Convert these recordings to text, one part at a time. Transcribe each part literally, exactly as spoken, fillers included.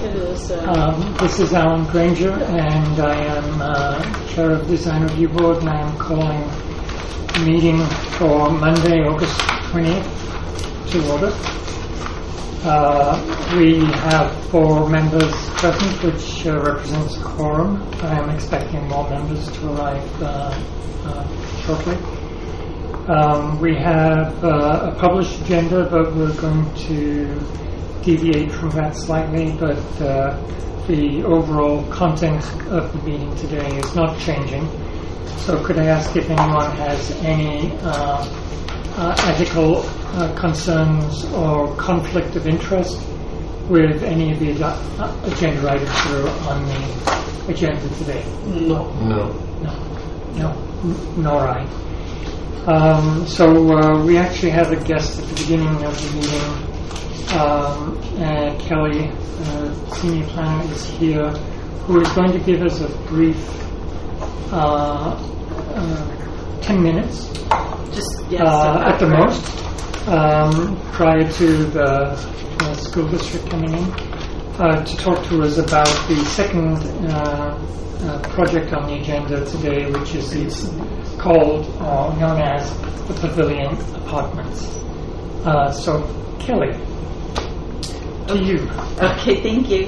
It is. Uh, Um, this is Alan Granger, and I am uh, Chair of the Design Review Board, and I am calling the meeting for Monday, August twentieth to order. Uh, we have four members present, which uh, represents a quorum. I am expecting more members to arrive uh, uh, shortly. Um, we have uh, a published agenda, but we're going to deviate from that slightly, but uh, the overall content of the meeting today is not changing. So could I ask if anyone has any uh, uh, ethical uh, concerns or conflict of interest with any of the uh, agenda items that are on the agenda today? no. No. No. No. N- nor I. Um, so uh, we actually have a guest at the beginning of the meeting. Um, uh, Kelly, uh, senior planner, is here, who is going to give us a brief uh, uh, ten minutes Just yes, uh, at the most um, prior to the uh, school district coming in uh, to talk to us about the second uh, uh, project on the agenda today, which is it's called or known as the Pavilion Apartments. Uh, so, Kelly. To you. Okay, thank you.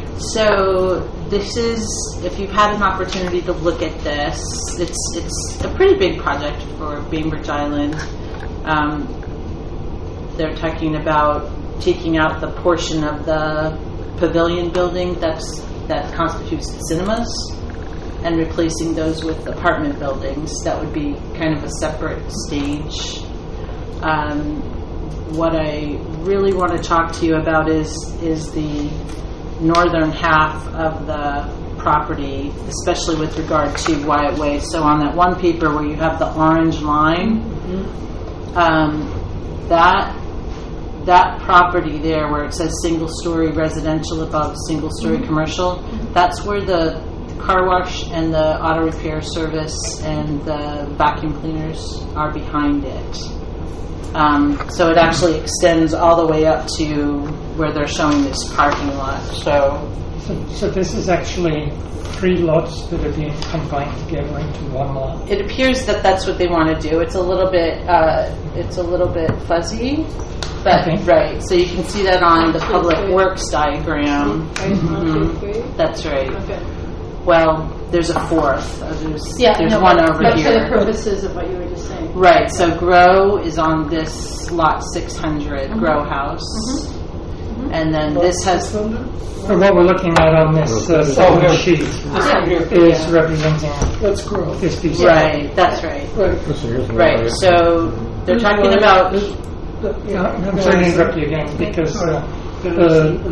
So this is, if you've had an opportunity to look at this, it's it's a pretty big project for Bainbridge Island. Um, they're talking about taking out the portion of the pavilion building that's that constitutes the cinemas and replacing those with apartment buildings. That would be kind of a separate stage. Um, What I really want to talk to you about is is the northern half of the property, especially with regard to Wyatt Way. So on that one paper where you have the orange line, mm-hmm. um, that that property there where it says single-story residential above single-story mm-hmm. commercial, mm-hmm. that's where the car wash and the auto repair service and the vacuum cleaners are behind it. Um, so it actually extends all the way up to where they're showing this parking lot. So, So, so this is actually three lots that are being combined together into one lot. it appears that that's what they want to do. It's a little bit, uh, it's a little bit fuzzy, but Okay. right. So you can see that on the public works diagram. Mm-hmm. That's right. Okay. Well, there's a fourth. Uh, there's Yeah, there's no, one but, over but here. for the purposes of what you were just saying. Right, so Grow is on this lot six hundred, mm-hmm. Grow House. Mm-hmm. And then Lot this has... So what we're looking at on this uh, second oh, sheet yeah. is Yeah. representing Let's grow. this piece. Right, that's right. Right. Right, so they're talking about... Yeah, I'm sorry to interrupt you again because uh, the,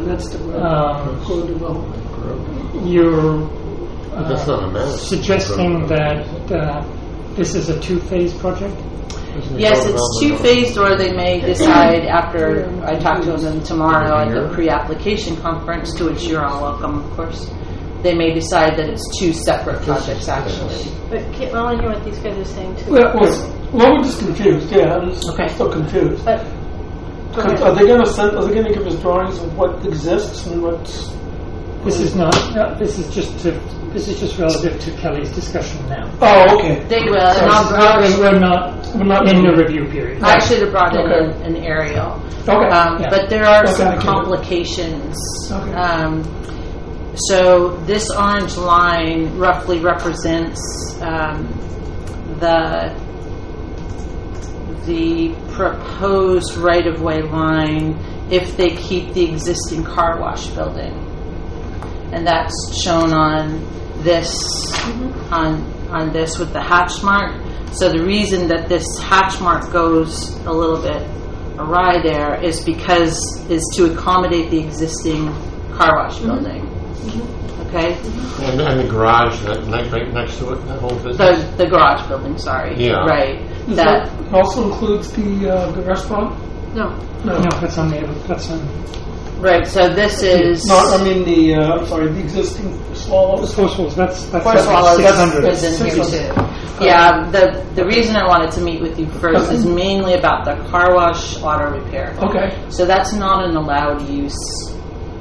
um, you're That's not a uh, matter. suggesting that uh, this is a two-phase project? Yes, it's two-phased, or they may decide after I talk to them tomorrow at the pre-application conference, to which you're all welcome, of course. They may decide that it's two separate projects, actually. But I want to hear what these guys are saying too. Well, well, well we're just confused. Yeah, I'm just Okay. still confused. But go ahead. Are they going to send? Are they going to give us drawings of what exists and what's? This is not. Uh, this is just to. This is just relative to Kelly's discussion now. Oh, okay. They will, and So I'll we're, we're not. We're not in the review period. I should have brought in Okay. an, an aerial. Okay. Um, Yeah. But there are Okay, I some get it. complications. Okay. Um, so this orange line roughly represents um, the the proposed right-of-way line if they keep the existing car wash building, and that's shown on this mm-hmm. on on this with the hatch mark. So the reason that this hatch mark goes a little bit awry there is because is to accommodate the existing car wash building. Mm-hmm. Okay, And, and the garage that right, right next to it, that whole business. the the garage building. Sorry, Yeah. right. Is That that also includes the uh, the restaurant? No. No, that's on the. That's on. right. So this is No, I mean the. Uh, I'm sorry, the existing swallows. Swallows. That's that's First of all, six hundred. that's in here too. Yeah, the the reason I wanted to meet with you first is mainly about the car wash auto repair. Okay. So that's not an allowed use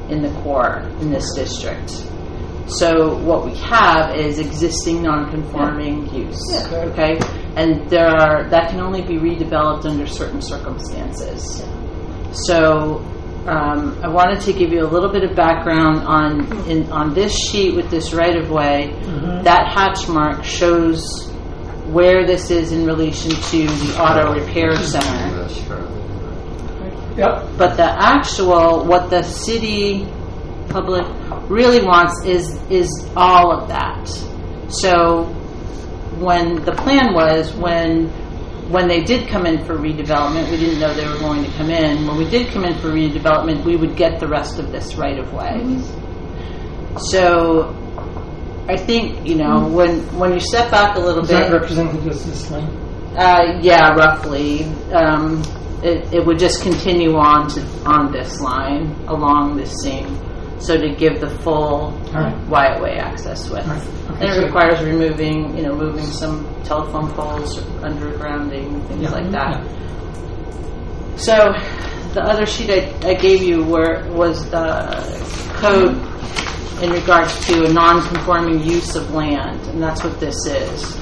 in the core in this district. So what we have is existing non-conforming use, Yeah. okay? And there are, that can only be redeveloped under certain circumstances. So um, I wanted to give you a little bit of background on in, on this sheet with this right-of-way. Mm-hmm. That hatch mark shows where this is in relation to the auto repair center. That's right. Yep. But the actual, what the city public really wants is is all of that. So when the plan was, when when they did come in for redevelopment, we didn't know they were going to come in. When we did come in for redevelopment, we would get the rest of this right of way. Mm-hmm. So I think, you know, mm-hmm. when when you step back a little Is bit, that represented as this line? uh, yeah, roughly. Um, it, it would just continue on to on this line along this seam, so to give the full right. Wyatt Way access width. Right. Okay, And it so- requires removing, you know, moving some telephone poles, undergrounding, things Yeah. like that. So the other sheet I, I gave you were was the code in regards to a non-conforming use of land, and that's what this is.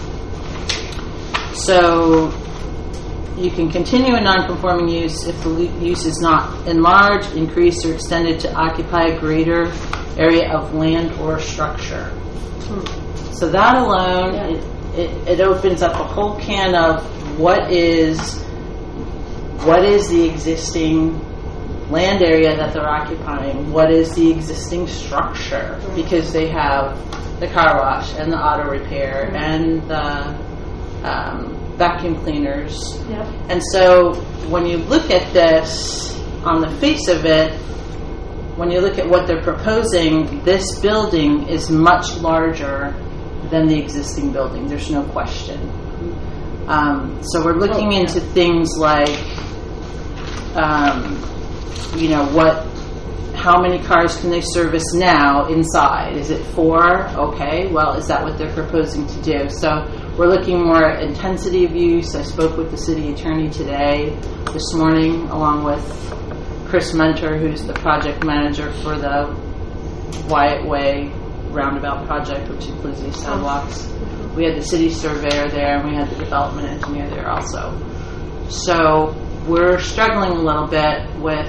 So you can continue a non-conforming use if the le- use is not enlarged, increased, or extended to occupy a greater area of land or structure. So that alone, Yeah. it, it, it opens up a whole can of what is what is the existing land area that they're occupying, what is the existing structure, because they have the car wash and the auto repair and the um, vacuum cleaners. Yep. And so when you look at this on the face of it, when you look at what they're proposing, this building is much larger than the existing building. There's no question. Um, so we're looking Oh, yeah. into things like, um, you know, what, how many cars can they service now inside? Is it four? Okay, well, is that what they're proposing to do? So we're looking more at intensity of use. I spoke with the city attorney today, this morning, along with Chris Mentor, who's the project manager for the Wyatt Way roundabout project, which includes these sidewalks. We had the city surveyor there, and we had the development engineer there also. So we're struggling a little bit with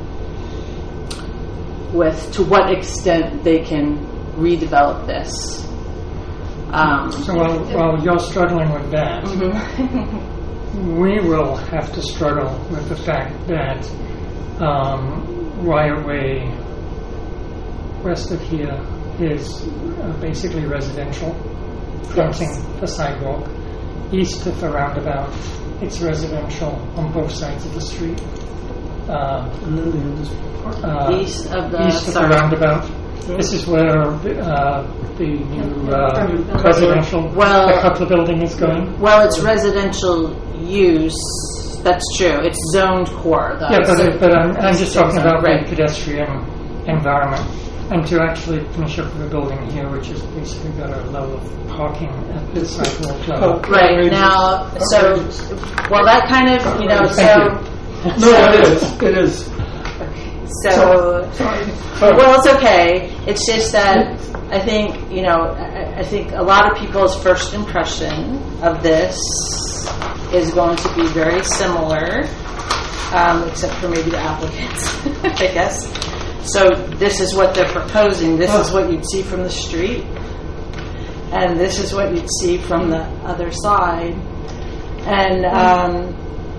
with to what extent they can redevelop this. Um, So while, while you're struggling with that, mhm. we will have to struggle with the fact that um, Wyatt Way west of here is uh, basically residential, fronting the sidewalk. East of the roundabout, it's residential on both sides of the street. Uh, uh, East of the- east of the sorry. roundabout. This is where uh, the new uh, residential, Well- the Cutler building is going. Well, it's residential use. That's true. It's zoned core, though. Yeah, but, So- but I'm, I'm just talking about Right. the pedestrian environment. And to actually finish up the building here, which has basically got a level of parking at the sidewalk level. Right now, so well, that kind of, you know, Thank so No, it is. It is. so. Sorry. Well, it's okay. It's just that I think, you know, I, I think a lot of people's first impression of this is going to be very similar, um, except for maybe the applicants, I guess. So this is what they're proposing. This is what you'd see from the street, and this is what you'd see from the other side. And um,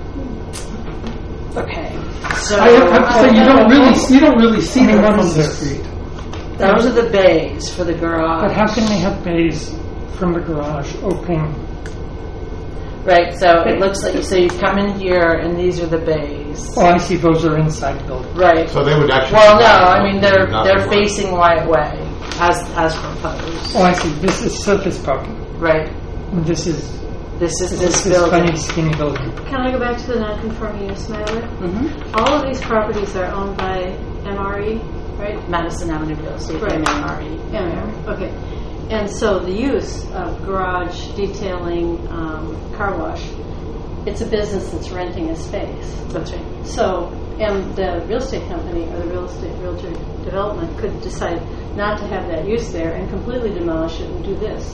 okay, so I, I, so you don't really, you don't really see I mean, that what from is the this? street. those are the bays for the garage. But how can they have bays from the garage opening? Right, so it looks like, so you come in here and these are the bays. Oh, I see. Those are inside the building. Right. So they would actually. Well, no, I mean, they're Not they're the- facing Wyatt Way as as proposed. Oh, I see. This is surface parking. Right. And this is This is this, this is building. funny skinny building. Can I go back to the non-conforming use matter? Mm-hmm. All of these properties are owned by M R E, right? Madison Avenue Real Estate, Right. M A R E. M R E, okay. And so the use of garage, detailing, um, car wash, it's a business that's renting a space. That's right. So And the real estate company or the real estate realtor development could decide not to have that use there and completely demolish it and do this.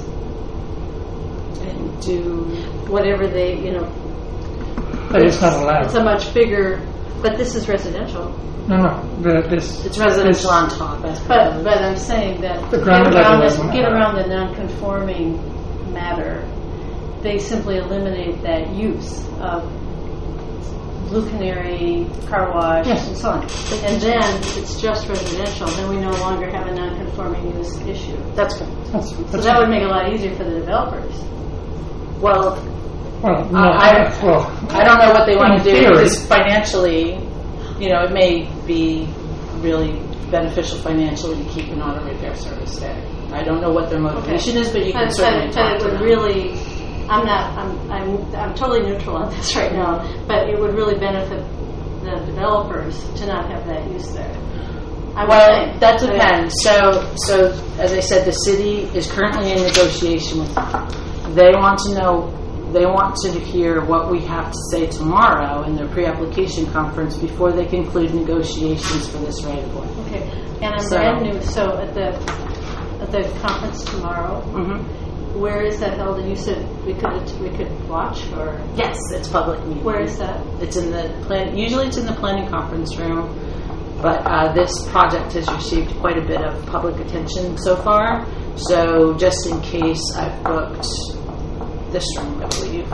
And do Whatever they, you know. But it's not allowed. It's a much bigger, but this is residential. No, no. The, this, it's residential this, on top. As But but I'm saying that The to ground get level around, isn't the, get allowed. around the non-conforming matter, they simply eliminate that use of Blue Canary, car wash, Yes. and so on. And then it's just residential. Then we no longer have a non-conforming use issue. That's good. that's, So that's that would make it a lot easier for the developers. Well, well, no, I- I, well, I don't know what they want In to do theory. because financially, you know, it may be really beneficial financially to keep an auto repair service there. I don't know what their motivation is, but you can But, certainly but, talk but it to would them. really, I'm not, I'm, I'm, I'm totally neutral on this right now, but it would really benefit the developers to not have that use there. I would Well, think. that I mean, depends. So, so as I said, the city is currently in negotiation with them. They want to know, they want to hear what we have to say tomorrow in their pre-application conference before they conclude negotiations for this right of way. Okay, and I'm So- brand new, so at the, at the conference tomorrow, Mm-hmm. where is that held? And you said we could, we could watch, or Yes, it's public meeting. where is that? It's in the plan. Usually, it's in the planning conference room, but uh, this project has received quite a bit of public attention so far. So, just in case, I've booked this room, I believe,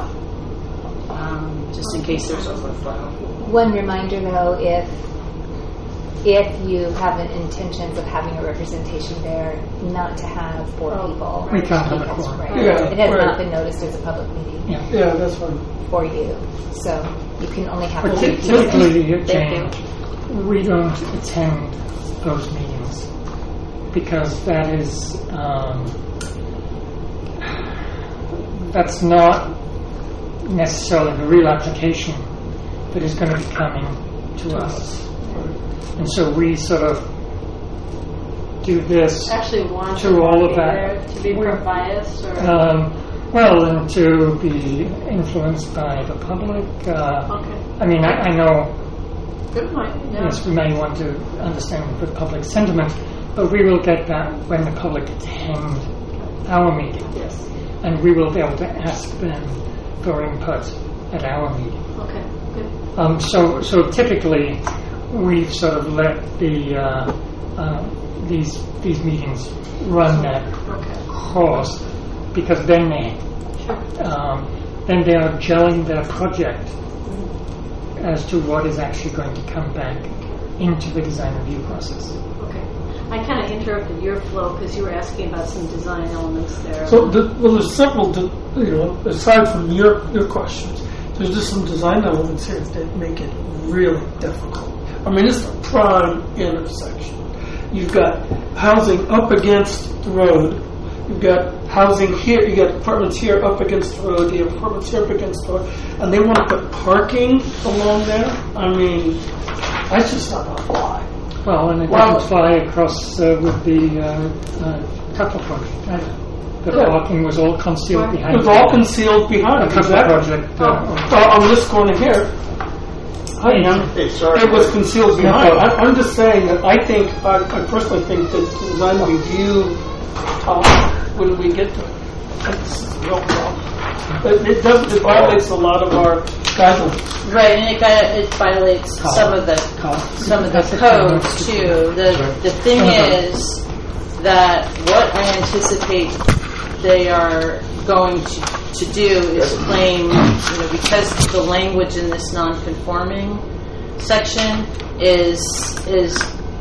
um, just in case there's overflow. One reminder, though, if if you have an intentions of having a representation there, not to have four Oh, people. We can't have a because, quorum. right, Yeah, it has right. not been noticed as a public meeting yeah. Yeah, that's fine. for you, so you can only have But three ty- people. typically, Thank you. Jane, we don't attend those meetings because that is um, that's not necessarily the real application that is going to be coming to us, and so we sort of do this. Actually want To them all of be that. there to be We're- biased, or Um, well, and to be influenced by the public. Uh, okay, I mean, I, I know. good point. Yeah. Yes, we may want to understand the public sentiment, but we will get that when the public attend our meeting, Yes. and we will be able to ask them for input at our meeting. Okay. Good. Um, so, so typically, we've sort of let the uh, uh, these these meetings run that Okay. course because then they Sure. um, then they are gelling their project as to what is actually going to come back into the design review process. Okay. I kind of interrupted your flow because you were asking about some design elements there. So, the, well, there's several, de- you know, aside from your, your questions, there's just some design elements here that make it really difficult. I mean, it's a prime intersection. You've got housing up against the road. You've got housing here. You got apartments here up against the road. You have apartments here up against the road, and they want to put parking along there. I mean, that's just not gonna fly. Well, and it Well- didn't fly across uh, with the uh, uh, Cutler project either. The Yeah. parking was all concealed It behind was all concealed behind the it. Cutler Exactly. project. Uh, Well, on this corner here, I am. Hey, sorry. It was concealed behind. I, I'm just saying that I think, I, I personally think that design review, uh, when we get to it, that's a real problem. But it does, it violates a lot of our guidelines. Right, and it kind of it violates Code. some of the Code. some of the That's the kind of- codes too. The Right. the thing Uh-huh. is that what I anticipate they are going to, to do is claim, you know, because the language in this non-conforming section is is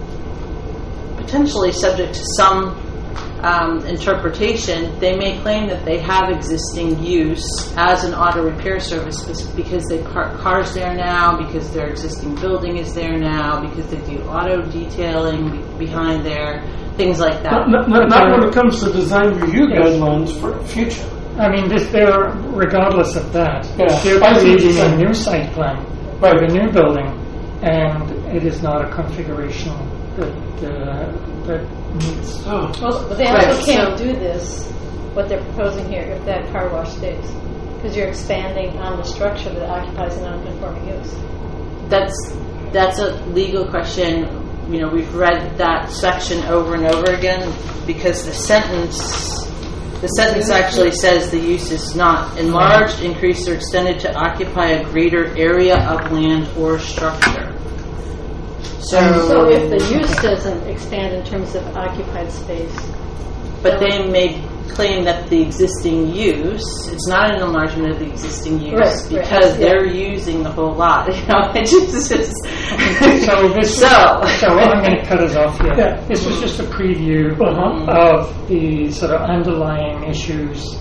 potentially subject to some um, interpretation, they may claim that they have existing use as an auto repair service because they park cars there now, because their existing building is there now, because they do auto detailing be- behind there, things like that. Not, not, not when it comes to design review guidelines for the future. I mean, this, they're, regardless of that, Yeah, they're I see what you're creating a saying. new site plan for Right. the new building, and it is not a configuration that uh, that meets. Oh. Well, but they also Right, can't so- do this, what they're proposing here, if that car wash stays. Because you're expanding on the structure that occupies a non-conforming use. That's that's a legal question. You know, we've read that section over and over again because the sentence, the sentence actually says the use is not enlarged, increased, or extended to occupy a greater area of land or structure. So, So if the use doesn't expand in terms of occupied space, but they may claim that the existing use, it's not an enlargement of the existing use Right, right, because yeah. they're using the whole lot. You know, it just is. So this So, so I'm going to cut us off here. Yeah. This was just a preview Uh-huh. of the sort of underlying issues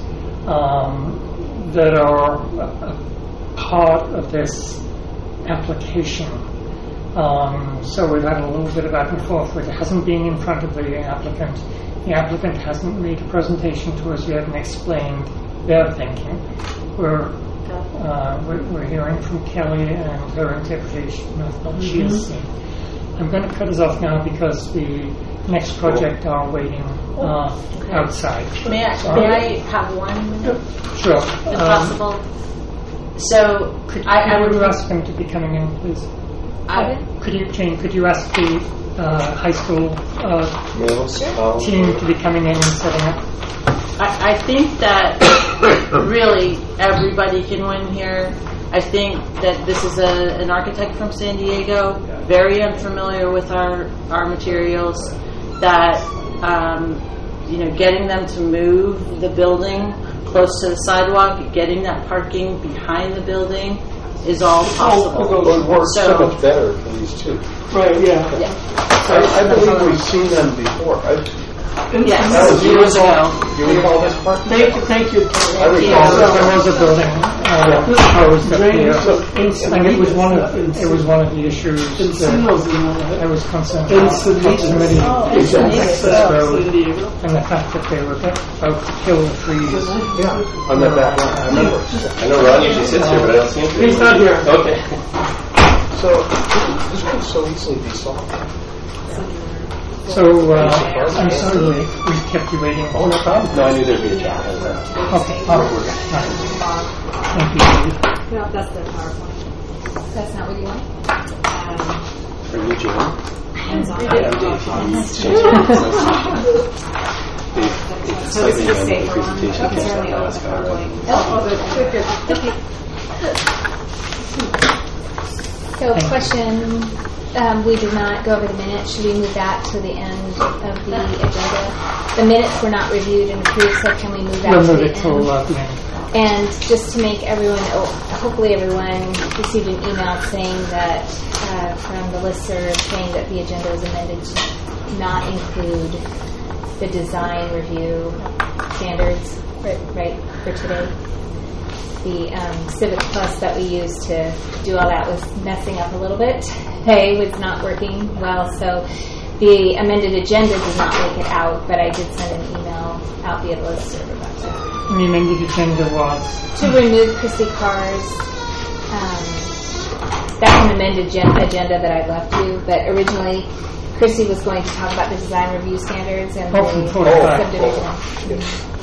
um, that are a, a part of this application. Um, so we've had a little bit of back and forth, which hasn't been in front of the applicant. The applicant hasn't made a presentation to us yet and explained their thinking. We're uh, we're, we're hearing from Kelly and her interpretation of what she has seen. I'm going to cut us off now because the next project are waiting uh, outside. may I, Sorry. may I have one minute, Sure. if Um, possible? So, Could, I, I could would you ask them to be coming in, please? I, Could you, Jane, could you ask the uh, high school uh, Mills, College. team to be coming in and setting up? I, I think that really everybody can win here. I think that this is a, an architect from San Diego, very unfamiliar with our, our materials, that um, you know, getting them to move the building close to the sidewalk, getting that parking behind the building is all possible. Well, it works so, So- much better for these two. Right, yeah. Yeah. I, I believe we've seen them before. I, Yes, that was years ago. Do you recall this part? Thank you, thank you. I Thank you. recall There this. was a building uh, proposed up here. Drainage of And it was one of it was one of the issues that Encinitas in I that. was concerned about. Encinitas. Proximity Oh, to Encinitas. access road San Diego. and the fact that they were about to kill the trees. Yeah, on the back line. I remember. I know Ron usually sits here, but I don't see him. He's not here. Okay. So this could so easily be solved. So uh, I'm sorry we, we kept you waiting. Oh, no problem. No, I knew there'd be a chat. Okay, all right. All right. Thank you, Judy. No, that's the PowerPoint. That's not what you want? Um, For you, Jim. hands-on. So this is the safer one. presentation. It's certainly Now open it's for got- everyone. oh, good, good, good. So question, um, we did not go over the minutes. Should we move that to the end of the agenda? The minutes were not reviewed and approved, so can we move that We'll to move the it till end? uh, the end. And just to make everyone, oh, hopefully everyone received an email saying that, uh, from the listserv saying that the agenda was amended to not include the design review standards, right, right for today. The um, Civic Plus that we used to do all that was messing up a little bit. Hey, was not working well, so the amended agenda did not make it out, but I did send an email out via the listserv about that. And the amended agenda was To remove Chrissy Carr's, um, that's an amended gen- agenda that I left you, but originally Chrissy was going to talk about the design review standards and Oh, from the forty-five. subdivision.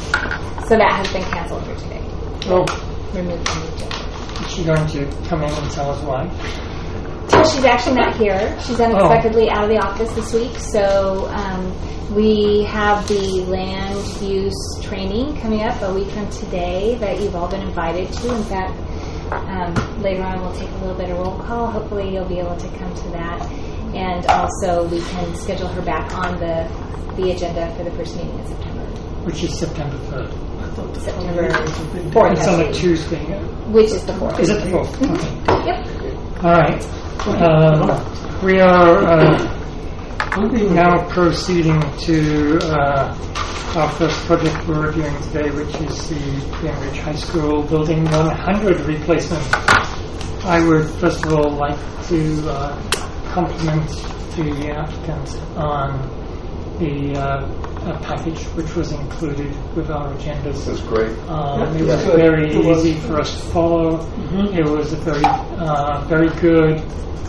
So that has been canceled for today. Oh, Removed from the agenda. is she going to come in and tell us why? So she's actually not here. She's unexpectedly out of the office this week. So um, we have the land use training coming up a week from today that you've all been invited to. In fact, um, later on we'll take a little bit of roll call. Hopefully you'll be able to come to that. And also we can schedule her back on the, the agenda for the first meeting in September. Which is September third. September fourth. It's on a Tuesday. Which is the fourth. Is it the fourth? Okay. Yep. All right. Um, we are uh, now proceeding to uh, our first project we're reviewing today, which is the Cambridge High School Building one hundred replacement. I would first of all like to uh, compliment the applicant on the uh, uh, package which was included with our agendas. This is great. Um, it Yeah. was very It was. easy for us to follow. Mhm. It was a very, uh, very good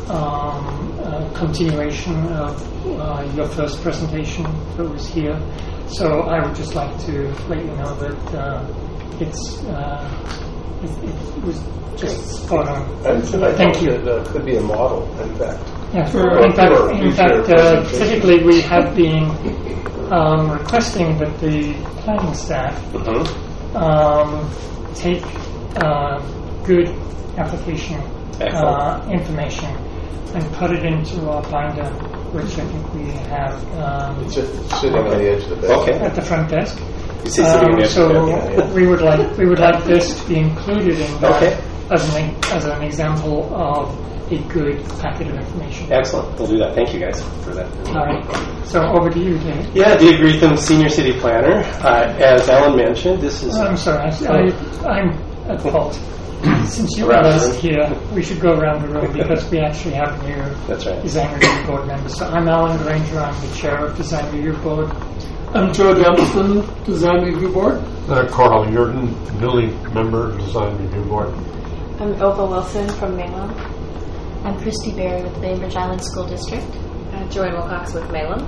um, uh, continuation of uh, your first presentation that was here. So I would just like to let you know that uh, it's uh, it, it was just spot on. I, I Thank think you. it uh, could be a model, in fact. Yeah, For- in fact, for in future fact uh, presentation. typically we have been um, requesting that the planning staff Mm-hmm. um, take uh, good application uh, Excellent. information and put it into our binder, which I think we have um, It's just sitting on the edge of the bed. Okay. at the front desk. You see sitting on Um, the edge so of the bed, yeah, yeah. we would like we would like this to be included in that Okay. as an as an example of a good packet of information. Excellent. We'll do that. Thank you guys for that. All right. So over to you, Dave. Yeah, Dave Greetham, Senior City Planner. Uh, as Alan mentioned, this is... Oh, I'm sorry, I, I, I'm at fault. Since you were Around the last room. here, we should go around the room because we actually have new That's right. Design Review Board members. So I'm Alan Granger, I'm the chair of Design Review Board. I'm Joe Johnston, Design Review Board. Uh, Carl Yurden, newly member of Design Review Board. I'm Ova Wilson from Malem. I'm Christy Berry with the Bainbridge Island School District. Uh, Joanne Wilcox with Malem.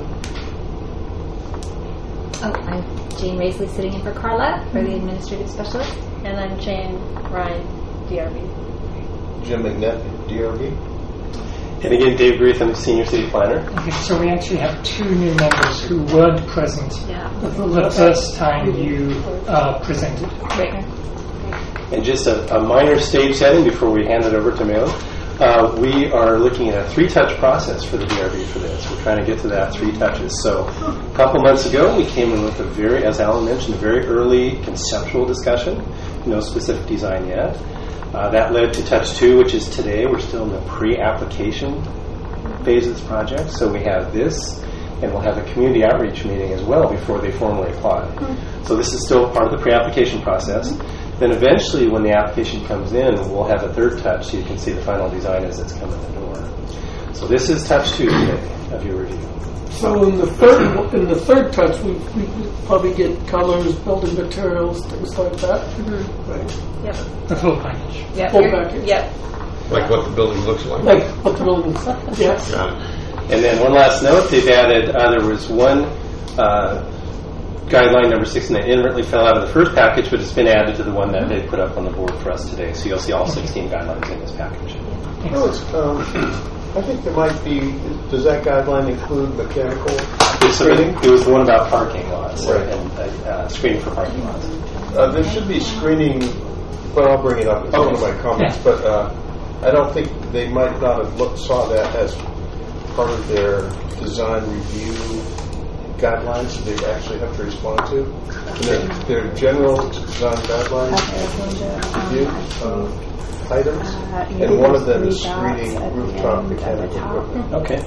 Oh, I'm Jane Raisley sitting in for Carla for the administrative specialist. And I'm Jane Ryan, D R B. Jim McNett, D R B. And again, Dave Greetham, Senior City Planner. Okay, so we actually have two new members who weren't present Yeah. the first time you uh, presented. Great. And just a, a minor stage setting before we hand it over to Malem. Uh, we are looking at a three-touch process for the D R B for this. We're trying to get to that three touches. So a couple months ago, we came in with a very, as Alan mentioned, a very early conceptual discussion. No specific design yet. Uh, that led to touch two, which is today. We're still in the pre-application phase of this project. So we have this, and we'll have a community outreach meeting as well before they formally apply. So this is still part of the pre-application process. Then eventually, when the application comes in, we'll have a third touch so you can see the final design as it's come in the door. So this is touch two today of your review. So in the third in the third touch, we we probably get colors, building materials, things like that. Right. Yep. The full package. Yep. Full You're- package. Yep. Like what the building looks like. Like what the building. Yes. Got it. And then one last note, they've added, uh, there was one uh, guideline, number six, and it inadvertently fell out of the first package, but it's been added to the one that they put up on the board for us today. So you'll see all sixteen guidelines in this package. No, it's, um, I think there might be, does that guideline include mechanical It's the- screening? It was the one about parking lots Right. and uh, uh, screening for parking lots. Uh, there should be screening, well, I'll bring it up as one of my comments, Yeah. but uh, I don't think they might not have looked, saw that as part of their design review guidelines that they actually have to respond to. And their, their general design guidelines review uh, items, and one of them is screening rooftop mechanical equipment. Okay.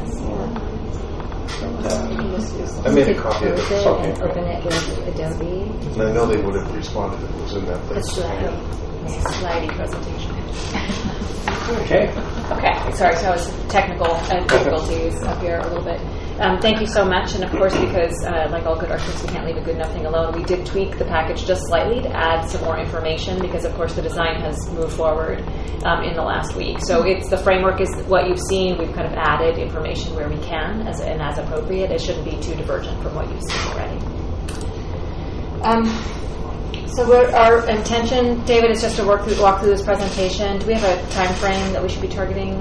I made a copy of it, Close it Okay. and open it with Adobe. and I know they would have responded if it was in that The place. slide, slidey presentation. Okay. Okay, sorry, so I was technical uh, difficulties up here a little bit. Um, thank you so much, and of course, because uh, like all good architects, we can't leave a good enough thing alone, we did tweak the package just slightly to add some more information because, of course, the design has moved forward um, in the last week. So it's the framework is what you've seen. We've kind of added information where we can as and as appropriate. It shouldn't be too divergent from what you've seen already. Um, So we're, our intention, David, is just to work through, walk through this presentation. Do we have a time frame that we should be targeting?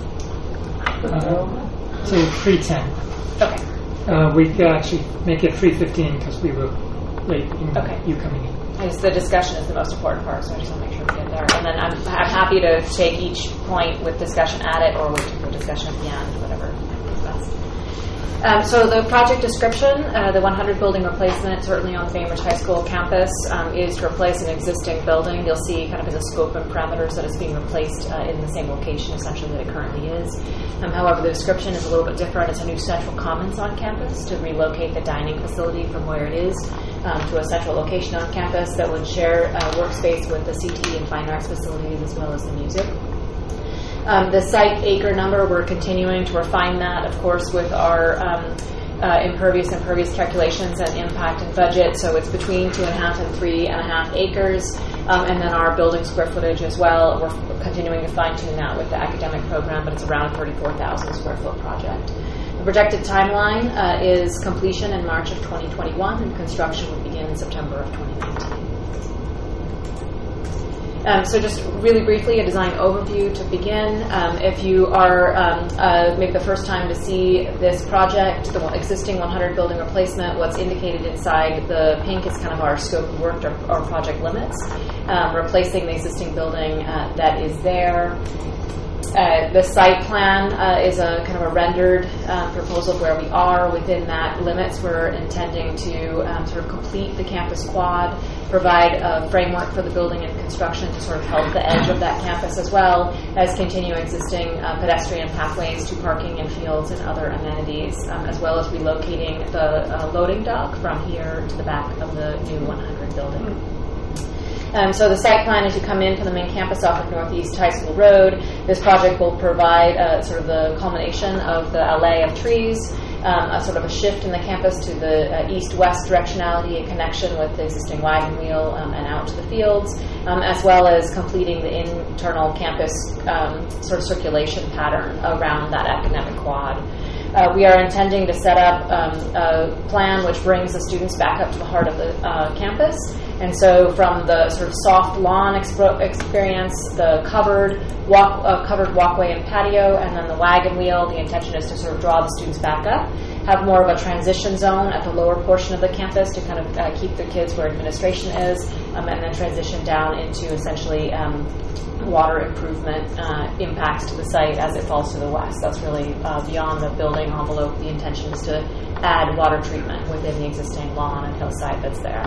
Uh, so three ten. Okay. Uh, we could actually make it three fifteen because we were late in Okay. you coming in. I guess the discussion is the most important part, so I just want to make sure we get there. And then I'm, I'm happy to take each point with discussion at it or wait for discussion at the end, whatever is best. Um, so the project description, uh, the one hundred building replacement, certainly on the Bainbridge High School campus, um, is to replace an existing building. You'll see kind of in the scope and parameters that it's being replaced uh, in the same location essentially that it currently is. Um, however, the description is a little bit different. It's a new central commons on campus to relocate the dining facility from where it is um, to a central location on campus that would share uh, workspace with the C T E and fine arts facilities as well as the music. Um, the site acre number, we're continuing to refine that, of course, with our um, uh, impervious impervious calculations and impact and budget. So it's between two and a half and three and a half acres, um, and then our building square footage as well. We're continuing to fine tune that with the academic program, but it's around a thirty-four thousand square foot project. The projected timeline uh, is completion in March of twenty twenty-one, and construction will begin in September of twenty nineteen. Um, so just really briefly, a design overview to begin. Um, if you are um, uh, maybe the first time to see this project, the existing one hundred building replacement, what's indicated inside the pink is kind of our scope of work, our, our project limits, um, replacing the existing building uh, that is there. Uh, the site plan uh, is a kind of a rendered um, proposal of where we are within that limits. We're intending to um, sort of complete the campus quad, provide a framework for the building and construction to sort of help the edge of that campus, as well as continue existing uh, pedestrian pathways to parking and fields and other amenities, um, as well as relocating the uh, loading dock from here to the back of the new one hundred building. Um, so the site plan, as you come in from the main campus off of Northeast High School Road, this project will provide uh, sort of the culmination of the alley of trees, um, a sort of a shift in the campus to the uh, east-west directionality, a connection with the existing wagon wheel um, and out to the fields, um, as well as completing the internal campus um, sort of circulation pattern around that academic quad. Uh, we are intending to set up um, a plan which brings the students back up to the heart of the uh, campus. And so from the sort of soft lawn expo- experience, the covered walk, uh, covered walkway and patio, and then the wagon wheel, the intention is to sort of draw the students back up, have more of a transition zone at the lower portion of the campus to kind of uh, keep the kids where administration is, um, and then transition down into essentially um, water improvement uh, impacts to the site as it falls to the west. That's really uh, beyond the building envelope. The intention is to add water treatment within the existing lawn and hillside that's there.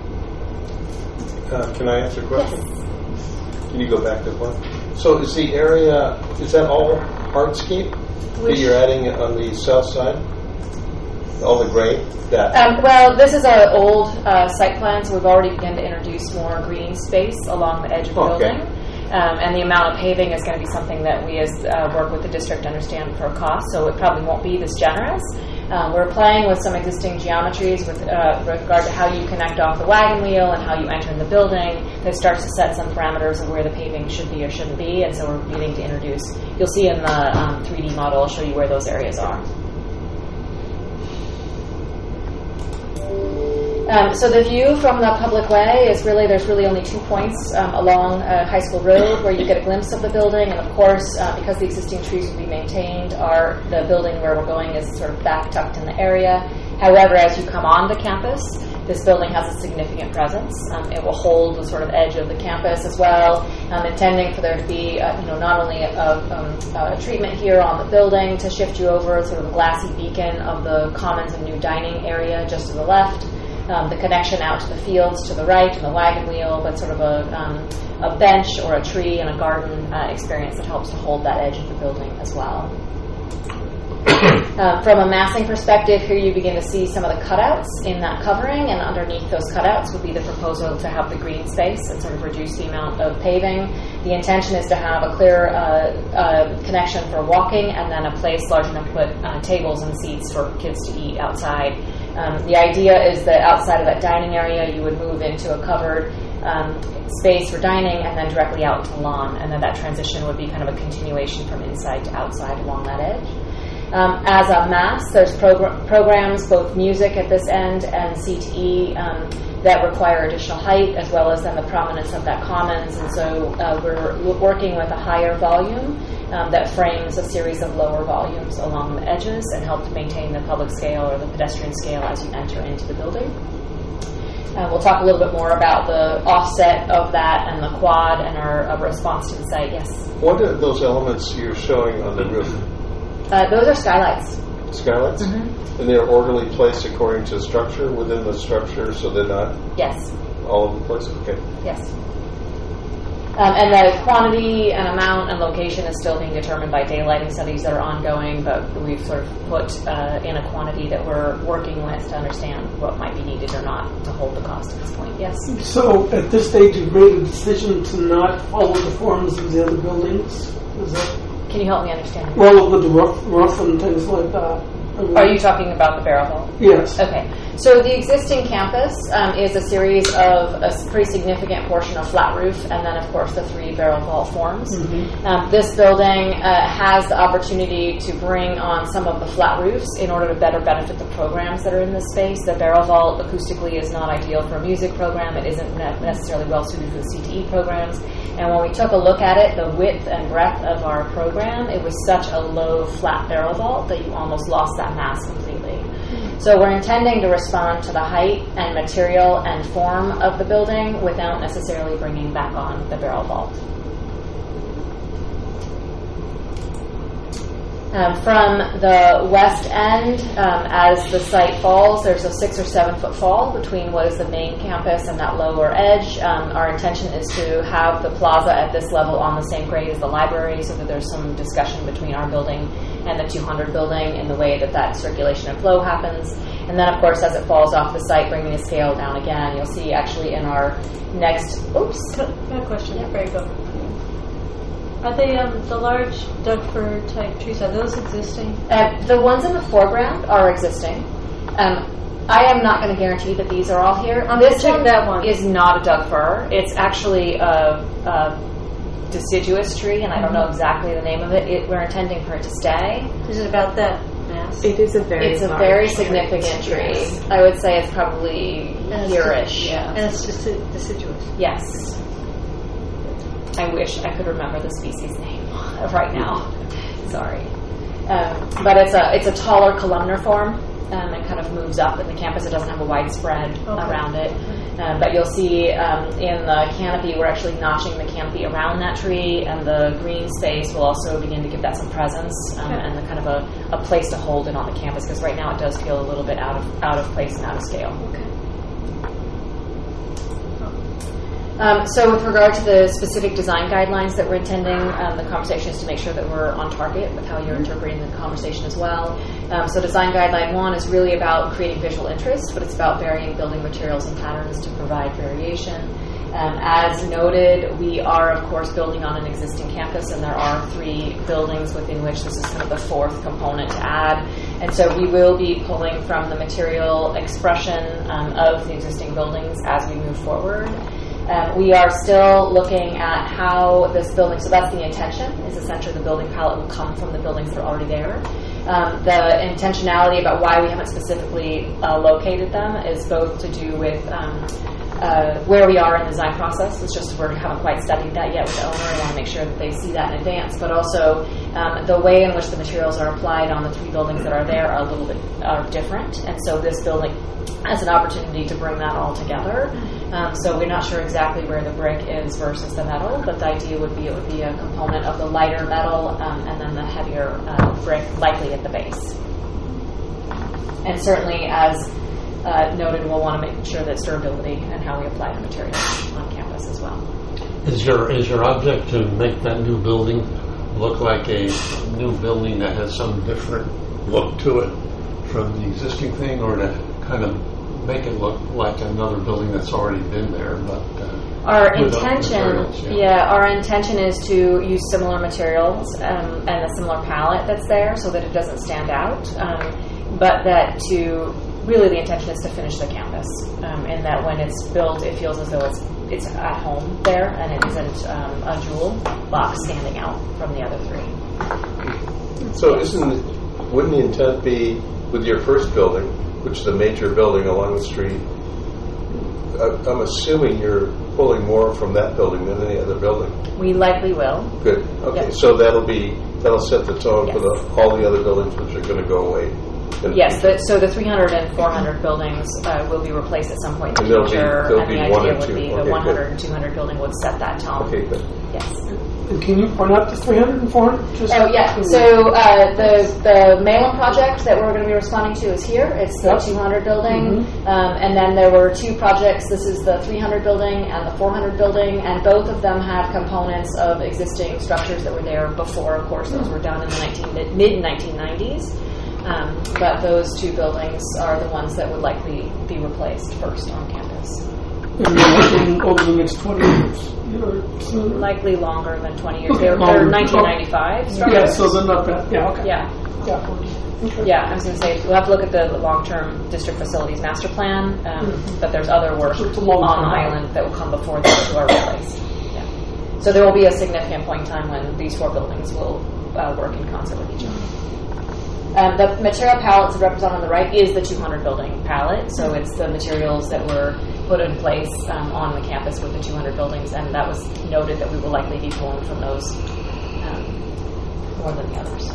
Uh, can I answer a question? Yes. Can you go back to one? So is the area, is that all hardscape that you're adding on the south side? All the gray? That. Um, well, this is an old uh, site plan, so we've already begun to introduce more green space along the edge of the Okay. building. Um, and the amount of paving is going to be something that we as uh, work with the district understand per cost, so it probably won't be this generous. Um, we're playing with some existing geometries with, uh, with regard to how you connect off the wagon wheel and how you enter in the building that starts to set some parameters of where the paving should be or shouldn't be, and so we're beginning to introduce. You'll see in the um, three D model, I'll show you where those areas are. Um, so the view from the public way is really, there's really only two points um, along uh, High School Road where you get a glimpse of the building, and of course, uh, because the existing trees will be maintained, our, the building where we're going is sort of back tucked in the area. However, as you come on the campus, this building has a significant presence. Um, it will hold the sort of edge of the campus as well, um, intending for there to be, uh, you know, not only a, um, a treatment here on the building to shift you over, sort of a glassy beacon of the commons and new dining area just to the left, Um, the connection out to the fields to the right and the wagon wheel, but sort of a, um, a bench or a tree and a garden uh, experience that helps to hold that edge of the building as well. Uh, from a massing perspective, here you begin to see some of the cutouts in that covering, and underneath those cutouts would be the proposal to have the green space and sort of reduce the amount of paving. The intention is to have a clear uh, uh, connection for walking, and then a place large enough to put uh, tables and seats for kids to eat outside. Um, the idea is that outside of that dining area, you would move into a covered um, space for dining and then directly out to the lawn, and then that transition would be kind of a continuation from inside to outside along that edge. Um, as a mass, there's progr- programs, both music at this end and C T E, um, that require additional height, as well as then the prominence of that commons. And so uh, we're working with a higher volume um, that frames a series of lower volumes along the edges and help to maintain the public scale or the pedestrian scale as you enter into the building. Uh, we'll talk a little bit more about the offset of that and the quad and our uh, response to the site. Yes? What are those elements you're showing on the roof? Uh, those are skylights. Skylights? Mm-hmm. And they're orderly placed according to structure within the structure, so they're not Yes. all over the place? Okay. Yes. Um, and the quantity and amount and location is still being determined by daylighting studies that are ongoing, but we've sort of put uh, in a quantity that we're working with to understand what might be needed or not to hold the cost at this point. Yes? So at this stage, you've made a decision to not follow the forms of the other buildings? Is that? Can you help me understand? Well, with the roof, roof and things like that. I mean, Are you talking about the barrel vault? Yes. Okay. So the existing campus um, is a series of a pretty significant portion of flat roof, and then of course the three barrel vault forms. Mm-hmm. Um, this building uh, has the opportunity to bring on some of the flat roofs in order to better benefit the programs that are in this space. The barrel vault acoustically is not ideal for a music program. It isn't necessarily well suited for the C T E programs. And when we took a look at it, the width and breadth of our program, it was such a low flat barrel vault that you almost lost that mass completely. Mm-hmm. So we're intending to respond to the height and material and form of the building without necessarily bringing back on the barrel vault. Um, from the west end, um, as the site falls, there's a six or seven foot fall between what is the main campus and that lower edge. Um, our intention is to have the plaza at this level on the same grade as the library, so that there's some discussion between our building and the two hundred building in the way that that circulation and flow happens. And then, of course, as it falls off the site, bringing the scale down again, you'll see actually in our next. Oops. Got a question before you go. Are they um, the large Doug fir type trees? Are those existing? Uh, the ones in the foreground are existing. Um, I am not going to guarantee that these are all here. I'm this check one, that one is not a Doug fir. It's actually a, a deciduous tree, and I don't know exactly the name of it. it. We're intending for it to stay. Is it about that mass? It is a very It's a very significant tree. Yes. I would say it's probably here-ish. Yeah, and it's just deciduous. Yes. I wish I could remember the species name right now. Sorry. Um, but it's a it's a taller columnar form um, and kind of moves up in the campus. It doesn't have a wide spread okay. around it. Um, but you'll see um, in the canopy, we're actually notching the canopy around that tree, and the green space will also begin to give that some presence um, okay. and the kind of a, a place to hold it on the campus, because right now it does feel a little bit out of out of place and out of scale. Okay. Um, so with regard to the specific design guidelines that we're intending, um, the conversation is to make sure that we're on target with how you're interpreting the conversation as well. Um, so design guideline one is really about creating visual interest, but it's about varying building materials and patterns to provide variation. Um, as noted, we are, of course, building on an existing campus, and there are three buildings within which this is kind of the fourth component to add. And so we will be pulling from the material expression um, of the existing buildings as we move forward. Um, we are still looking at how this building, so that's the intention, is essentially the building palette will come from the buildings that are already there. Um, the intentionality about why we haven't specifically uh, located them is both to do with um, uh, where we are in the design process. It's just we haven't quite studied that yet with the owner. I want to make sure that they see that in advance, but also um, the way in which the materials are applied on the three buildings that are there are a little bit are different, and so this building has an opportunity to bring that all together. Um, so we're not sure exactly where the brick is versus the metal, but the idea would be it would be a component of the lighter metal um, and then the heavier uh, brick likely at the base. And certainly, as uh, noted, we'll want to make sure that durability and how we apply the materials on campus as well. Is your is your object to make that new building look like a new building that has some different look to it from the existing thing, or to kind of make it look like another building that's already been there, but uh, our intention, yeah. yeah, our intention is to use similar materials um, and a similar palette that's there, so that it doesn't stand out. Um, but that to really the intention is to finish the campus, um, and that when it's built, it feels as though it's it's at home there, and it isn't um, a jewel box standing out from the other three. So, isn't wouldn't the intent be with your first building, which is a major building along the street? I'm assuming you're pulling more from that building than any other building. We likely will. Good. Okay. Yep. So that'll be that'll set the tone yes. for the, all the other buildings, which are going to go away. Yes. The, so the three hundred and four hundred buildings uh, will be replaced at some point in and the future, be, and the one idea or two. would be okay, the one hundred good. and two hundred building would set that tone. Okay. Good. Yes. And can you point out the three hundred and four hundred? Just oh, yeah. So uh, the the Malin project that we're going to be responding to is here. It's the yep. two hundred building. Mm-hmm. Um, and then there were two projects. This is the three hundred building and the four hundred building. And both of them have components of existing structures that were there before. Of course, those were done in the nineteen, mid nineteen nineties. Um, but those two buildings are the ones that would likely be replaced first on campus. And you're looking over the next twenty years? You know, likely longer than twenty years. Okay, they're, longer. they're nineteen ninety-five. Oh. Yeah, so they're not bad. Yeah, okay. Yeah. yeah. Yeah, I was going to say, we'll have to look at the long-term district facilities master plan, um, Mhm. but there's other work So it's a on long-term the plan. island that will come before those are replaced. Yeah. So there will be a significant point in time when these four buildings will uh, work in concert with each other. Um, the material palette to represent on the right is the two hundred building palette, so it's the materials that were put in place um, on the campus with the two hundred buildings, and that was noted that we will likely be pulling from those um, more than the others.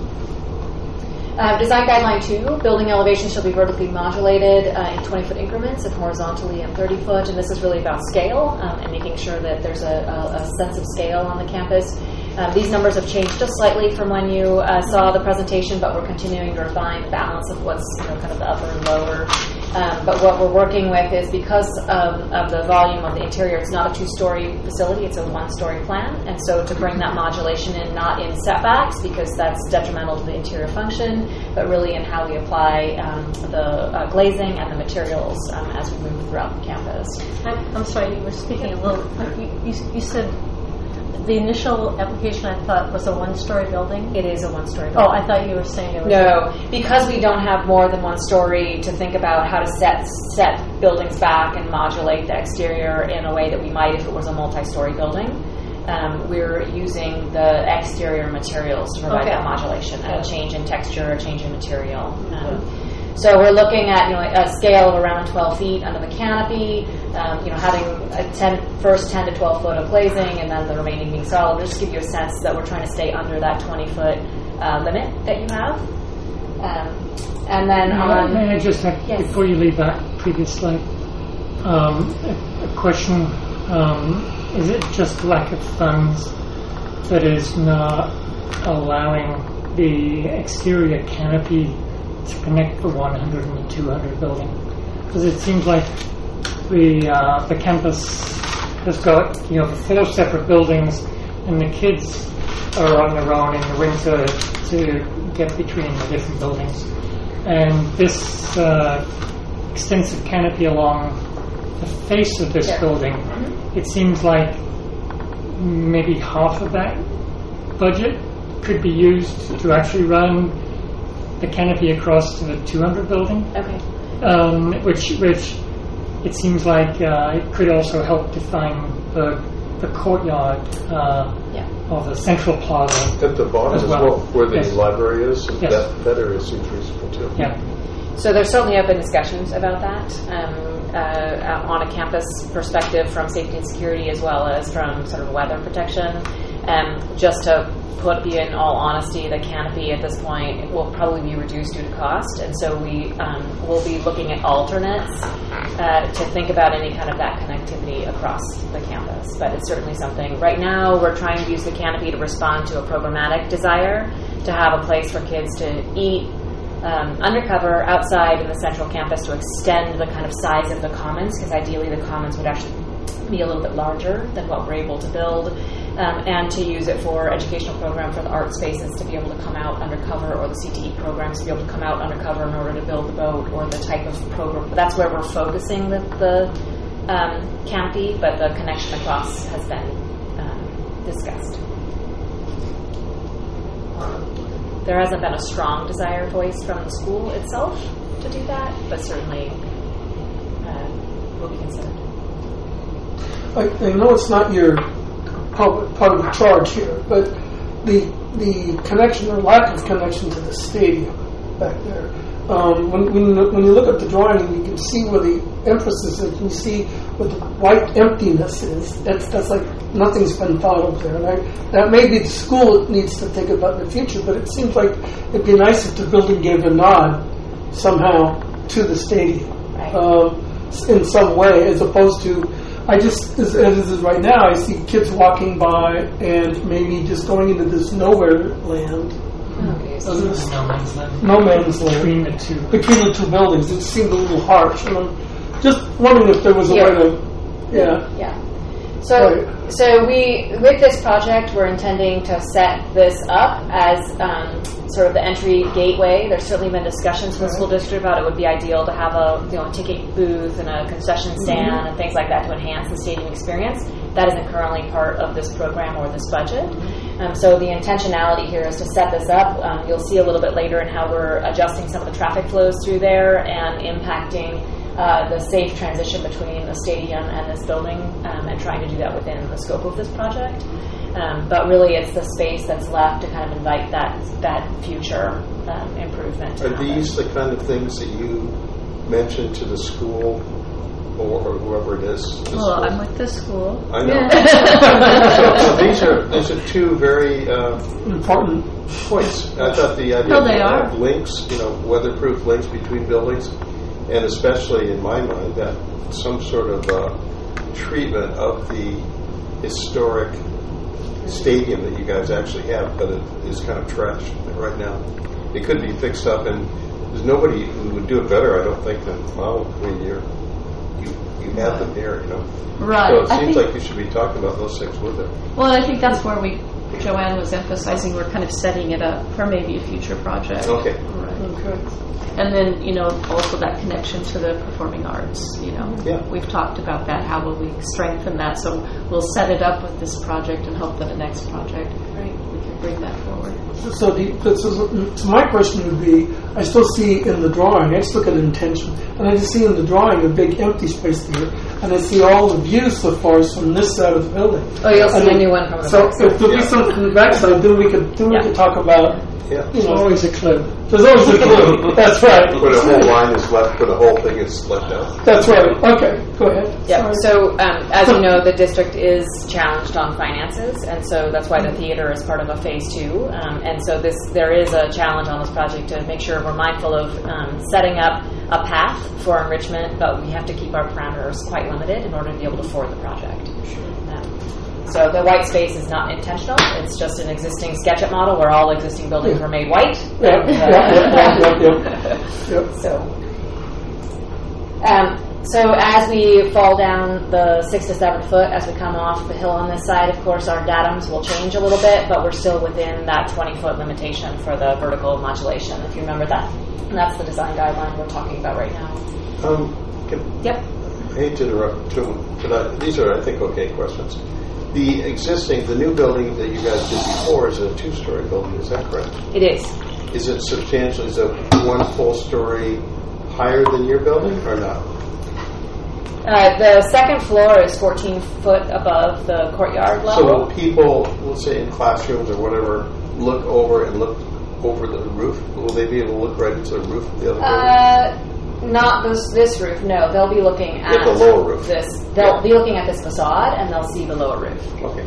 Uh, design guideline two, building elevations shall be vertically modulated uh, in twenty foot increments and horizontally in thirty foot, and this is really about scale um, and making sure that there's a, a, a sense of scale on the campus. Um, these numbers have changed just slightly from when you uh, saw the presentation, but we're continuing to refine the balance of what's, you know, kind of the upper and lower. Um, but what we're working with is, because of, of the volume of the interior, it's not a two-story facility, it's a one-story plan. And so to bring that modulation in, not in setbacks, because that's detrimental to the interior function, but really in how we apply um, the uh, glazing and the materials um, as we move throughout the campus. I'm, I'm sorry, you were speaking a little, you, you, you said the initial application, I thought, was a one-story building? It is a one-story building. Oh, I thought you were saying it was... No, because we don't have more than one story to think about how to set set buildings back and modulate the exterior in a way that we might if it was a multi-story building. Um, we're using the exterior materials to provide Okay. that modulation and a change in texture, a change in material. Um, so we're looking at, you know, a scale of around twelve feet under the canopy, um, you know, having a ten, first ten to twelve foot of glazing and then the remaining being solid. Just to give you a sense that we're trying to stay under that twenty foot uh, limit that you have. Um, and then May on... I- May I just have, Yes. before you leave that previous slide, um, a, a question. Um, is it just lack of funds that is not allowing the exterior canopy to connect the one hundred and the two hundred building? Because it seems like the uh, the campus has got, you know, the four separate buildings, and the kids are on their own in the winter to get between the different buildings. And this uh, extensive canopy along the face of this Yeah. building, it seems like maybe half of that budget could be used to actually run the canopy across to the two hundred building, Okay. um, which which it seems like uh, it could also help define the the courtyard uh, Yeah. of the central plaza. At the bottom As as well. well, where the Yes. library is, Yes. that, that area seems reasonable too. Yeah. So there certainly have been discussions about that um, uh, on a campus perspective, from safety and security as well as from sort of weather protection. Um, just to put you in all honesty, the canopy at this point will probably be reduced due to cost, and so we um, will be looking at alternates uh, to think about any kind of that connectivity across the campus. But it's certainly something. Right now, we're trying to use the canopy to respond to a programmatic desire to have a place for kids to eat Um, undercover outside in the central campus, to extend the kind of size of the commons, because ideally the commons would actually be a little bit larger than what we're able to build, um, and to use it for educational program for the art spaces to be able to come out undercover, or the C T E programs to be able to come out undercover in order to build the boat, or the type of program. But that's where we're focusing the, the um, canopy, but the connection across has been um, discussed. There hasn't been a strong desire voiced from the school itself to do that, but certainly uh, will be considered. I, I know it's not your part, part of the charge here, but the the connection or lack of connection to the stadium back there. Um, when, when when you look at the drawing, you can see where the emphasis is. You see what the white emptiness is. That's that's like nothing's been thought of there. And I, that maybe the school needs to think about in the future. But it seems like it'd be nice if the building gave a nod somehow to the stadium, Right. um, in some way, as opposed to. I just, as, as it is right now, I see kids walking by and maybe just going into this nowhere land. Okay, Uh, this No man's land. no man's land Between the two. between the two buildings. It seemed a little harsh, and I'm just wondering if there was a Yeah. way to, yeah. Yeah. So, Right. so we with this project, we're intending to set this up as um, sort of the entry gateway. There's certainly been discussions in the school district about it would be ideal to have a you know a ticket booth and a concession stand Mm-hmm. and things like that to enhance the stadium experience. That isn't currently part of this program or this budget. Um, so the intentionality here is to set this up. Um, you'll see a little bit later in how we're adjusting some of the traffic flows through there and impacting uh, the safe transition between the stadium and this building, um, and trying to do that within the scope of this project. Um, but really, it's the space that's left to kind of invite that that future um, improvement. to Are happen. these the kind of things that you mentioned to the school or, or whoever it is? the Well, school? I'm with the school. I know. so, so these are these are two very uh, Important. points. I thought the idea No, they of are. links, you know, weatherproof links between buildings, and especially in my mind that some sort of uh, treatment of the historic stadium that you guys actually have, but it is kind of trashed right now. It could be fixed up, and there's nobody who would do it better, I don't think, than Mao. I mean, you're, you you have them here, you know. Right. So it I seems think- like you should be talking about those things with it. Well, I think that's where we, Joanne was emphasizing, we're kind of setting it up for maybe a future project. Okay. Right. And then, you know, also that connection to the performing arts, you know. Yeah. We've talked about that, how will we strengthen that? So we'll set it up with this project and hope that the next project, right, we can bring that forward. So, the, so, so my question would be, I still see in the drawing, I just look at intention, and I just see in the drawing a big empty space there, and I see all the views so far is from this side of the building. Oh, you'll see And a new one from the So back side. if there'll be something from the backside, then we could then we Yeah. could talk about, Yeah. you There's know, always a clue. there's always a clue. That's right. But a whole line is left, but a whole thing is left out. That's right. Okay, go ahead. Yep. Sorry. So, um, as you know, the district is challenged on finances, and so that's why the theater is part of a phase two. Um, and so, this there is a challenge on this project to make sure we're mindful of um, setting up a path for enrichment, but we have to keep our parameters quite limited in order to be able to afford the project. Um, so, the white space is not intentional; it's just an existing SketchUp model where all existing buildings were made white. Yep, And, uh, yep, yep, yep, yep, yep. So, um, so as we fall down the six to seven foot, as we come off the hill on this side, of course, our datums will change a little bit, but we're still within that twenty foot limitation for the vertical modulation. If you remember that, and that's the design guideline we're talking about right now. Um, can, Yep. I hate to interrupt, too, but I, these are, I think, okay questions. The existing, the new building that you guys did before is a two-story building, is that correct? It is. Is it substantial? Is it one full story higher than your building or not? Uh, the second floor is fourteen foot above the courtyard So level. will people, let's say in classrooms or whatever, look over and look over the roof? Will they be able to look right into the roof of the other building? Uh, not this this roof. No, they'll be looking at, At the lower roof. This they'll Yeah. be looking at this facade, and they'll see the lower roof. Okay.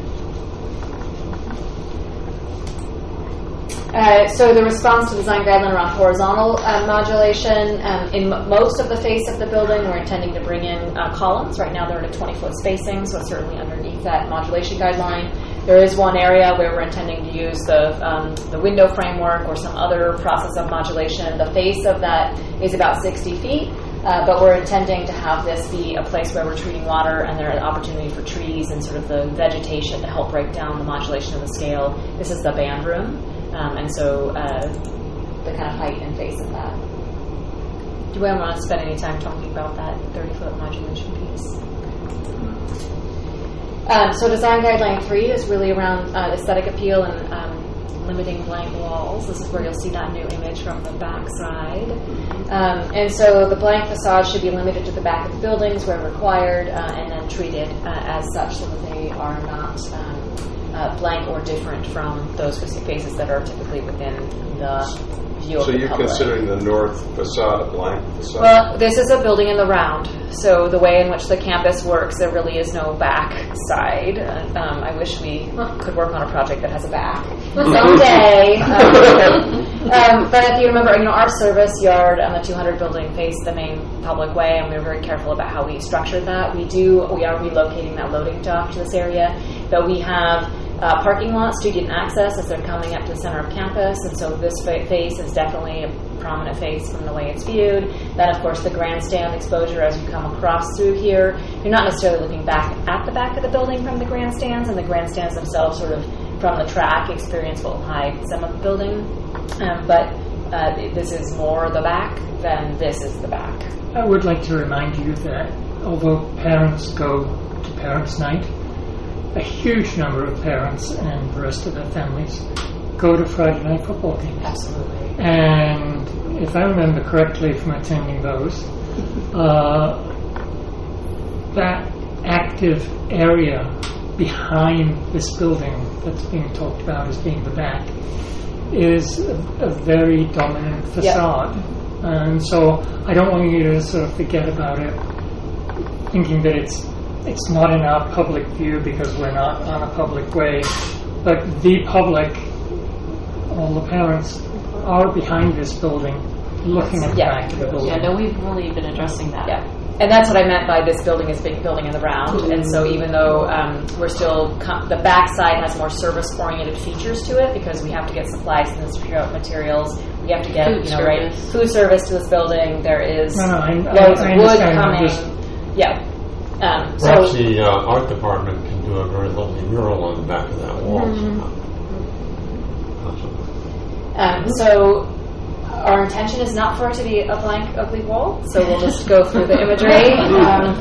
Uh, so the response to design guideline around horizontal uh, modulation, um, in m- most of the face of the building, we're intending to bring in uh, columns. Right now they're at a twenty foot spacing, so it's certainly underneath that modulation guideline. There is one area where we're intending to use the um, the window framework or some other process of modulation. The face of that is about sixty feet. Uh, but we're intending to have this be a place where we're treating water, and there's an opportunity for trees and sort of the vegetation to help break down the modulation of the scale. This is the band room, um, and so uh, the kind of height and face of that. Do we want to spend any time talking about that thirty foot modulation piece? Um, so design guideline three is really around uh, aesthetic appeal and um, limiting blank walls. This is where you'll see that new image from the back side. Um, and so the blank facade should be limited to the back of the buildings where required, uh, and then treated uh, as such so that they are not um, uh, blank or different from those faces that are typically within the view of So the you're public. considering the north facade a blank facade? Well, this is a building in the round, so the way in which the campus works, there really is no back side. Uh, um, I wish we could work on a project that has a back someday. um, um, but if you remember, you know, our service yard on the two hundred building faced the main public way, and we were very careful about how we structured that. We do, we are relocating that loading dock to this area, but we have Uh, parking lot, student access as they're coming up to the center of campus, and so this fa- face is definitely a prominent face from the way it's viewed. Then, of course, the grandstand exposure as you come across through here. You're not necessarily looking back at the back of the building from the grandstands, and the grandstands themselves sort of from the track experience will hide some of the building. Um, but uh, this is more the back than this is the back. I would like to remind you that although parents go to Parents' Night, a huge number of parents and the rest of their families go to Friday night football games. Absolutely. And if I remember correctly from attending those, uh, that active area behind this building that's being talked about as being the back is a, a very dominant facade. Yep. And so I don't want you to sort of forget about it, thinking that it's it's not in our public view because we're not on a public way, but the public, all the parents, are behind this building, looking at the Yeah. back of the building. Yeah, no, we've really been addressing that. Yeah. And that's what I meant by this building is big building in the round. And so even though um, we're still, com- the backside has more service-oriented features to it because we have to get supplies and secure out materials. We have to get, Food you know, right, service. food service to this building. There is No, no, I- loads I- I of wood understand. I'm coming. just- Yeah. Um, so Perhaps the uh, art department can do a very lovely mural on the back of that wall. Um, so our intention is not for it to be a blank, ugly wall. So we'll just go through the imagery. Um,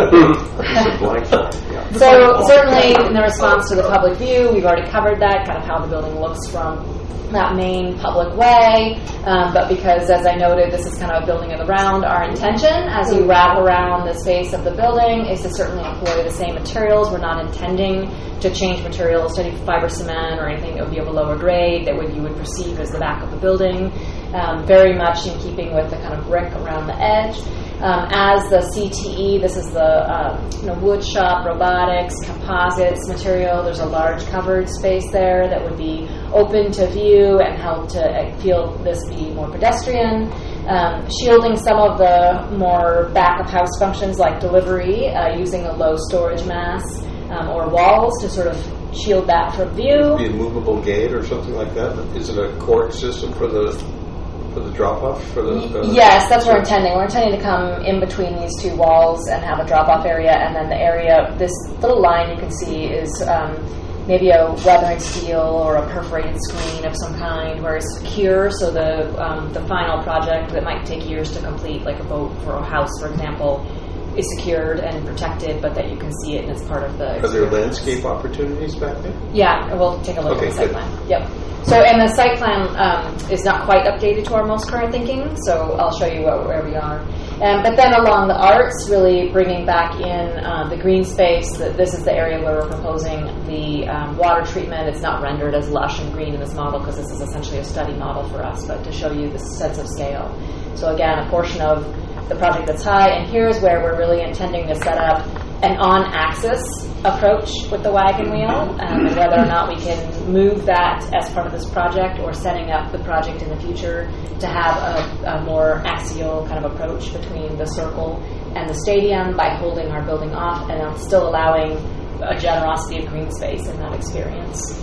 so certainly in the response to the public view, we've already covered that, kind of how the building looks from that main public way. Um, but because, as I noted, this is kind of a building in the round, our intention as you wrap around the space of the building is to certainly employ the same materials. We're not intending to change materials to any fiber cement or anything that would be of a lower grade that would you would perceive as the back of the building. Um, very much in keeping with the kind of brick around the edge. Um, as the C T E, this is the um, you know, wood shop, robotics, composites material. There's a large covered space there that would be open to view and help to uh, feel this be more pedestrian. Um, shielding some of the more back of house functions like delivery uh, using a low storage mass um, or walls to sort of shield that from view. Be a movable gate or something like that? Is it a court system for the for the drop-off? For the, uh, yes, that's what we're intending. We're intending to come in between these two walls and have a drop-off area, and then the area, this little line you can see is um, maybe a weathered steel or a perforated screen of some kind where it's secure, so the um, the final project that might take years to complete, like a boat for a house, for example, is secured and protected, but that you can see it and it's part of the Are there landscape opportunities back there? Yeah, we'll take a look Okay, at the site good. plan. Yep. So, and the site plan um, is not quite updated to our most current thinking, so I'll show you what, where we are. Um, but then along the arts, really bringing back in uh, the green space. The, this is the area where we're proposing the um, water treatment. It's not rendered as lush and green in this model because this is essentially a study model for us, but to show you the sense of scale. So again, a portion of the project that's high, and here's where we're really intending to set up an on-axis approach with the wagon wheel, um, and whether or not we can move that as part of this project or setting up the project in the future to have a, a more axial kind of approach between the circle and the stadium by holding our building off and still allowing a generosity of green space in that experience.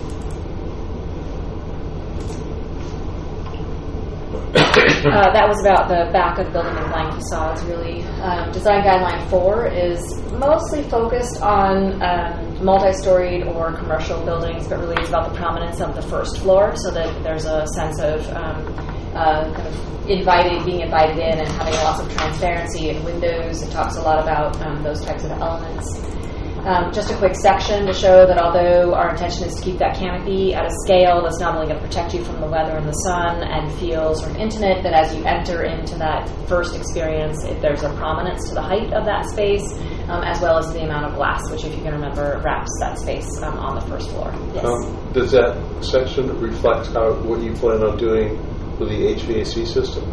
Uh, that was about the back of the building and blank facades, really. Um, design guideline four is mostly focused on um, multi-storied or commercial buildings, but really is about the prominence of the first floor, so that there's a sense of um, uh, kind of invited, being invited in and having lots of transparency in windows. It talks a lot about um, those types of elements. Um, just a quick section to show that although our intention is to keep that canopy at a scale that's not only going to protect you from the weather and the sun and feel sort of intimate, that as you enter into that first experience, if there's a prominence to the height of that space, um, as well as the amount of glass, which, if you can remember, wraps that space um, on the first floor. Yes. Um, does that section reflect how what you plan on doing with the H V A C system?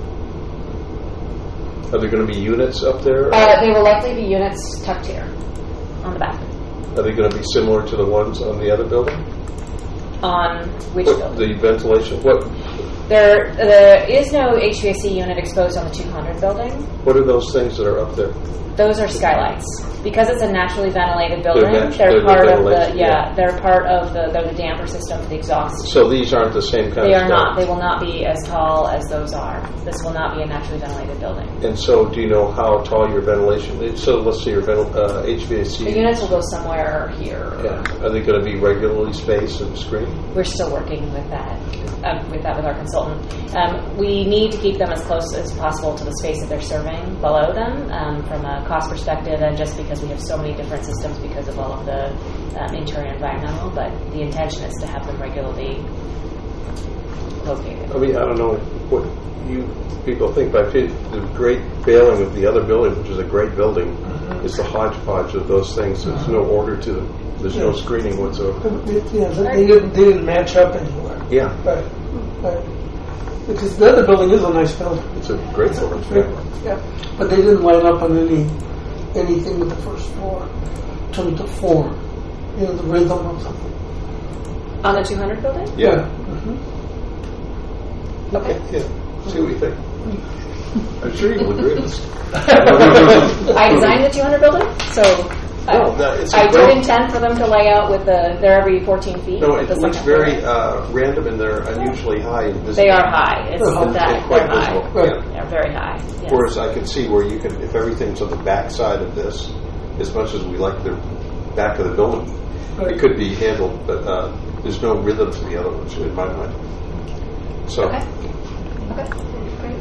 Are there going to be units up there? Uh, they will likely be units tucked here on the back. Are they going to be similar to the ones on the other building? On which What, building? the ventilation. What There, there is no H V A C unit exposed on the two hundred building. What are those things that are up there? Those are skylights. Because it's a naturally ventilated building, They're they're, natu- they're part of the ventilation, yeah, yeah. they're part of the, the damper system for the exhaust. So these aren't the same kind They of are stuff. not. They will not be as tall as those are. This will not be a naturally ventilated building. And so, do you know how tall your ventilation is? So, let's say your ventil- uh, H V A C. The units will go somewhere here. Yeah. Are they going to be regularly spaced and screened? We're still working with that, uh, with that with our consultant. consultant. Um, we need to keep them as close as possible to the space that they're serving below them um, from a cost perspective, and just because we have so many different systems because of all of the um, interior environmental, but the intention is to have them regularly located. I mean, I don't know what you people think, but I feel the great failing of the other building, which is a great building, mm-hmm. is the hodgepodge of those things. There's no order to them. There's yeah. no screening whatsoever. Yeah, they didn't, they didn't match up anywhere. Yeah. Right. Right. Because the other building is a nice building. It's a great building. Yeah. yeah. But they didn't line up on any anything with the first floor in terms of form. You know, the rhythm of something. On the two hundred building? Yeah. Mm-hmm. Okay. Yeah. See what you think. I'm sure you will agree with us. I designed the two hundred building, so no, I, no, it's I great, did intend for them to lay out with the, they're every fourteen feet. No, it looks very uh, random, and they're unusually high and visible. They are high. It's and, that, and quite they're visible. high. Yeah. They're very high. Yes. Whereas I can see where you can, if everything's on the back side of this, as much as we like the back of the building, right. it could be handled, but uh, there's no rhythm to the other ones in my mind. So. Okay. Okay. Great.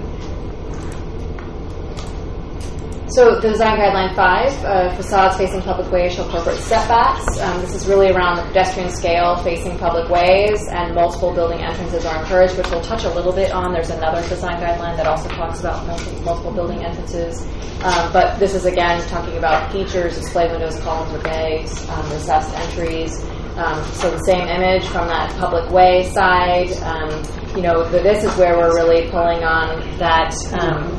So the design guideline five, uh, facades facing public ways shall incorporate setbacks. Um, this is really around the pedestrian scale facing public ways, and multiple building entrances are encouraged, which we'll touch a little bit on. There's another design guideline that also talks about multi- multiple building entrances. Um, but this is, again, talking about features, display windows, columns, or bays, um, recessed entries. Um, so the same image from that public way side. Um, you know, the, this is where we're really pulling on that... Um,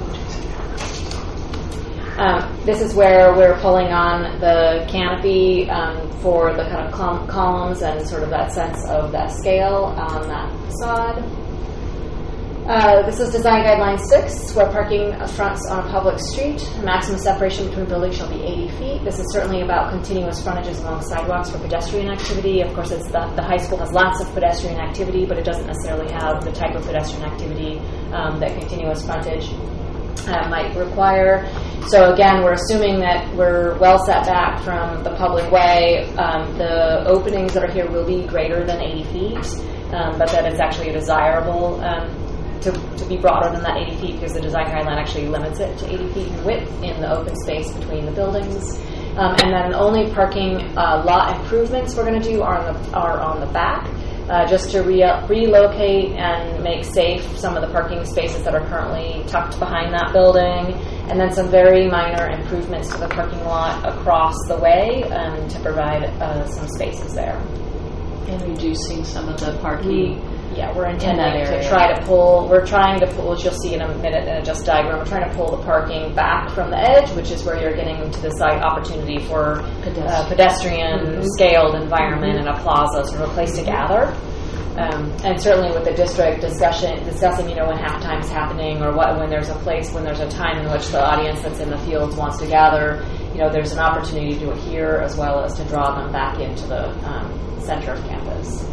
Um, this is where we're pulling on the canopy um, for the kind of col- columns and sort of that sense of that scale on that facade. Uh, this is design guideline six, where parking fronts on a public street. Maximum separation between buildings shall be eighty feet. This is certainly about continuous frontages along sidewalks for pedestrian activity. Of course, it's the, the high school has lots of pedestrian activity, but it doesn't necessarily have the type of pedestrian activity um, that continuous frontage Uh, might require. So again, we're assuming that we're well set back from the public way. Um, the openings that are here will be greater than eighty feet, um, but that it's actually desirable um, to, to be broader than that eighty feet, because the design guideline actually limits it to eighty feet in width in the open space between the buildings. Um, and then only parking uh, lot improvements we're going to do are on the, are on the back. Uh, just to re- relocate and make safe some of the parking spaces that are currently tucked behind that building, and then some very minor improvements to the parking lot across the way um, to provide uh, some spaces there. And reducing some of the parking. We, yeah, we're intending to try to pull, we're trying to pull, which you'll see in a minute in a just diagram, we're trying to pull the parking back from the edge, which is where you're getting to the site opportunity for pedestrian, uh, pedestrian mm-hmm. scaled environment mm-hmm. and a plaza, sort of a place to gather. Um, and certainly with the district discussion, discussing, you know, when halftime's happening, or what when there's a place, when there's a time in which the audience that's in the fields wants to gather, you know, there's an opportunity to do it here as well as to draw them back into the um, center of campus.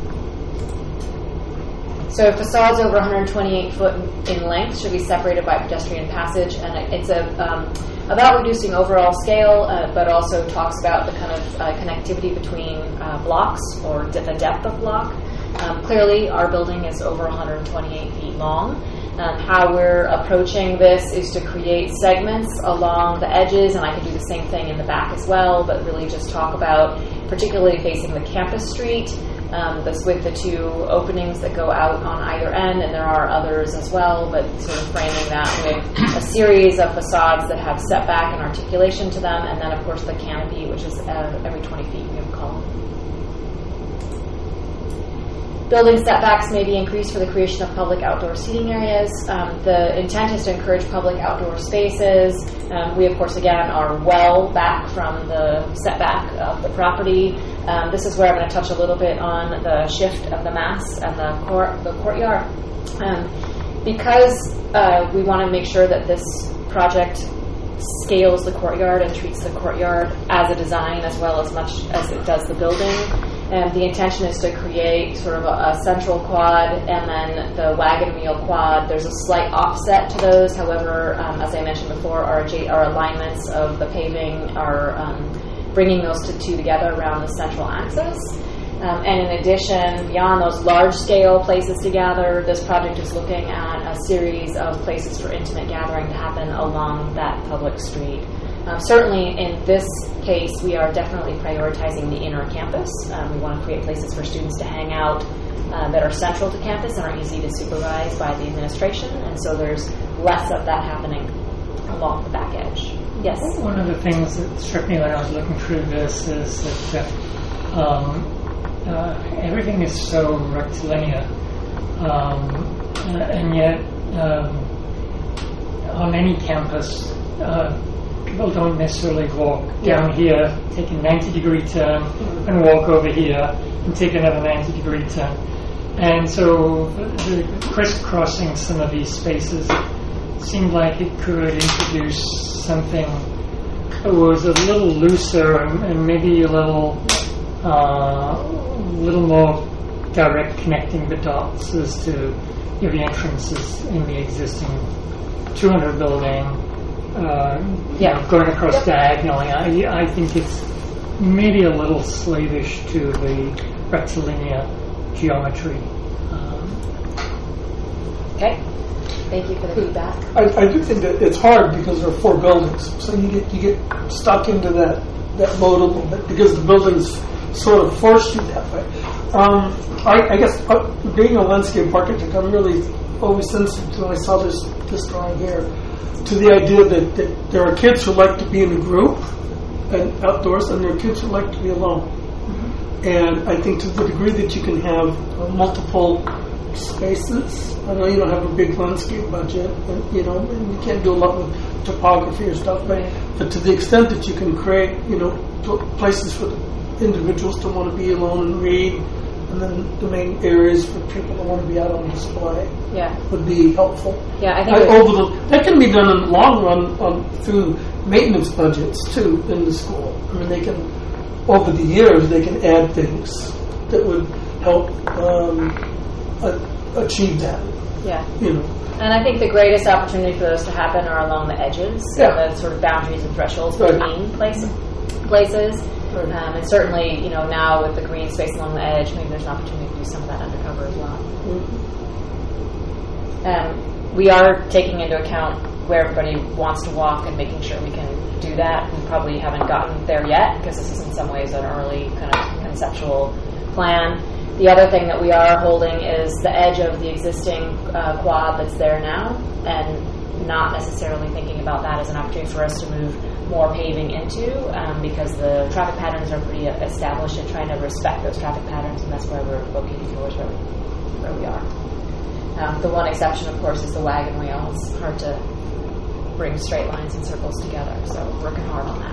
So facades over one hundred twenty-eight foot in length should be separated by pedestrian passage, and it's a, um, about reducing overall scale, uh, but also talks about the kind of uh, connectivity between uh, blocks, or de- the depth of block. Um, clearly, our building is over one hundred twenty-eight feet long. Um, how we're approaching this is to create segments along the edges, and I could do the same thing in the back as well, but really just talk about particularly facing the campus street, um, this with the two openings that go out on either end, and there are others as well, but sort of framing that with a series of facades that have setback and articulation to them, and then of course the canopy, which is uh, every twenty feet we have a column. Building setbacks may be increased for the creation of public outdoor seating areas. Um, the intent is to encourage public outdoor spaces. Um, we, of course, again, are well back from the setback of the property. Um, this is where I'm going to touch a little bit on the shift of the mass and the, court, the courtyard. Um, because uh, we want to make sure that this project scales the courtyard and treats the courtyard as a design as well as much as it does the building. And the intention is to create sort of a, a central quad and then the wagon wheel quad. There's a slight offset to those. However, um, as I mentioned before, our, our alignments of the paving are um, bringing those two together around the central axis. Um, and in addition, beyond those large-scale places to gather, this project is looking at a series of places for intimate gathering to happen along that public street. Um, certainly in this case, we are definitely prioritizing the inner campus. Um, we want to create places for students to hang out uh, that are central to campus and are easy to supervise by the administration, and so there's less of that happening along the back edge. Yes? One of the things that struck me when I was looking through this is that uh, um, uh, everything is so rectilinear, um, uh, and yet um, on any campus, uh, people don't necessarily walk down here, take a ninety degree turn, and walk over here, and take another ninety degree turn. And so the, the crisscrossing some of these spaces seemed like it could introduce something that was a little looser and, and maybe a little uh, little more direct, connecting the dots as to you know, the entrances in the existing two hundred building, uh, yeah. you know, going across yep. diagonally. I, I think it's maybe a little slavish to the rectilinear geometry. Um, okay. Thank you for the feedback. I, I do think that it's hard because there are four buildings, so you get you get stuck into that, that mode a little bit because the buildings sort of force you that way. Um, I, I guess uh, being a landscape architect, I'm really always sensitive to, when I saw this, this drawing here, to the idea that, that there are kids who like to be in a group and outdoors, and there are kids who like to be alone. Mm-hmm. And I think to the degree that you can have uh, multiple spaces, I know you don't have a big landscape budget, and you know, and you can't do a lot with topography or stuff, but, but to the extent that you can create, you know, places for individuals to want to be alone and read, and then the main areas for people that want to be out on display, yeah, would be helpful. Yeah, I think I, over the, that can be done in the long run um, through maintenance budgets too in the school. I mean, they can, over the years, they can add things that would help um, a, achieve that. Yeah. You know. And I think the greatest opportunity for those to happen are along the edges, yeah. the sort of boundaries and thresholds right. between place, places. Right. Um, and certainly, you know, now with the green space along the edge, maybe there's an opportunity to do some of that undercover as well. Mm-hmm. Um, we are taking into account where everybody wants to walk and making sure we can do that. We probably haven't gotten there yet because this is in some ways an early kind of conceptual plan. The other thing that we are holding is the edge of the existing uh, quad that's there now, and not necessarily thinking about that as an opportunity for us to move more paving into, um, because the traffic patterns are pretty established and trying to respect those traffic patterns, and that's why we're locating towards where we, where we are. Um, the one exception, of course, is the wagon wheel. It's hard to bring straight lines and circles together, so we're working hard on that.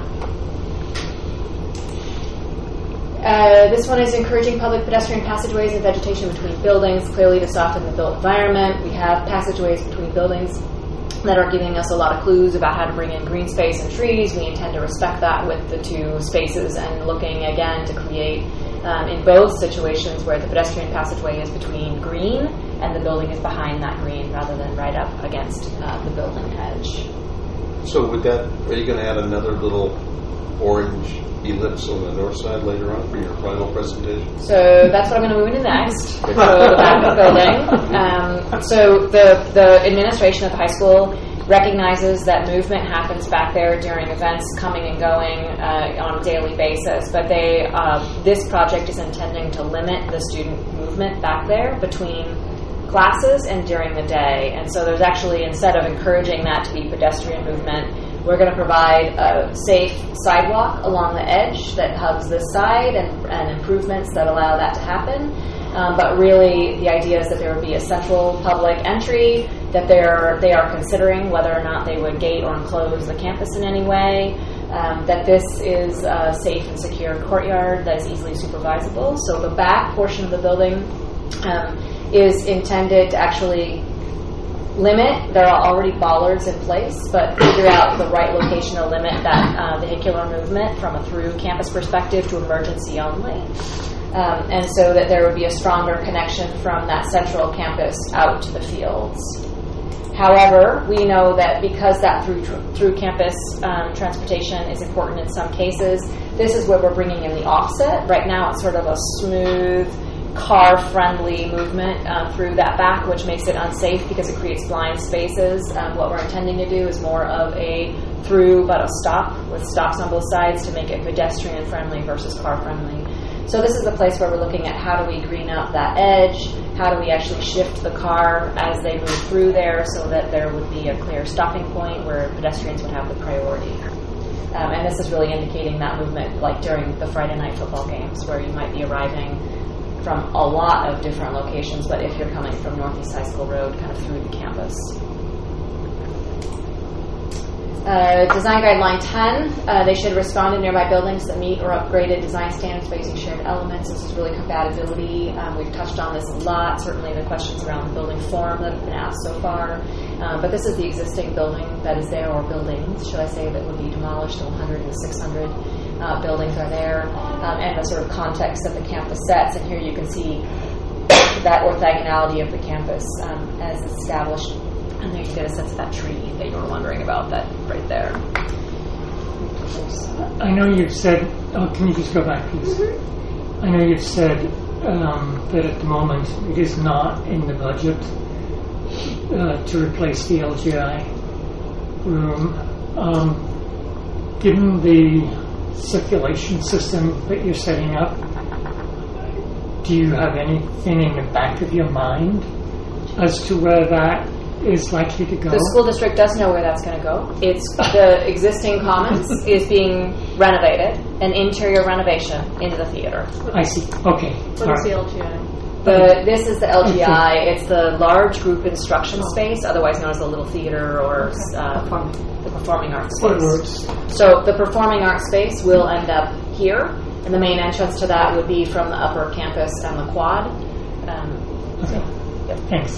Uh, this one is encouraging public pedestrian passageways and vegetation between buildings, clearly to soften the built environment. We have passageways between buildings that are giving us a lot of clues about how to bring in green space and trees. We intend to respect that with the two spaces and looking again to create um, in both situations where the pedestrian passageway is between green and the building is behind that green rather than right up against uh, the building edge. So would that, are you going to add another little orange ellipse on the north side later on for your final presentation? So that's what I'm going to move into next. So the back of the building. Um, so the the administration of the high school recognizes that movement happens back there during events coming and going uh, on a daily basis. But they uh, this project is intending to limit the student movement back there between classes and during the day. And so there's actually, instead of encouraging that to be pedestrian movement, we're going to provide a safe sidewalk along the edge that hugs this side and, and improvements that allow that to happen. Um, but really, the idea is that there would be a central public entry, that they're, they are considering whether or not they would gate or enclose the campus in any way, um, that this is a safe and secure courtyard that is easily supervisable. So the back portion of the building um, is intended to actually limit. There are already bollards in place, but figure out the right location to limit that uh, vehicular movement from a through campus perspective to emergency only. Um, and so that there would be a stronger connection from that central campus out to the fields. However, we know that because that through through campus um, transportation is important in some cases, this is where we're bringing in the offset. Right now, it's sort of a smooth, car-friendly movement uh, through that back, which makes it unsafe because it creates blind spaces. Um, what we're intending to do is more of a through but a stop with stops on both sides to make it pedestrian-friendly versus car-friendly. So this is the place where we're looking at how do we green up that edge, how do we actually shift the car as they move through there so that there would be a clear stopping point where pedestrians would have the priority. Um, and this is really indicating that movement like during the Friday night football games where you might be arriving from a lot of different locations, but if you're coming from Northeast High School Road kind of through the campus. Uh, design guideline ten, uh, they should respond to nearby buildings that meet or upgraded design standards by using shared elements. This is really compatibility. Um, we've touched on this a lot, certainly the questions around the building form that have been asked so far. Um, but this is the existing building that is there, or buildings, should I say, that would be demolished. The one hundred and the six hundred uh, buildings are there, um, and the sort of context that the campus sets. And here you can see that orthogonality of the campus um, as established. And there you get a sense of that tree that you were wondering about, that right there. I know you've said, oh, can you just go back, please? Mm-hmm. I know you've said um, that at the moment it is not in the budget uh, to replace the L G I room. Um, given the circulation system that you're setting up, do you have anything in the back of your mind as to where that is likely to go? The school district does know where that's going to go. It's the existing commons is being renovated, an interior renovation into the theater. I see. Okay. What is the L G I? The, this is the L G I. It's the large group instruction space, otherwise known as the little theater or uh, the performing arts space. So the performing arts space will end up here, and the main entrance to that would be from the upper campus and the quad. Um, okay. So, yep. Thanks.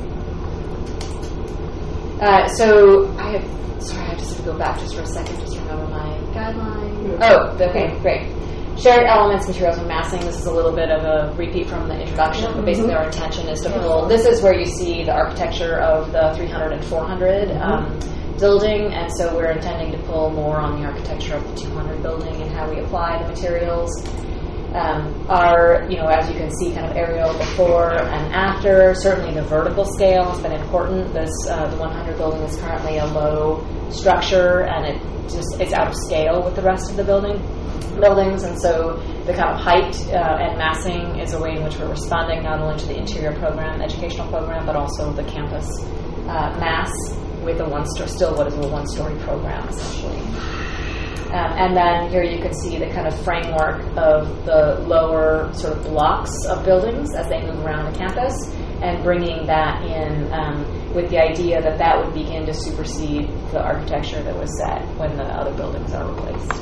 Uh, so I have, sorry, I just have to go back just for a second, just remember my guideline. Oh, okay, great. Shared elements, materials, and massing. This is a little bit of a repeat from the introduction, but basically our intention is to pull. This is where you see the architecture of the three hundred and four hundred um, building, and so we're intending to pull more on the architecture of the two hundred building and how we apply the materials. Um, our, you know, as you can see, kind of aerial before and after. Certainly the vertical scale has been important. This, uh, the one hundred building is currently a low structure, and it just it's out of scale with the rest of the building buildings, and so the kind of height uh, and massing is a way in which we're responding not only to the interior program, educational program, but also the campus uh, mass with a one story, still what is a one-story program essentially. Um, and then here you can see the kind of framework of the lower sort of blocks of buildings as they move around the campus, and bringing that in um, with the idea that that would begin to supersede the architecture that was set when the other buildings are replaced.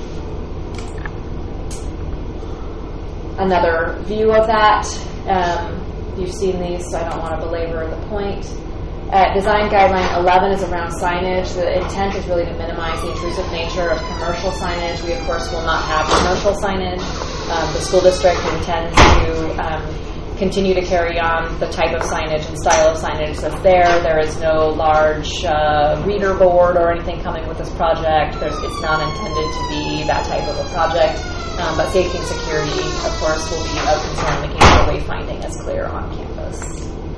Another view of that, um, you've seen these, so I don't want to belabor the point. Uh, design guideline eleven is around signage. The intent is really to minimize the intrusive nature of commercial signage. We, of course, will not have commercial signage. Um, the school district intends to um, continue to carry on the type of signage and style of signage that's there. There is no large uh, reader board or anything coming with this project. There's, it's not intended to be that type of a project. Um, but safety and security, of course, will be a concern, making sure wayfinding is clear on campus.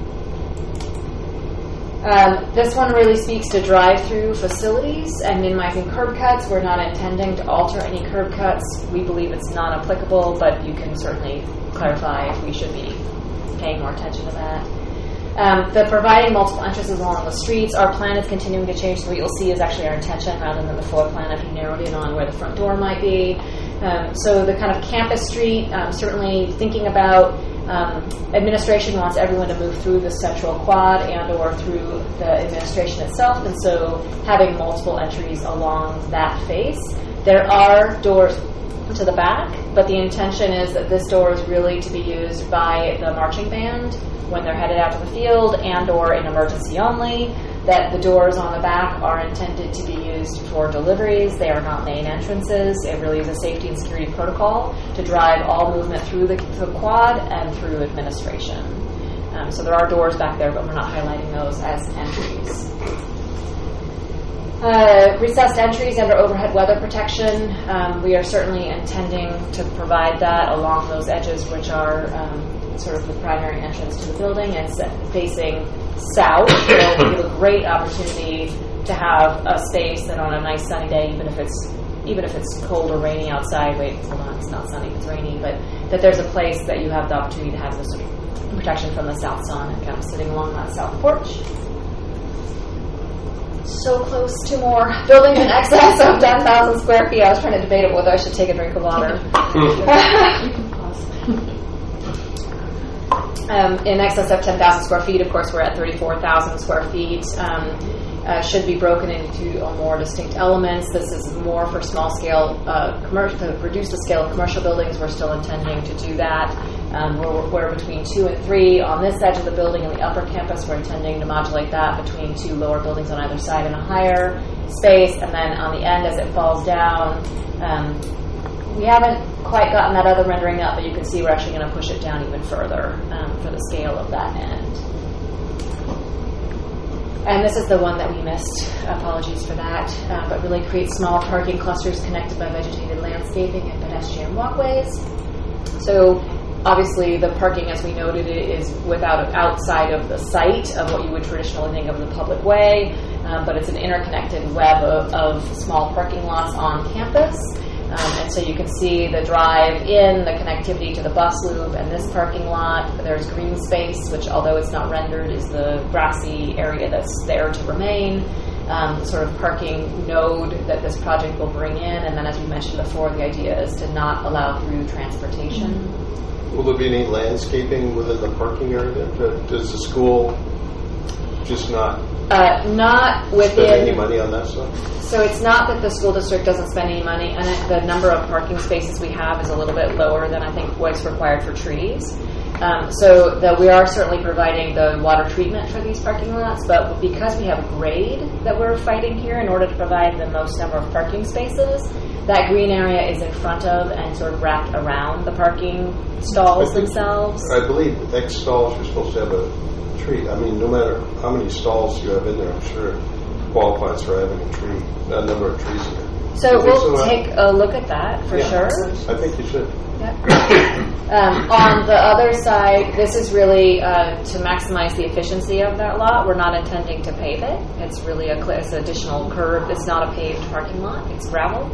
Um, this one really speaks to drive-through facilities and minimizing curb cuts. We're not intending to alter any curb cuts. We believe it's not applicable, but you can certainly clarify if we should be paying more attention to that. Um, the providing multiple entrances along the streets, our plan is continuing to change. So what you'll see is actually our intention rather than the floor plan if you narrowed in on where the front door might be. Um, so the kind of campus street, um, certainly thinking about Um, administration wants everyone to move through the central quad and or through the administration itself, and so having multiple entries along that face. There are doors to the back, but the intention is that this door is really to be used by the marching band when they're headed out to the field and or in emergency only, that the doors on the back are intended to be used for deliveries. They are not main entrances. It really is a safety and security protocol to drive all movement through the, the quad and through administration. Um, so there are doors back there, but we're not highlighting those as entries. Uh, recessed entries under overhead weather protection. Um, we are certainly intending to provide that along those edges, which are um, sort of the primary entrance to the building, and facing south. It will give a great opportunity to have a space that on a nice sunny day, even if it's even if it's cold or rainy outside, wait, hold on, it's not sunny, it's rainy, but that there's a place that you have the opportunity to have this protection from the south sun and kind of sitting along that south porch. So close to more buildings in excess of ten thousand square feet. I was trying to debate whether I should take a drink of water. um, in excess of ten thousand square feet, of course, we're at thirty-four thousand square feet. Um, uh, should be broken into more distinct elements. This is more for small scale, uh, commercial, to reduce the scale of commercial buildings. We're still intending to do that. Um, we're, we're between two and three on this edge of the building. In the upper campus, we're intending to modulate that between two lower buildings on either side in a higher space. And then on the end, as it falls down, um, we haven't quite gotten that other rendering up, but you can see we're actually going to push it down even further um, for the scale of that end. And this is the one that we missed. Apologies for that. Uh, but really create small parking clusters connected by vegetated landscaping and pedestrian walkways. So obviously, the parking, as we noted, is without outside of the site of what you would traditionally think of as the public way, um, but it's an interconnected web of, of small parking lots on campus. Um, and so you can see the drive in, the connectivity to the bus loop, and this parking lot. There's green space, which, although it's not rendered, is the grassy area that's there to remain. Um, sort of parking node that this project will bring in. And then, as we mentioned before, the idea is to not allow through transportation. Mm-hmm. Will there be any landscaping within the parking area? Does the school just not uh, not within spend any money on that stuff? So it's not that the school district doesn't spend any money, and it, the number of parking spaces we have is a little bit lower than I think what's required for trees. Um, so that we are certainly providing the water treatment for these parking lots, but because we have a grade that we're fighting here in order to provide the most number of parking spaces, that green area is in front of and sort of wrapped around the parking stalls I think, themselves. I believe X stalls are supposed to have a tree. I mean, no matter how many stalls you have in there, I'm sure it qualifies for having a tree, a number of trees in there. So we'll so, take a look at that for yeah, sure. I think you should. Yep. um, on the other side, this is really uh, to maximize the efficiency of that lot. We're not intending to pave it. It's really a cl- it's additional curb. It's not a paved parking lot. It's gravel.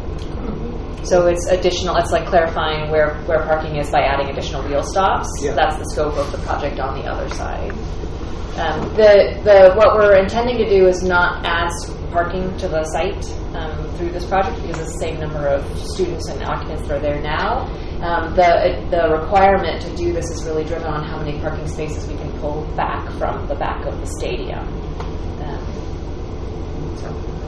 So it's additional. It's like clarifying where, where parking is by adding additional wheel stops. Yeah. That's the scope of the project on the other side. Um, the the what we're intending to do is not add parking to the site um, through this project because it's the same number of students and occupants that are there now. Um, the the requirement to do this is really driven on how many parking spaces we can pull back from the back of the stadium. Um, so.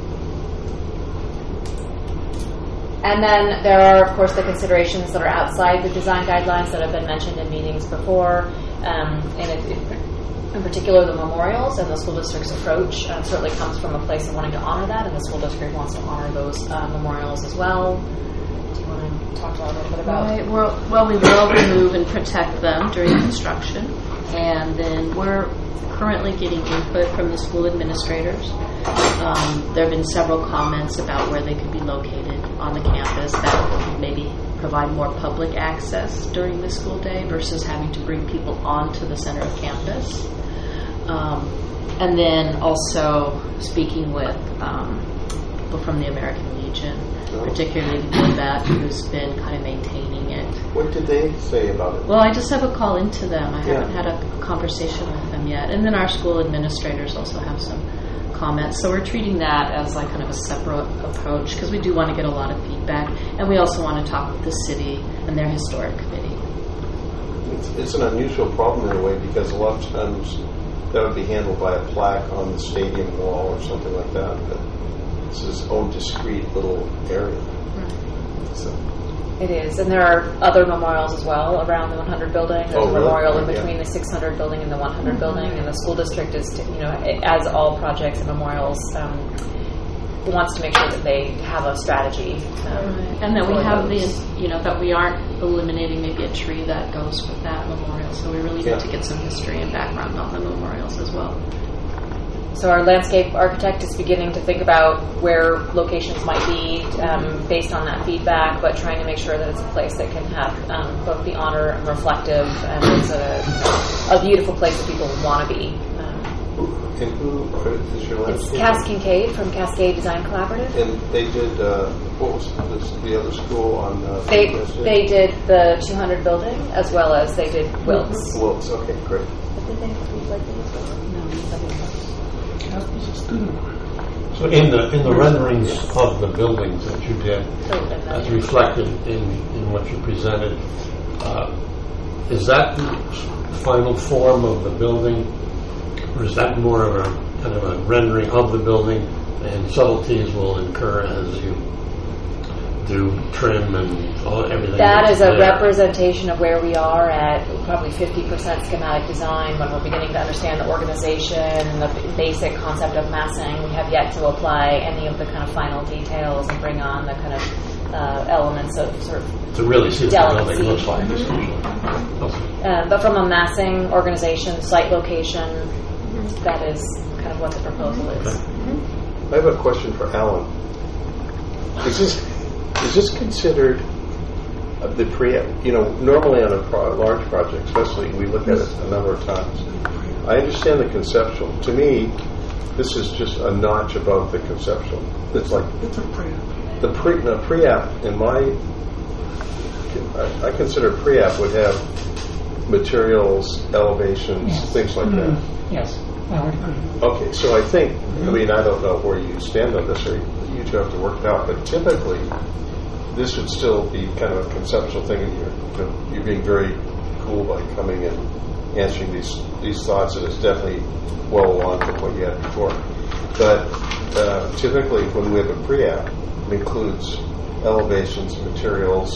And then there are, of course, the considerations that are outside the design guidelines that have been mentioned in meetings before, um, and it, it in particular, the memorials and the school district's approach uh, certainly comes from a place of wanting to honor that, and the school district wants to honor those uh, memorials as well. Do you want to talk a little bit about right. well, well, we will remove and protect them during construction, and then we're currently getting input from the school administrators. Um, there have been several comments about where they could be located on the campus that would maybe provide more public access during the school day versus having to bring people onto the center of campus. Um, and then also speaking with um, people from the American Legion, particularly Yvette, who's been kind of maintaining it. What did they say about it? Well, I just have a call into them. I yeah. haven't had a conversation with them yet. And then our school administrators also have some comments. So we're treating that as like kind of a separate approach because we do want to get a lot of feedback. And we also want to talk with the city and their historic committee. It's, it's an unusual problem in a way because a lot of times that would be handled by a plaque on the stadium wall or something like that. But it's its own discrete little area. Right. So. It is, and there are other memorials as well around the one hundred building. There's oh, a memorial really? in between yeah. the six hundred building and the one hundred building, and the school district is, you know, as all projects and memorials, um, wants to make sure that they have a strategy. Um, And that we for have the, those. you know, that we aren't eliminating maybe a tree that goes with that memorial. So we really Yeah. need to get some history and background on the memorials as well. So our landscape architect is beginning to think about where locations might be um, based on that feedback, but trying to make sure that it's a place that can have um, both the honor and reflective, and it's a, a beautiful place that people want to be. Um, And who is your last it's name? Cass Kincaid from Cascade Design Collaborative. And they did, uh, what was this, the other school on? Uh, They West they did the two hundred building as well as they did Wilkes. Wilkes, okay, great. But did they do like these? Cass was a student. So in the in the renderings of the buildings that you did, So, and as then- reflected in, in what you presented, uh, is that the final form of the building, or is that more of a kind of a rendering of the building, and subtleties will incur as you do trim and all, everything? That that's is a there? representation of where we are at probably fifty percent schematic design when we're beginning to understand the organization and the b- basic concept of massing. We have yet to apply any of the kind of final details and bring on the kind of uh, elements of sort of To really see what the delicacy. building looks like, essentially. Okay. Uh, but from a massing, organization, site location, that is kind of what the proposal is. I have a question for Alan. Is this is this considered uh, the pre? You know, normally on a pro- large project, especially, we look at it a number of times. I understand the conceptual. To me, this is just a notch above the conceptual. It's like It's a prayer. the pre the pre-app in my. I, I consider pre-app would have materials, elevations, Yes. things like that. Yes, I would agree. Okay, so I think, I mean, I don't know where you stand on this, or you two have to work it out, but typically, this would still be kind of a conceptual thing, and you're, you know, you're being very cool by coming and answering these, these thoughts, and it's definitely well along from what you had before. But uh, typically, when we have a pre-app, it includes elevations, materials,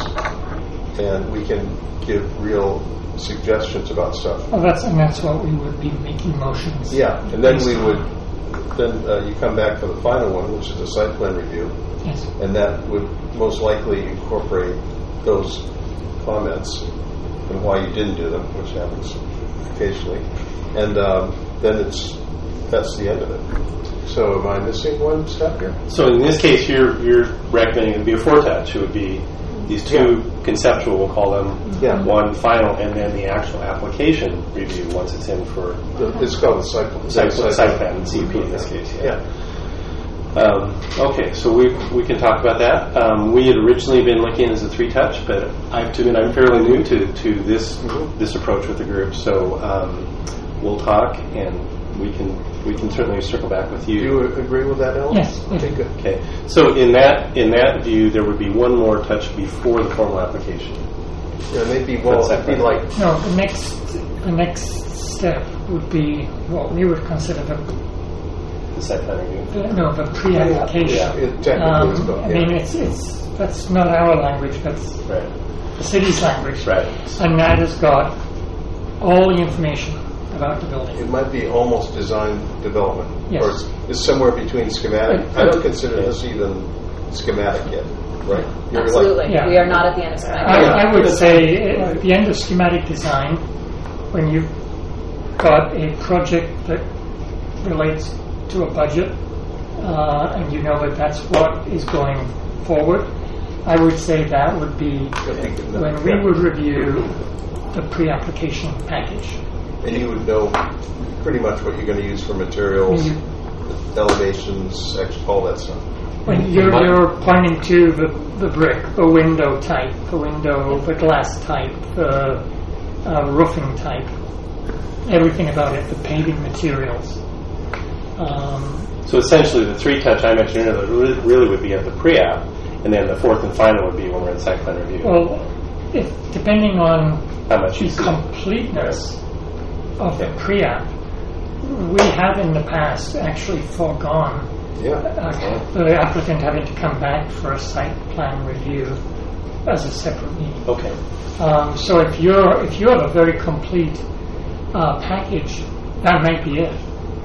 and we can give real suggestions about stuff. Well, that's and that's what we would be making motions. Yeah, and then based we on. would, then uh, you come back for the final one, which is the site plan review, Yes. and that would most likely incorporate those comments and why you didn't do them, which happens occasionally, and um, then it's that's the end of it. So am I missing one step here? So in this case, you're you're recommending it to be a four touch. It would be these two conceptual, we'll call them, Yeah. one final, and then the actual application review once it's in for The- It's called the site plan. site, site plan, C U P in this case. Yeah. Um, okay, so we we can talk about that. Um, we had originally been looking as a three touch, but I have to admit I'm fairly new to to this Mhm. this approach with the group. So um, we'll talk, and we can we can certainly circle back with Do you agree with that, Ellen? Yes. Okay, good. Okay, so in that in that view, there would be one more touch before the formal application. Yeah, maybe, well, That's it'd be separate. like, No, the next the next step would be what we would consider the The site plan review. uh, no the pre-application. yeah, it technically is Um, called, I yeah. mean, it's it's that's not our language. That's Right. the city's language. Right. And that has got all the information about the building. It might be almost design development. Yes. Or it's, it's somewhere between schematic. Uh, I don't consider this even schematic yet, right? You're Absolutely. Yeah. We are not at the end of schematic. I, I would say at the end of schematic design, when you've got a project that relates to a budget, uh, and you know that that's what is going forward, I would say that would be when we would review the pre-application package. And you would know pretty much what you're going to use for materials, You- elevations, ex- all that stuff. When you're, you're pointing to the, the brick, the window type, the window, the glass type, the uh, roofing type, everything about it, the paving materials. Um, So essentially, the three touch I mentioned earlier really, really would be at the pre-app, and then the fourth and final would be when we're in site plan review. well, if, depending on How much the you see. completeness of the pre-app, we have in the past actually foregone Yeah. uh, the applicant having to come back for a site plan review as a separate meeting. Okay. Um, so if you're if you have a very complete uh, package, that might be it.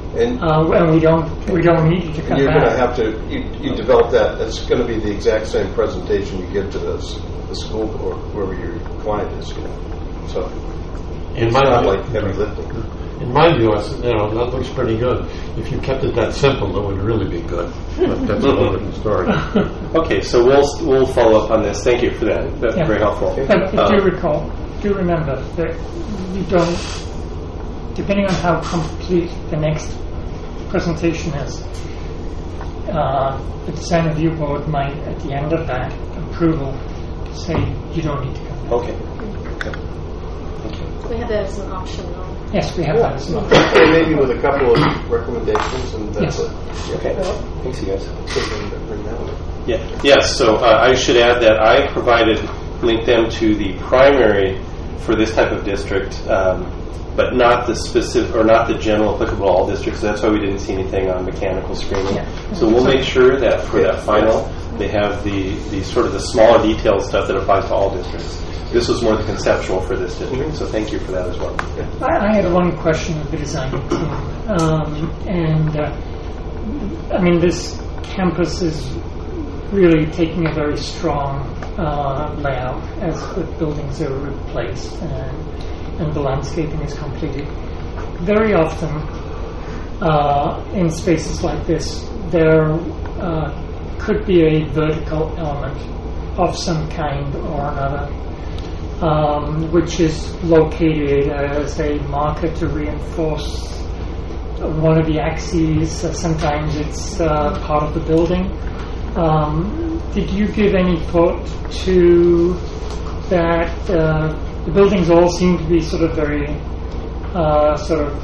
And, uh, and we don't we don't need you to come and you're back. going to have to you, you develop that. It's going to be the exact same presentation you give to this the school or whoever your client is. You know, so In it's my not view, like heavy lifting. in my view, I said, you know, that looks pretty good. If you kept it that simple, that would really be good. But that's a whole different story. Okay, so we'll we'll follow up on this. Thank you for that. That's Yeah. very helpful. But Uh, do recall, do remember that you don't, depending on how complete the next presentation is, uh, the design review board might, at the end of that approval, say you don't need to come back. Okay. We have that as an option, though. Yes, we have that as well. And maybe with a couple of recommendations, and that's Yes. it. Okay. Thanks, you guys. So bring that- bring that one. Yeah. Yes. So uh, I should add that I provided linked them to the primary for this type of district, um, but not the specific or not the general applicable to all districts. That's why we didn't see anything on mechanical screening. Yeah. So we'll make sure that for that final, they have the, the sort of the smaller detailed stuff that applies to all districts. This was more the conceptual for this district, so thank you for that as well. I, I had one question of the design team, um, and uh, I mean this campus is really taking a very strong uh, layout as the buildings are replaced and, and the landscaping is completed. Very often, uh, in spaces like this, there uh, could be a vertical element of some kind or another, um, which is located as a marker to reinforce one of the axes. Uh, sometimes it's uh, part of the building. Um, did you give any thought to that? Uh, the buildings all seem to be sort of very uh, sort of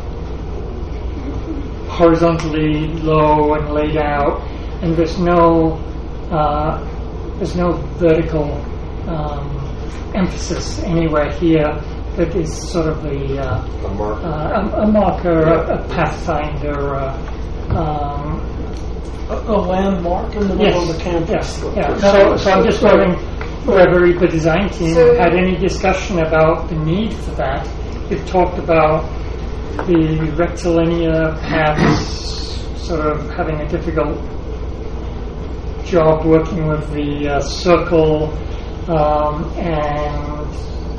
horizontally low and laid out, and there's no uh, there's no vertical um, emphasis anywhere here that is sort of a uh, A marker. uh, a, a marker, a, a pathfinder. Uh, um, A, a landmark in the middle of the campus. Yes, yeah. So, so I'm just wondering whether the design team So- had any discussion about the need for that. You've talked about the rectilinear perhaps sort of having a difficult job working with the uh, circle, um, and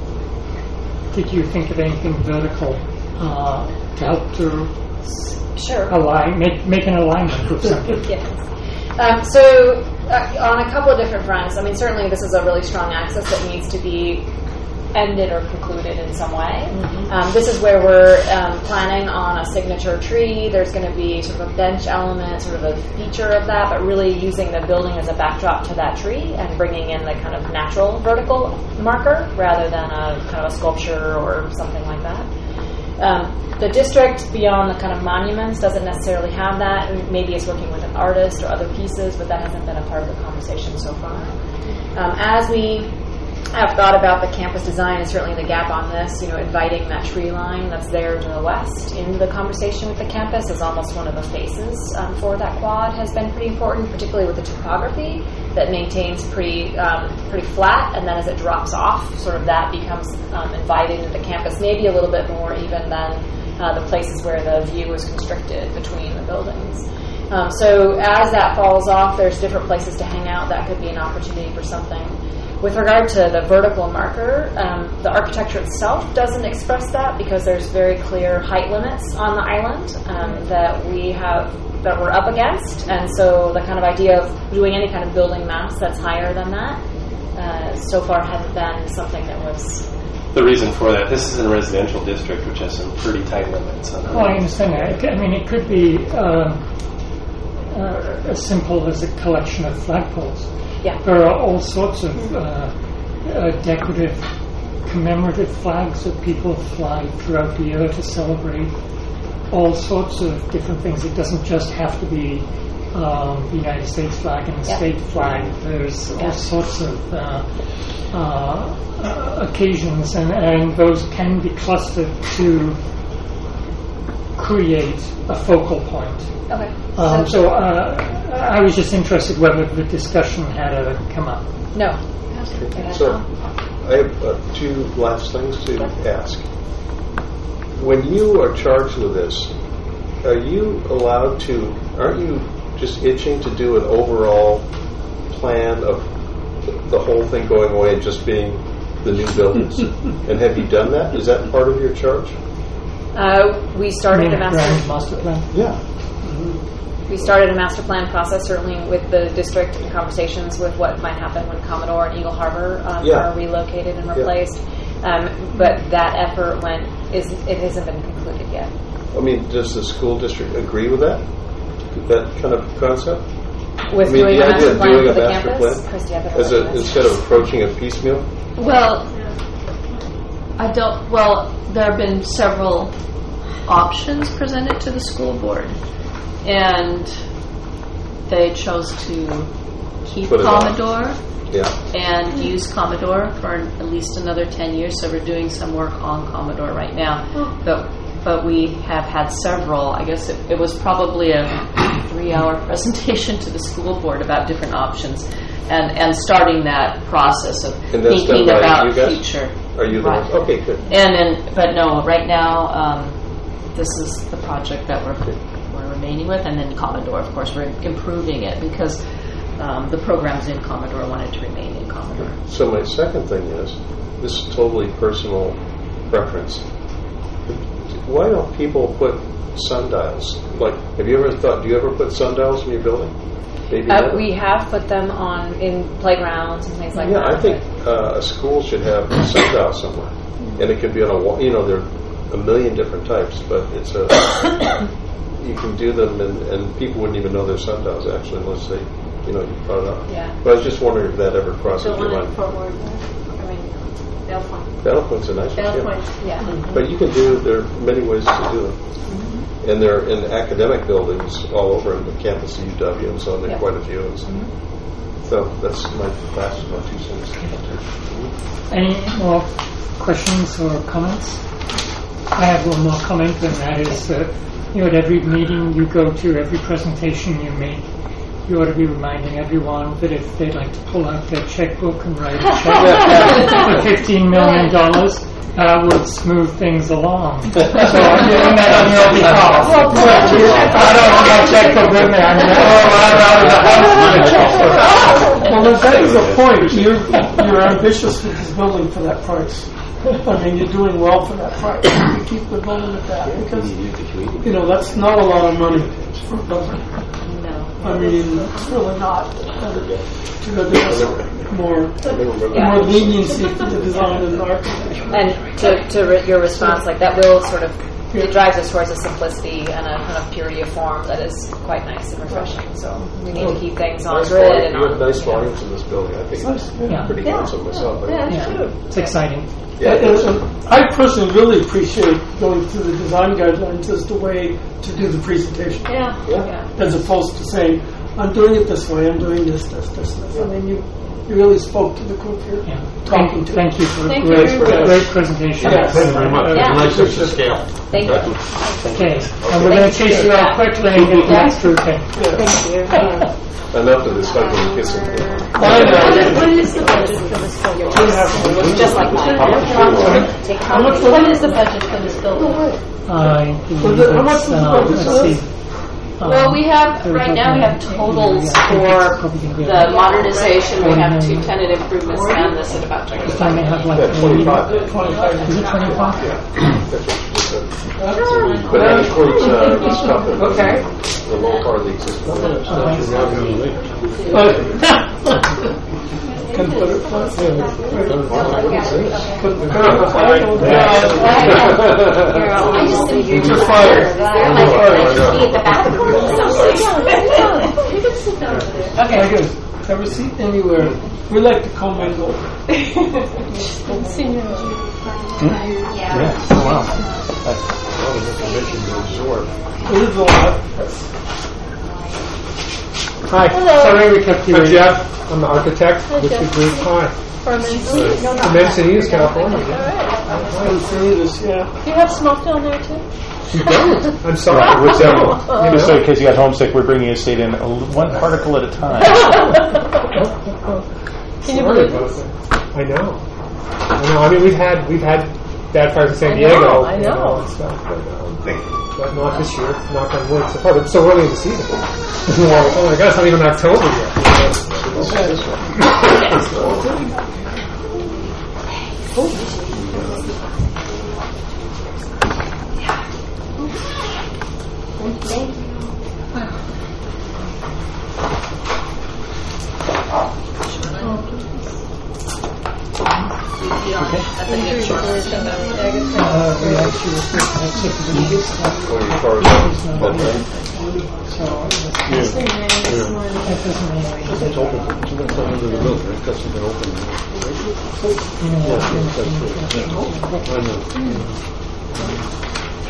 did you think of anything vertical uh, to help to Sure. align, make make an alignment with something? Yes. Um, so, uh, on a couple of different fronts, I mean, certainly this is a really strong axis that needs to be ended or concluded in some way. Mm-hmm. Um, this is where we're um, planning on a signature tree. There's going to be sort of a bench element, sort of a feature of that, but really using the building as a backdrop to that tree and bringing in the kind of natural vertical marker rather than a kind of a sculpture or something like that. Um, the district beyond the kind of monuments doesn't necessarily have that. Maybe it's working with an artist or other pieces, but that hasn't been a part of the conversation so far. Um, as we have thought about the campus design and certainly the gap on this, you know, inviting that tree line that's there to the west into the conversation with the campus as almost one of the faces um, for that quad has been pretty important, particularly with the topography that maintains pretty um, pretty flat, and then as it drops off, sort of that becomes um, inviting to the campus, maybe a little bit more even than uh, the places where the view is constricted between the buildings. Um, so as that falls off, there's different places to hang out. That could be an opportunity for something. With regard to the vertical marker, um, the architecture itself doesn't express that because there's very clear height limits on the island um, that we have that we're up against, and so the kind of idea of doing any kind of building mass that's higher than that uh, so far hasn't been something that was. The reason for that, this is in a residential district, which has some pretty tight limits on Well, I understand that. It could- I mean, it could be um, uh, as simple as a collection of flagpoles. Yeah. There are all sorts of uh, uh, decorative, commemorative flags that people fly throughout the year to celebrate all sorts of different things. It doesn't just have to be um, the United States flag and the Yeah. state flag. There's Yeah. all sorts of uh, uh, uh, occasions, and, and those can be clustered to create a focal point. Okay. Um, so uh, I was just interested whether the discussion had uh, come up. No. So I have uh, two last things to ask. When you are charged with this, are you allowed to, aren't you just itching to do an overall plan of the whole thing going away and just being the new buildings? And have you done that? Is that part of your charge? Uh, we started a Grand master. master plan. Yeah. We started a master plan process, certainly with the district, in conversations with what might happen when Commodore and Eagle Harbor um, Yeah. are relocated and Yeah. replaced. Um, but that effort went is it hasn't been concluded yet. I mean, does the school district agree with that? That kind of concept? With I mean, doing the a idea master of plan doing for a the master campus, plan Christy, I better as let a, you know. instead of approaching it piecemeal? Well, I don't, well, there have been several options presented to the school board, and they chose to keep Put it on. Commodore Yeah. and use Commodore for at least another ten years, so we're doing some work on Commodore right now. But but we have had several, I guess it, it was probably a three-hour presentation to the school board about different options, and, and starting that process of And that's thinking done by about you guys? future. Are you the Right. ones? Okay, good. And then, but no, right now, um, this is the project that we're we're remaining with, and then Commodore, of course, we're improving it because um, the programs in Commodore wanted to remain in Commodore. So my second thing is, this is totally personal preference. Why don't people put sundials? Like, have you ever thought, do you ever put sundials in your building? Maybe Uh, never. we have put them on in playgrounds and things like Yeah, that. I think uh, a school should have a sundial somewhere. And it could be on a wall, you know, there are a million different types, but it's a, you can do them and, and people wouldn't even know they're sundials actually unless they, you know, you brought it up. Yeah. But I was just wondering if that ever crosses The your one in mind. Fort Worth, I mean, Bell Point. Battle Point's a nice one. Bell yeah. Point. Yeah. But you can do, there are many ways to do them. And they're in academic buildings all over in the campus of U W and so on, there are Yeah. quite a few. And so that's my last, my two cents. Any more questions or comments? I have one more comment, and that is that, you know, at every meeting you go to, every presentation you make, you ought to be reminding everyone that if they'd like to pull out their checkbook and write a check for fifteen million dollars, uh, would smooth things along. So I'm doing that on your behalf. I don't have my checkbook with me. I'm going to checkbook. Well, that is a point. You're, you're ambitious with this building for that price. I mean, you're doing well for that price. You keep the building at that because, you know, that's not a lot of money for a building. I mean, it's really not. You know, there's more, more leniency for the design and architecture. And to, to re- your response, like that will sort of, it drives us towards a simplicity and a kind of purity of form that is quite nice and refreshing. So we need to keep things on Nice grid volume. and You have on. nice you know. volumes in this building. I think it's Yeah. pretty handsome myself. I think Yeah. it's It's exciting. Yeah, it And, is. and I personally really appreciate going through the design guidelines as the way to do the presentation, Yeah. Yeah. as opposed to saying, I'm doing it this way, I'm doing this, this, this, this. I mean, you, you really spoke to the group here. Yeah. Talking Thank, to thank you for a Thank you great, very great presentation. Yes. Thank you very much. Yeah. Nice sense of scale. Thank you. Okay, and we're going to chase you out quickly and get the next group in. Thank you. Enough of this hugging and kissing. I know. What is the budget for this building? Just like mine. Take How much was What it? is the budget for this building? I Was believe it- how much it's, was the uh, budget? let's see. Well, we have, right now, we have totals for the modernization, we have two tenant improvements, and this at about This twenty-five time they have million. like Yeah, twenty-five. Is it twenty-five? Yeah. That's what you just said. But that includes uh, the stuff that was Okay. the low part of the existing building. Can put it plus. Put the I just think you're Just fire. Okay. Good. Have a seat anywhere. We like to commingle. Yeah. Oh, wow. A lot of information to absorb. It is a lot. Hi, sorry we kept you I'm waiting. Jeff. I'm the architect with the group. Hi. For Menzies? No, From not Encinitas, California. I can see this, yeah. Do you have smoke down there too? You don't. I'm sorry. What's that? Just so in case you got homesick, we're bringing you state in a l- one particle at a time. Can you Sorry believe about this? that. I know. I know. I mean, we've had we've had bad fires in San I Diego. know, I you know. and stuff, but, um, but not this year. Knock on wood. So far, but it's so early in the season. Oh my God, it's not even October Uh, we actually were supposed to have supervision stuff. So, Yeah. that doesn't mean we should. It's open. It's under the building. It doesn't been open. You know, Yeah, that's- I know.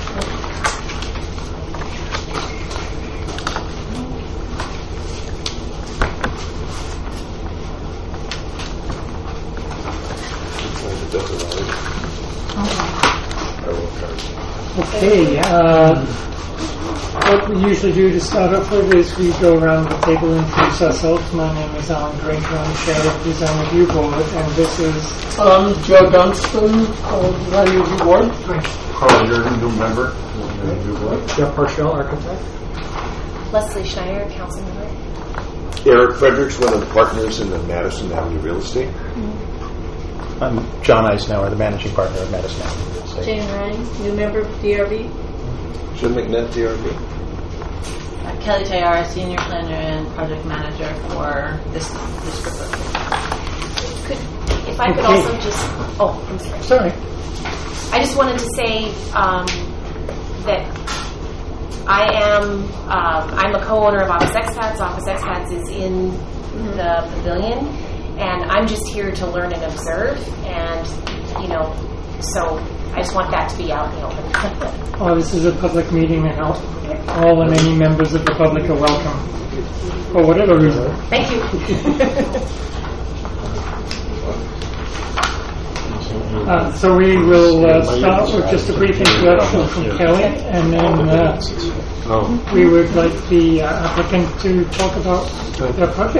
Okay, uh, what we usually do to start off with is we go around the table and introduce ourselves. My name is Alan Granger, I'm chair of the Design Review Board, and this is... Um, Joe Dunstan, uh, Design Review Board. Carl Jurgen, new member. Jeff Parshall, architect. Leslie Schneider, council member. Eric Fredericks, one of the partners in the Madison Avenue Real Estate. I'm John Eisenhower, the managing partner of Madison Avenue Real Estate. Jane Ryan, new member of D R B. Jim McNett, D R B. Uh, Kelly Tayara, senior planner and project manager for this this group. Could, if I could Okay. also just, oh, I'm sorry. Sorry. I just wanted to say um, that I am, um, I'm a co-owner of Office Expats. Office Expats is in the pavilion, and I'm just here to learn and observe, and, you know, so I just want that to be out in the open. Oh, this is a public meeting, and all, all and any members of the public are welcome, for whatever reason. Thank you. Uh, so we will uh, start with just a brief introduction from Kelly, and then uh, Oh. we would like the uh, applicant to talk about their project.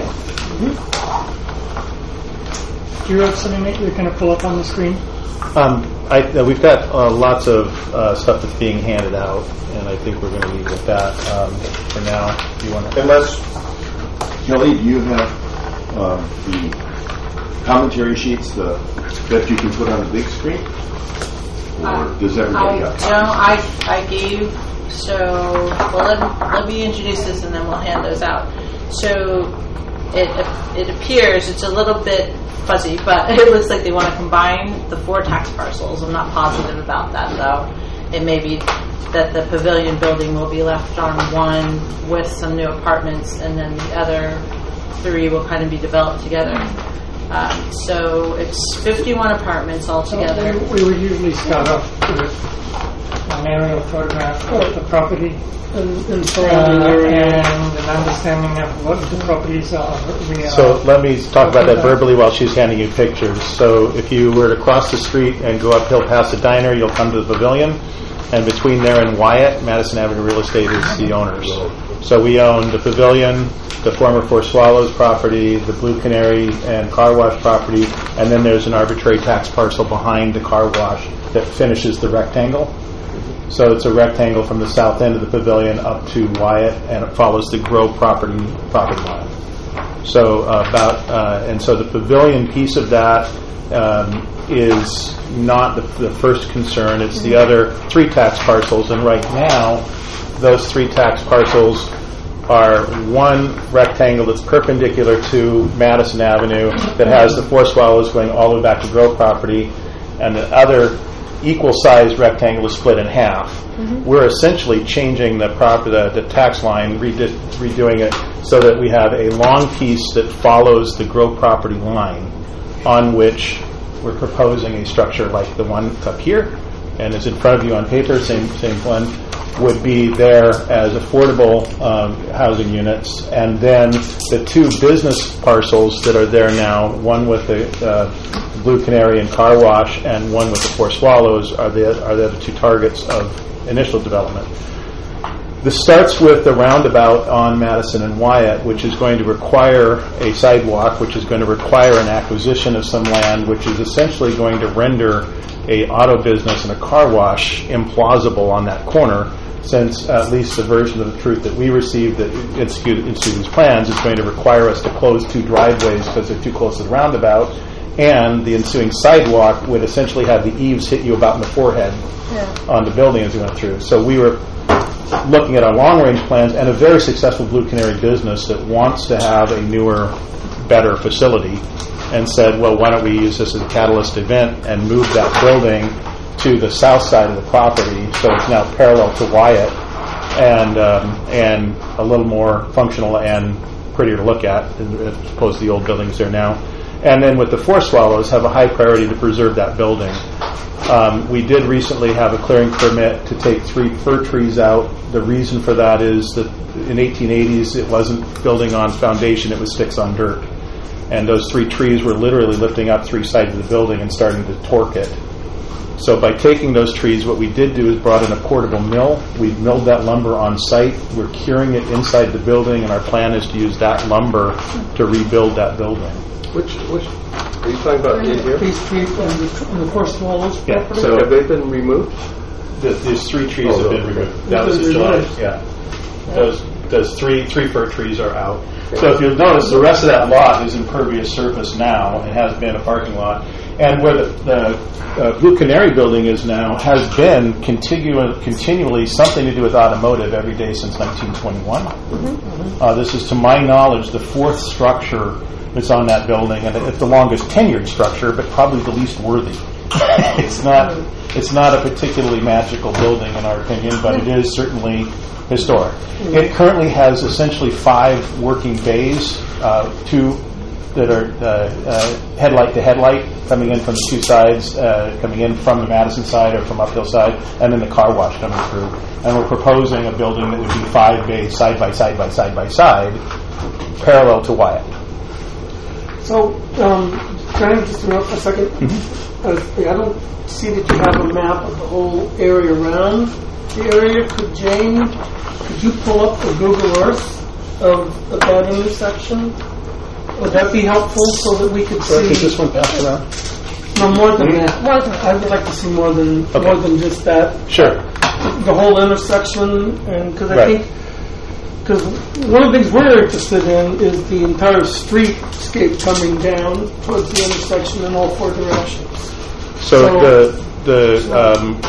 Do you have something that you're going to pull up on the screen? Um, I, uh, we've got uh, lots of uh, stuff that's being handed out, and I think we're going to leave with that um, for now. Do you want to? Unless, Kelly, do you have um, the commentary sheets the, that you can put on the big screen? Or Uh, does I everybody don't. have? I I gave. So well, let, let me introduce this, and then we'll hand those out. So it it appears it's a little bit fuzzy, but it looks like they want to combine the four tax parcels. I'm not positive about that, though. It may be that the pavilion building will be left on one with some new apartments, and then the other three will kind of be developed together. Um, so it's fifty-one apartments altogether. So we, we would usually start off with an aerial photograph of the property And, and, uh, surrounding area. and an understanding of what the properties are. We are So let me talk about that verbally while she's handing you pictures. So if you were to cross the street and go uphill past the diner, you'll come to the pavilion. And between there and Wyatt, Madison Avenue Real Estate is the owners. So we own the pavilion, the former Four Swallows property, the Blue Canary and car wash property, and then there's an arbitrary tax parcel behind the car wash that finishes the rectangle. So it's a rectangle from the south end of the pavilion up to Wyatt, and it follows the Grove property property line. So uh, about uh, and so the pavilion piece of that um, is not the, the first concern. It's the other three tax parcels, and right now those three tax parcels are one rectangle that's perpendicular to Madison Avenue that has the Four Swallows going all the way back to Grove property, and the other equal-sized rectangle is split in half. Mm-hmm. We're essentially changing the, prop- the, the tax line, redi- redoing it so that we have a long piece that follows the Grove property line, on which we're proposing a structure like the one up here, and is in front of you on paper, same same one, would be there as affordable um, housing units, and then the two business parcels that are there now, one with the uh, Blue Canary and car wash, and one with the Four Swallows, are the are the other two targets of initial development. This starts with the roundabout on Madison and Wyatt, which is going to require a sidewalk, which is going to require an acquisition of some land, which is essentially going to render a auto business and a car wash implausible on that corner. since at least the version of the truth that we received that instituted these plans is going to require us to close two driveways because they're too close to the roundabout, and the ensuing sidewalk would essentially have the eaves hit you about in the forehead yeah. on the building as we went through. So we were looking at our long-range plans, and a very successful Blue Canary business that wants to have a newer, better facility, and said, well, why don't we use this as a catalyst event and move that building to the south side of the property, so it's now parallel to Wyatt, and um, and a little more functional and prettier to look at, as opposed to the old buildings there now. And then with the Four Swallows, have a high priority to preserve that building. Um, we did recently have a clearing permit to take three fir trees out. The reason for that is that in eighteen eighties it wasn't building on foundation, it was sticks on dirt. And those three trees were literally lifting up three sides of the building and starting to torque it. So by taking those trees, what we did do is brought in a portable mill. We milled that lumber on site. We're curing it inside the building, and our plan is to use that lumber to rebuild that building. Which, which, are you talking about in here? These trees and the, and the Four Swallows yeah. property? So have they been removed? The, these three trees oh, have been okay. removed. That was the July. Yeah. Those those three three fir trees are out. So if you'll notice, the rest of that lot is impervious surface now. It has been a parking lot. And where the, the uh, Blue Canary building is now has been continu- continually something to do with automotive every day since nineteen twenty-one. Mm-hmm. Uh, this is, to my knowledge, the fourth structure that's on that building, and it's the longest tenured structure, but probably the least worthy. It's not it's not a particularly magical building in our opinion, but it is certainly historic. It currently has essentially five working bays, uh, two that are uh, uh, headlight to headlight, coming in from the two sides, uh, coming in from the Madison side or from uphill side, and then the car wash coming through. And we're proposing a building that would be five bays, side by side by side by side, parallel to Wyatt. So, um, can I just interrupt for a second? Mm-hmm. Uh, I don't see that you have a map of the whole area around the area. Could Jane, could you pull up the Google Earth of, of that intersection? Would that be helpful so that we could so see? Is this one passed around? No, more than that. More than that. I would like to see more than okay. more than just that. Sure. The whole intersection, and because I right. think. Because one of the things we're interested in is the entire streetscape coming down towards the intersection in all four directions. So, so the the um,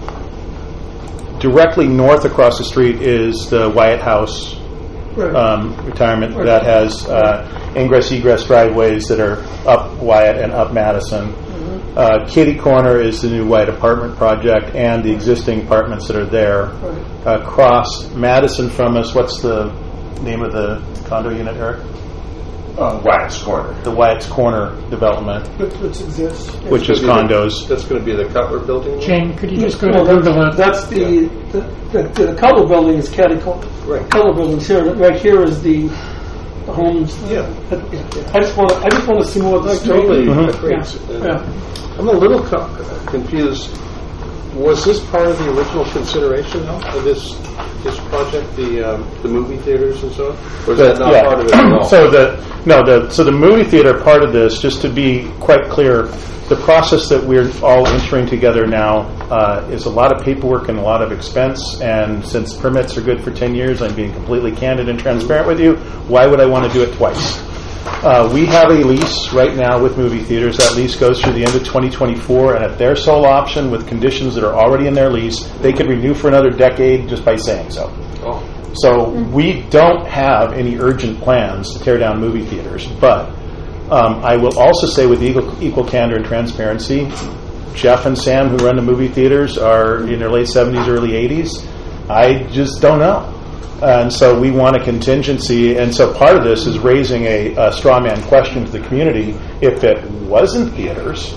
directly north across the street is the Wyatt House right. um, retirement right. that has uh, ingress egress driveways that are up Wyatt and up Madison. Mm-hmm. Uh, Kitty Corner is the new Wyatt apartment project and the existing apartments that are there. Right. Across Madison from us, what's the name of the condo unit, Eric? Uh, Wyatt's Corner. The Wyatt's Corner development. Which, which exists. Which is condos. The, that's going to be the Cutler building? Jane, could you just go well, to Google it? That's the, yeah. the, the, the Cutler building is Catty Corner. Right. Cutler building's here. Right here is the the homes. Yeah. But, yeah. I just want to I just want to see more of the I street. totally mm-hmm. agree. Yeah. Yeah. I'm a little co- confused. Was this part of the original consideration of this this project, the um, the movie theaters and so on? Or is that not yeah. part of it at all? So the no, the so the movie theater part of this, just to be quite clear, the process that we're all entering together now uh, is a lot of paperwork and a lot of expense. And since permits are good for ten years, I'm being completely candid and transparent with you. Why would I want to do it twice? Uh, we have a lease right now with movie theaters. That lease goes through the end of twenty twenty-four, and at their sole option, with conditions that are already in their lease, they could renew for another decade just by saying so. Oh. So mm-hmm. we don't have any urgent plans to tear down movie theaters, but um, I will also say with equal, equal candor and transparency, Jeff and Sam, who run the movie theaters, are in their late seventies, early eighties. I just don't know. And so we want a contingency, and so part of this is raising a, a straw man question to the community. If it wasn't theaters,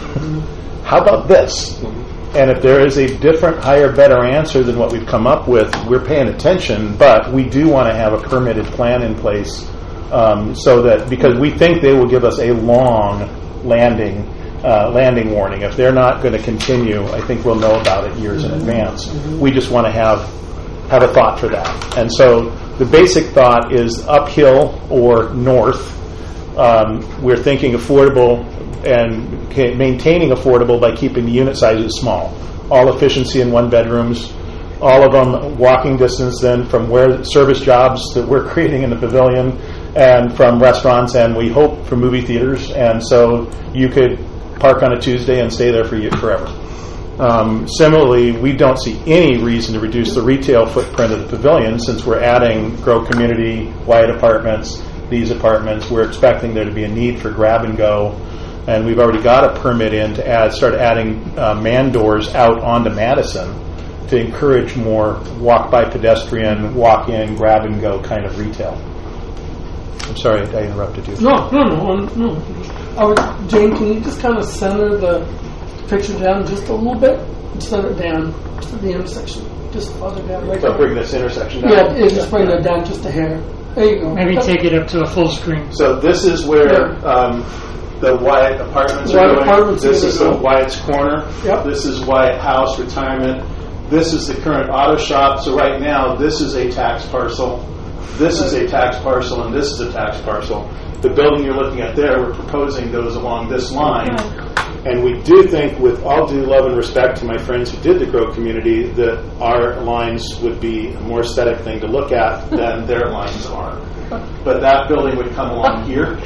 how about this? And if there is a different, higher, better answer than what we've come up with, we're paying attention, but we do want to have a permitted plan in place um, so that, because we think they will give us a long landing uh, landing warning. If they're not going to continue, I think we'll know about it years in advance. We just want to have have a thought for that. And so the basic thought is uphill or north. Um, we're thinking affordable and maintaining affordable by keeping the unit sizes small. All efficiency in one bedrooms, all of them walking distance then from where service jobs that we're creating in the pavilion and from restaurants and we hope from movie theaters. And so you could park on a Tuesday and stay there for you forever. Um, similarly, we don't see any reason to reduce the retail footprint of the pavilion since we're adding Grow Community, Wyatt Apartments, these apartments. We're expecting there to be a need for grab and go, and we've already got a permit in to add, start adding uh, man doors out onto Madison to encourage more walk-by pedestrian, walk-in, grab and go kind of retail. I'm sorry I interrupted you. No, no, no, no. I would, Jane, can you just kind of center the picture down just a little bit? Center it down to the intersection. Just further down. Right So bring this intersection down? Yeah, yeah, just bring that down just a hair. There you go. Maybe take it up to a full screen. So this is where um, the Wyatt Apartments Wyatt are going. Apartments This are is gonna the go. Wyatt's Corner. Yep. This is Wyatt House Retirement. This is the current auto shop. So right now, this is a tax parcel. This is a tax parcel, and this is a tax parcel. The building you're looking at there, we're proposing goes along this line. And we do think, with all due love and respect to my friends who did the Grow Community, that our lines would be a more aesthetic thing to look at than their lines are. But that building would come along here.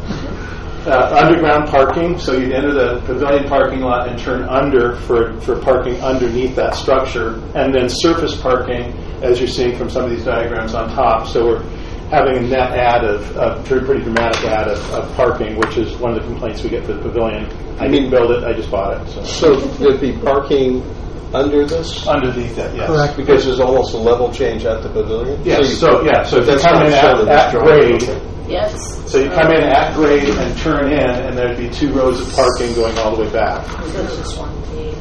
Uh, underground parking, so you'd enter the pavilion parking lot and turn under for, for parking underneath that structure, and then surface parking, as you're seeing from some of these diagrams on top. So we're having a net add of, of pretty dramatic add of, of parking, which is one of the complaints we get for the pavilion. I didn't build it, I just bought it. So, So there'd be parking under this? Underneath it, yes. Correct. Because there's almost a level change at the pavilion? Yes, you- so, yeah, so if you that's come not in shown at, at this drawing, grade, okay. Yes. so you come in at grade and turn in, and there'd be two rows of parking going all the way back. There's just one page.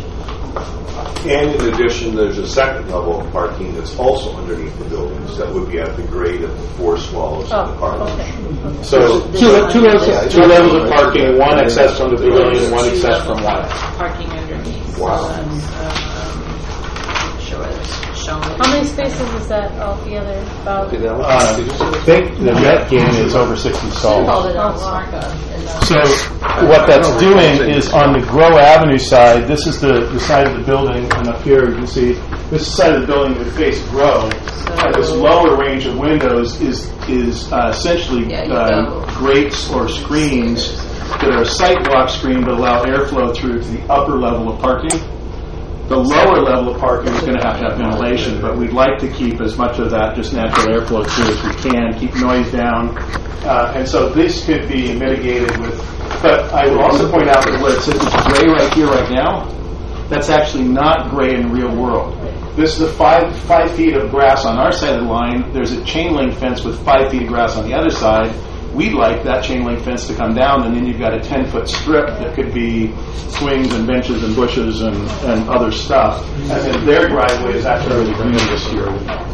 And in addition, there's a second level of parking that's also underneath the buildings that would be at the grade of the four swallows of the park. So Two, two levels of two levels of parking, one access from the pavilion, one access from Wyatt. Parking underneath. Wow. So that's, um, sure it's shown. How many spaces is that altogether? About Okay, now, Uh, did you see I this? think the net gain is over sixty stalls. called it on SmartGov. So what that's doing is on the Grow Avenue side, this is the, the side of the building, and up here you can see this side of the building that face Grow. And this lower range of windows is is uh, essentially Yeah, you uh, go. grates or screens that are sidewalk screen that allow airflow through to the upper level of parking. The lower level of parking is going to have to have ventilation, but we'd like to keep as much of that just natural airflow through as we can, keep noise down. Uh, and so this could be mitigated with, but I will also point out that where it says it's gray right here, right now, that's actually not gray in the real world. This is the five five feet of grass on our side of the line. There's a chain link fence with five feet of grass on the other side. We'd like that chain link fence to come down, and then you've got a ten-foot strip that could be swings and benches and bushes and, and other stuff. And then their driveway is actually really green this year.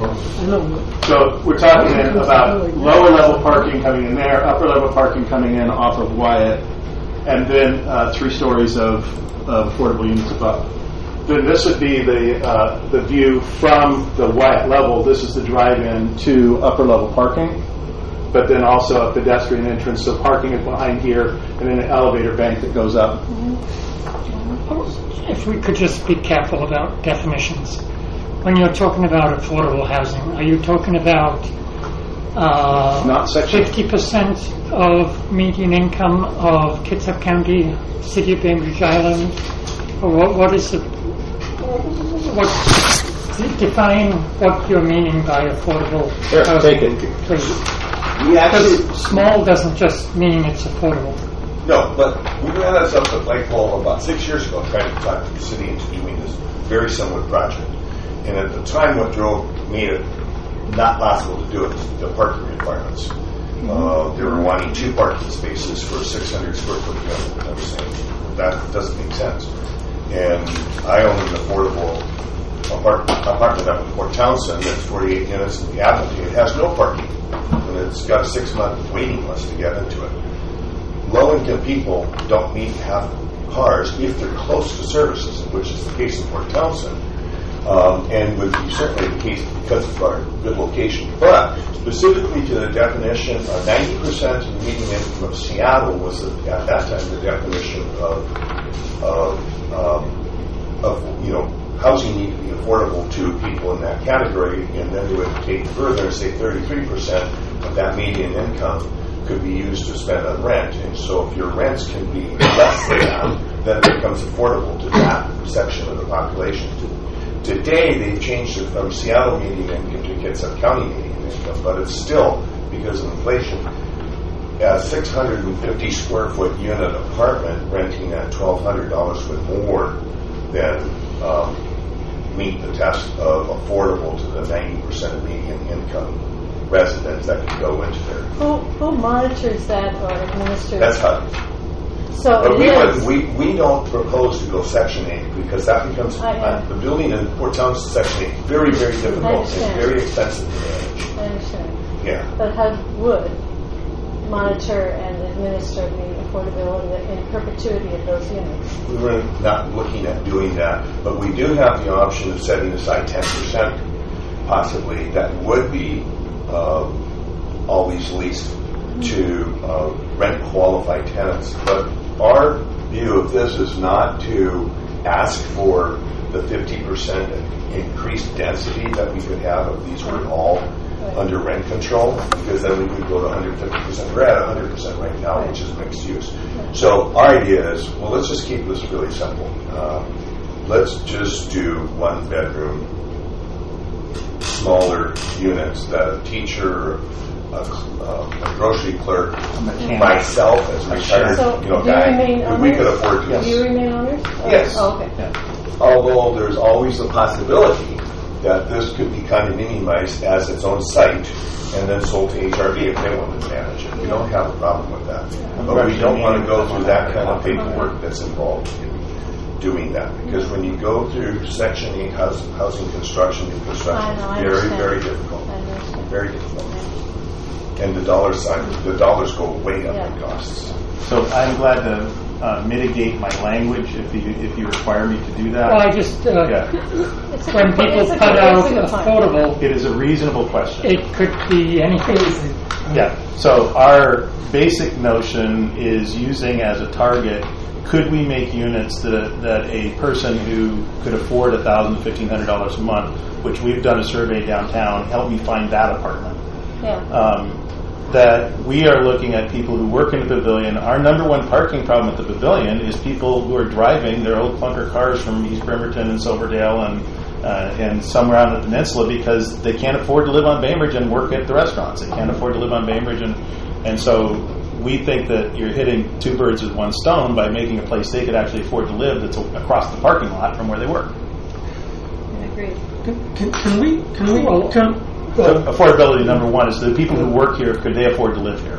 So we're talking then about lower level parking coming in there, upper level parking coming in off of Wyatt, and then uh, three stories of, of affordable units above. Then this would be the uh, the view from the Wyatt level. This is the drive-in to upper level parking, but then also a pedestrian entrance. So parking is behind here, and then an elevator bank that goes up. If we could just be careful about definitions. When you're talking about affordable housing, are you talking about uh, Not section. fifty percent of median income of Kitsap County, City of Bainbridge Island? Or what, what is the, what, define what you're meaning by affordable Here, housing, take it. please. We actually, Because small doesn't just mean it's affordable. no, but we ran us up at Lakeville about six years ago trying to talk to the city into doing this very similar project. And at the time, what drove made it not possible to do it was the parking requirements. Uh, they were wanting two parking spaces for a six hundred square foot building. I was saying that doesn't make sense. And I own an affordable apart- apartment up in Port Townsend that's forty-eight units in the Appleton. It has no parking, and it's got a six-month waiting list to get into it. Low-income people don't need to have cars if they're close to services, which is the case in Port Townsend, um, and would be certainly the case because of our good location. But specifically to the definition, uh, ninety percent of the median income of Seattle was the, at that time the definition of, of, um, of you know housing need to be affordable to people in that category, and then they would take further and say thirty-three percent of that median income could be used to spend on rent. And so if your rents can be less than that, then it becomes affordable to that section of the population. Today, they've changed it from Seattle median income to Kitsap County median income, but it's still, because of inflation, a six hundred fifty square foot unit apartment renting at twelve hundred dollars would more than um, meet the test of affordable to the ninety percent of median income residents that can go into there. Who, who monitors that or administers? That's H U D. So but it we, is. would, we we don't propose to go Section eight because that becomes I, uh, the building in Port Townsend Section eight very very difficult and very expensive to manage. I understand. Yeah. But H U D would monitor and administer the affordability in perpetuity of those units. We were not looking at doing that, but we do have the option of setting aside ten percent possibly that would be uh, always leased to uh, rent qualified tenants. But our view of this is not to ask for the fifty percent increased density that we could have if these were all right. under rent control, because then we could go to one hundred fifty percent. We're at one hundred percent right now, right. which is mixed use. Right. So our idea is, well, let's just keep this really simple. Uh, let's just do one bedroom, smaller units that a teacher, a, a grocery clerk, myself as a retired so you know, do you guy, remain owners? we could afford to. Yes. Do you remain owners? Yes. Oh, okay. Yeah. Although there's always the possibility that this could be condominiumized as its own site and then sold to H R B if they want to manage it. We don't have a problem with that. Yeah. But we don't want to go through that kind of paperwork that's involved in doing that. Because when you go through Section eight house, housing construction and construction, know, very, understand. very difficult. Very difficult. And the dollar side, the dollars go way up Yeah. in costs. So I'm glad to uh, mitigate my language if you if you require me to do that. Well, I just, uh, yeah. when people put out affordable, it is a reasonable question. It could be anything. Yeah. So our basic notion is using as a target, could we make units that that a person who could afford one thousand dollars, fifteen hundred dollars a month, which we've done a survey downtown, help me find that apartment. Yeah. Um, that we are looking at people who work in the pavilion. Our number one parking problem at the pavilion is people who are driving their old clunker cars from East Bremerton and Silverdale and uh, and somewhere on the peninsula because they can't afford to live on Bainbridge and work at the restaurants. They can't afford to live on Bainbridge, and and so we think that you're hitting two birds with one stone by making a place they could actually afford to live that's across the parking lot from where they work. I agree. Can, can, can we? Can we? Can, So affordability, number one, is the people who work here, could they afford to live here?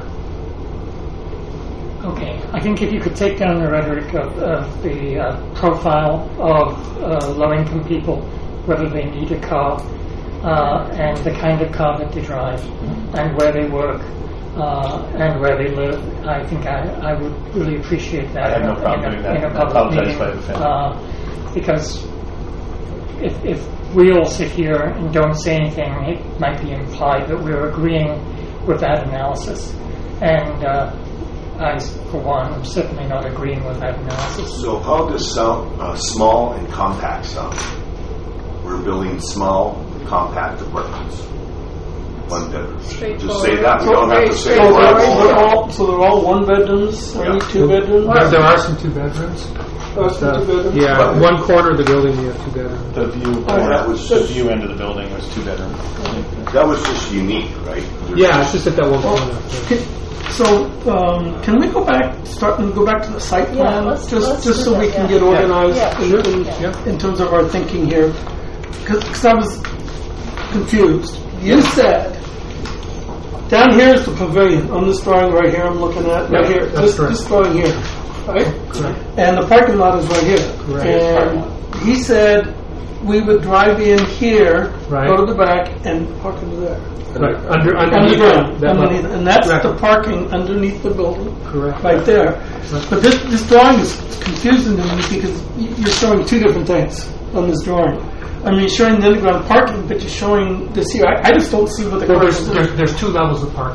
Okay, I think if you could take down the rhetoric of, of the uh, profile of uh, low-income people, whether they need a car, uh, and the kind of car that they drive, mm-hmm. and where they work, uh, and where they live, I think I, I would really appreciate that. I have no problem in a, doing that. In a I public apologize meeting, if I offended. uh, because if, if we all sit here and don't say anything, it might be implied that we're agreeing with that analysis. And uh, I, for one, am certainly not agreeing with that analysis. So how does sound, uh, small and compact sound? We're building small, compact apartments. One bedroom. Just say that. We don't have to say so they're, words. they're all, so they're all one bedrooms, only Yeah. two bedrooms? There, there are some two bedrooms. Oh, some two bedrooms? Yeah, But- one corner of the building you have two bedrooms. The view, Oh, that was the just- view end of the building was two bedroom. That was just unique, right? There's Yeah, it's just at that one Well, corner. can, so um, can we go back, start and go back to the site Yeah, plan, let's- just let's just do so that, we can yeah. get organized Yeah. in, Sure. in, Yeah. in terms of our thinking here? Because I was confused. You said down here is the pavilion on this drawing right here. I'm looking at right Yeah, here. that's This, correct. this drawing here, right? Correct. And the parking lot is right here. Correct. And he said we would drive in here, Right. go to the back, and park into there. Right. Under, underneath Underground, that underneath, level. and that's Correct. the parking underneath the building, Correct. right there. But this this drawing is confusing to me because y- you're showing two different things on this drawing. I mean, you're showing the underground parking, but you're showing this here. I, I just don't see what the Well, car there's, is there's, doing. there's two levels of parking.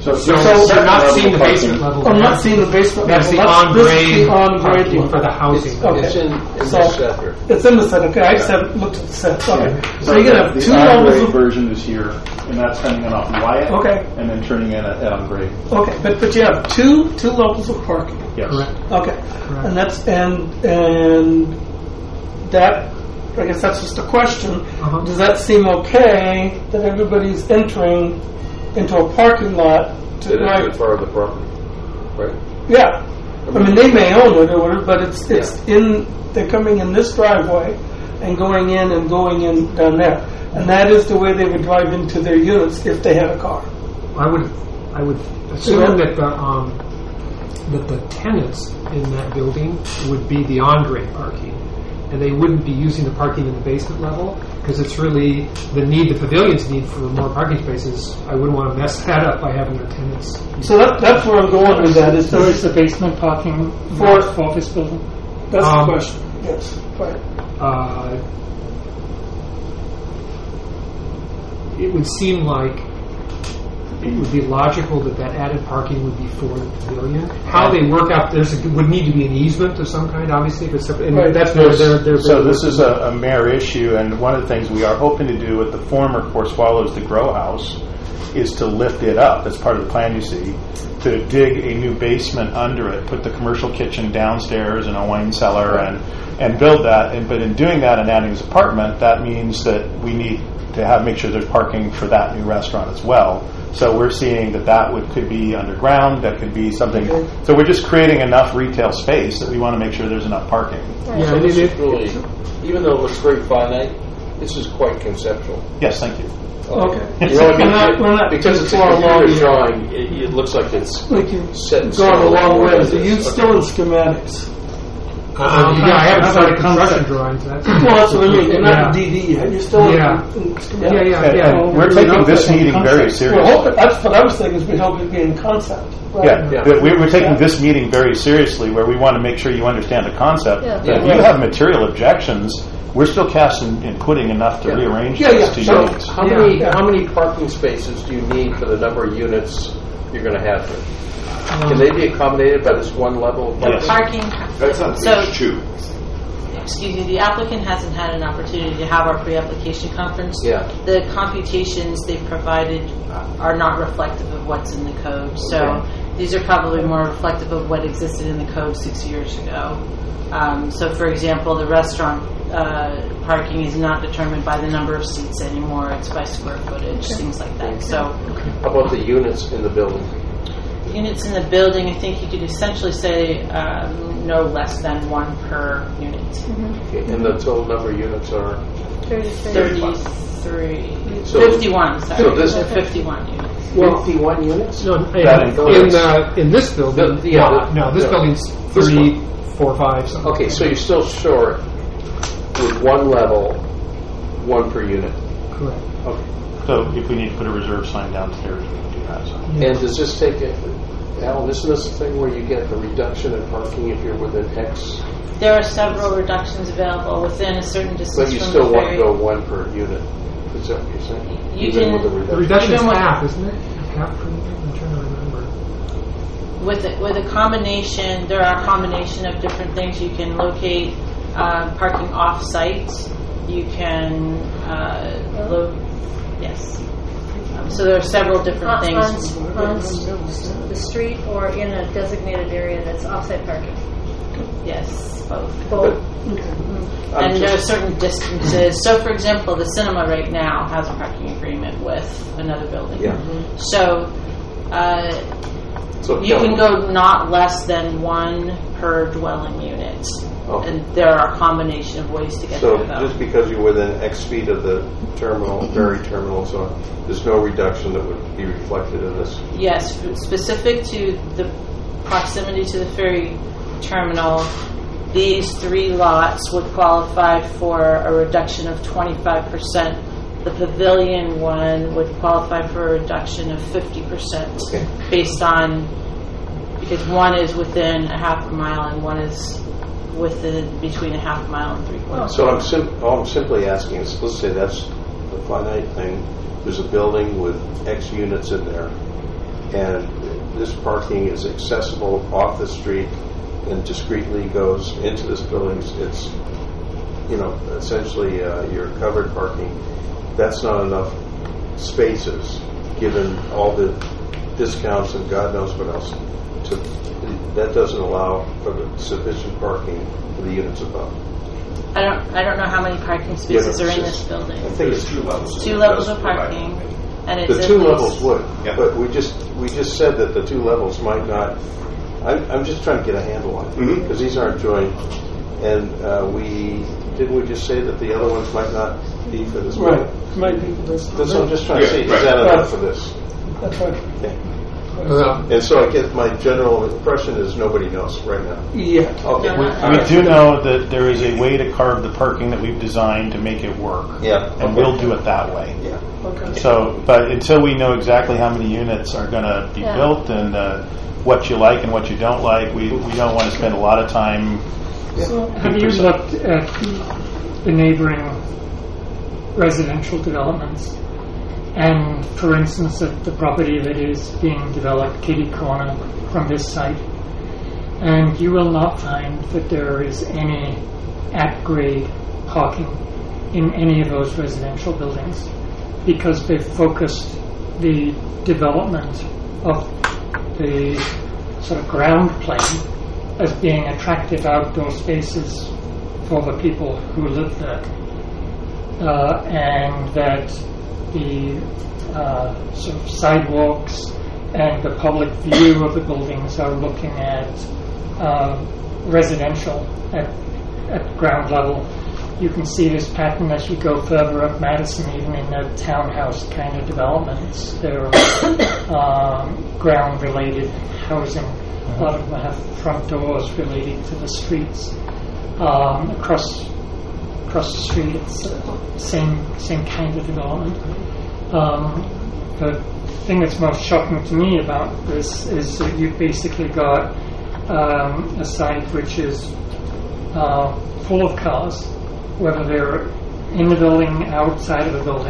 So, So, You're not level seeing the parking. basement level. I'm not seeing the basement That's the level. That's- this is on-grade the on-grade parking one. for the housing. Okay. It's in, in So, the center. It's in the set. Okay, I just haven't looked at the set. Okay. Yeah. So you're going to have the two levels on-grade of... version is here, and that's coming in off Wyatt. Okay. And then turning in at, at on-grade. Okay, but, but you have two two levels of parking. Yes. Correct. Okay. And that's, and, and that, I guess that's just a question. Uh-huh. Does that seem okay that everybody's entering into a parking lot to It drive? is part of the property, right? Yeah. I mean, they may own it or whatever, but it's it's in. They're coming in this driveway and going in and going in down there, and that is the way they would drive into their units if they had a car. I would, I would assume that the um, that the tenants in that building would be the on-grade parking, and they wouldn't be using the parking in the basement level because it's really the need the pavilions need for more parking spaces. I wouldn't want to mess that up by having their tenants. So that, that's where I'm going with that. Is So is the basement parking For- for, for this building? that's Um, the question. Yes. Right. Uh, it would seem like it would be logical that that added parking would be for the pavilion. How they work out, there's a, would need to be an easement of some kind, obviously, if it's separate. And Right. that's where they're, they're So this is a, a mayor issue, and one of the things we are hoping to do with the former Core Swallows, the grow house, is to lift it up. That's part of the plan, you see, to dig a new basement under it, put the commercial kitchen downstairs and a wine cellar, and and build that. And but in doing that and adding this apartment, that means that we need to have make sure there's parking for that new restaurant as well. So we're seeing that that would could be underground. That could be something. So we're just creating enough retail space that we want to make sure there's enough parking. Yeah, So it- this it- is really, even though it looks very finite, this is quite conceptual. Yes, thank you. Okay. You know what I mean? We're not- we're not Because too it's a far along computer yet. drawing, it, it looks like it's Like you've set in gone a stone. long way. What So is you're this? still in schematics. Um, yeah, I haven't How started about construction concept? drawings. That's, Well, that's what I mean. You're not Yeah. in D D yet. You're still Yeah. in, in schematics. Yeah, yeah, And- yeah. and we're taking this meeting very seriously. Well, hope, that's what I was thinking. Is we hope it be in concept. Right? Yeah, Yeah. that we- we're taking this meeting very seriously, where we want to make sure you understand the concept. Yeah. But if Yeah. you have material objections, we're still casting and putting enough to Yeah. rearrange Yeah, this yeah, to sure. your needs. How Yeah. many Yeah. how many parking spaces do you need for the number of units you're going to have here? Can they be accommodated by this one level of Yes. parking? Parking. That's on So- page two. Excuse me, the applicant hasn't had an opportunity to have our pre-application conference. Yeah. The computations they provided are not reflective of what's in the code. So Okay. these are probably more reflective of what existed in the code six years ago. Um, so, for example, the restaurant uh, parking is not determined by the number of seats anymore. It's by square footage, things like that. So How about the units in the building? units in the building, I think you could essentially say um, no less than one per unit. Okay, and the total number of units are? thirty-three. So- fifty-one, sorry. so this- So fifty-one units. fifty-one units? No, That in, includes- in, uh, in this building, The- yeah, no, the- no, this no. building's This three, four, five, something. Okay, so you're still short with one level, one per unit. Correct. Okay. So if we need to put a reserve sign downstairs, we can do that. So. And does this take, a, Alan, isn't this the thing where you get a reduction in parking if you're within X? There are several reductions available within a certain distance But you from still the want to ferry. go one per unit? Is that what you're saying? You Even can- with the The reduction? reduction is Even with- half, isn't it? Half per unit? I'm trying to remember. With a, with a combination, there are a combination of different things. You can locate um, parking off-site. You can uh, lo- yes. Um, so there are several different On, things. on, on s- the street or in a designated area that's offsite parking? Yes, both. Both. I'm And there are just- certain distances. So, for example, the cinema right now has a parking agreement with another building. Yeah. So, uh, So you can Kelly- go not less than one per dwelling unit. Okay. And there are a combination of ways to get So there, though. just because you're within X feet of the terminal, ferry terminal, and so on, there's no reduction that would be reflected in this? Yes, f- specific to the proximity to the ferry terminal, these three lots would qualify for a reduction of twenty-five percent. The pavilion one would qualify for a reduction of fifty percent Okay. based on, because one is within a half a mile and one is within between a half mile and three quarters. So I'm sim- all I'm simply asking is, let's say that's the finite thing. There's a building with X units in there. and this parking is accessible off the street and discreetly goes into this building. It's, you know, essentially uh, your covered parking. That's not enough spaces, given all the discounts and God knows what else. To, that doesn't allow for the sufficient parking for the units above. I don't. I don't know how many parking spaces Yeah, are in it's this building. I think it's two levels. Two levels of parking, and it's The at two least- levels would, but we just we just said that the two levels might not. I'm, I'm just trying to get a handle on it because these aren't joined, and uh, we didn't we just say that the other ones might not be for this? Right, building? might be for this. That's what I'm just trying to Yeah, see. right. Is that Right. enough for this? That's right. Okay. Uh, And so I guess my general impression is nobody knows right now. Yeah. Okay. We do know that there is a way to carve the parking that we've designed to make it work. Yeah. And Okay. we'll do it that way. Yeah. Okay. So, but until we know exactly how many units are going to be Yeah. built and uh, what you like and what you don't like, we, we don't want to spend a lot of time. So, Have you looked at the neighboring residential developments? And for instance, at the property that is being developed, Kitty Corner, from this site, and you will not find that there is any at-grade parking in any of those residential buildings because they've focused the development of the sort of ground plane as being attractive outdoor spaces for the people who live there. Uh, and that the uh, sort of sidewalks and the public view of the buildings are looking at uh, residential at, at ground level. You can see this pattern as you go further up Madison, even in the townhouse kind of developments. There are um, ground-related housing. A lot of them have front doors relating to the streets. Um, across across the street, it's the same same kind of development. Um, the thing that's most shocking to me about this is that you've basically got um, a site which is uh, full of cars, whether they're in the building, outside of the building.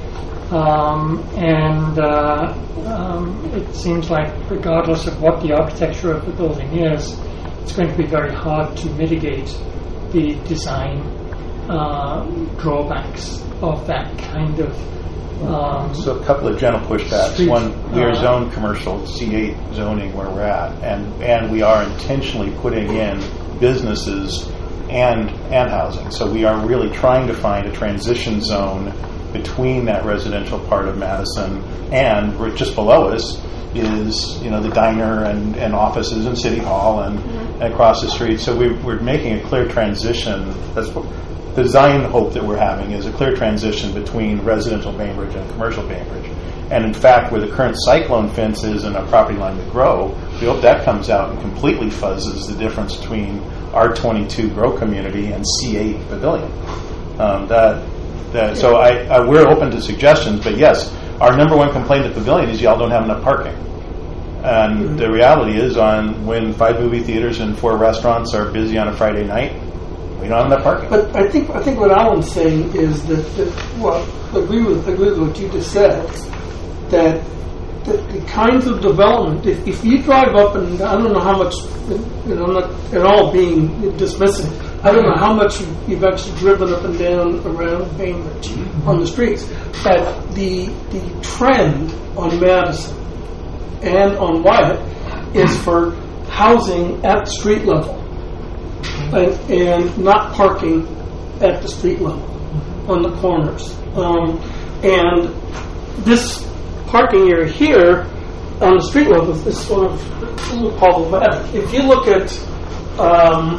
Um, and uh, um, it seems like regardless of what the architecture of the building is, it's going to be very hard to mitigate the design uh, drawbacks of that kind of um, So a couple of general pushbacks. street, One, we are uh, zoned commercial, C eight zoning where we're at, and, and we are intentionally putting in businesses and and housing. So we are really trying to find a transition zone between that residential part of Madison and we're just below us is, you know, the diner and, and offices and City Hall and, mm-hmm. and across the street. So we, we're making a clear transition. That's what the design hope that we're having is a clear transition between residential Bainbridge and commercial Bainbridge. And in fact, where the current cyclone fence is and a property line to grow, we hope that comes out and completely fuzzes the difference between R twenty-two grow community and C eight pavilion. Um, that, that, so I, I, we're open to suggestions, but yes, our number one complaint at Pavilion is y'all don't have enough parking. And mm-hmm. the reality is, on when five movie theaters and four restaurants are busy on a Friday night, we don't have enough parking. But I think I think what Alan's saying is that, that well, agree with agree with what you just said, that the, the kinds of development. If, if you drive up, and I don't know how much, you know, I'm not at all being dismissive. I don't know how much you, you've actually driven up and down around Bainbridge mm-hmm. on the streets, but the the trend on Madison and on Wyatt is for housing at the street level and, and not parking at the street level on the corners. Um, and this parking area here on the street level is sort of a little problematic. If you look at um,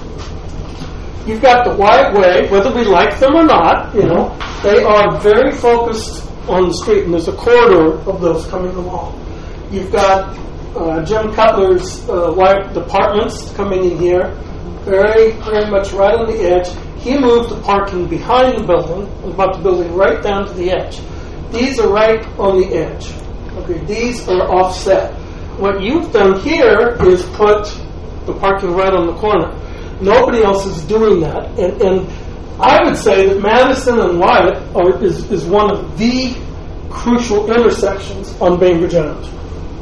you've got the Wyatt Way, whether we like them or not, you know, they are very focused on the street, and there's a corridor of those coming along. You've got uh, Jim Cutler's uh, Wyatt Apartments coming in here, very, very much right on the edge. He moved the parking behind the building, and brought the building right down to the edge. These are right on the edge. Okay, these are offset. What you've done here is put the parking right on the corner. Nobody else is doing that, and, and I would say that Madison and Wyatt are, is, is one of the crucial intersections on Bainbridge Island.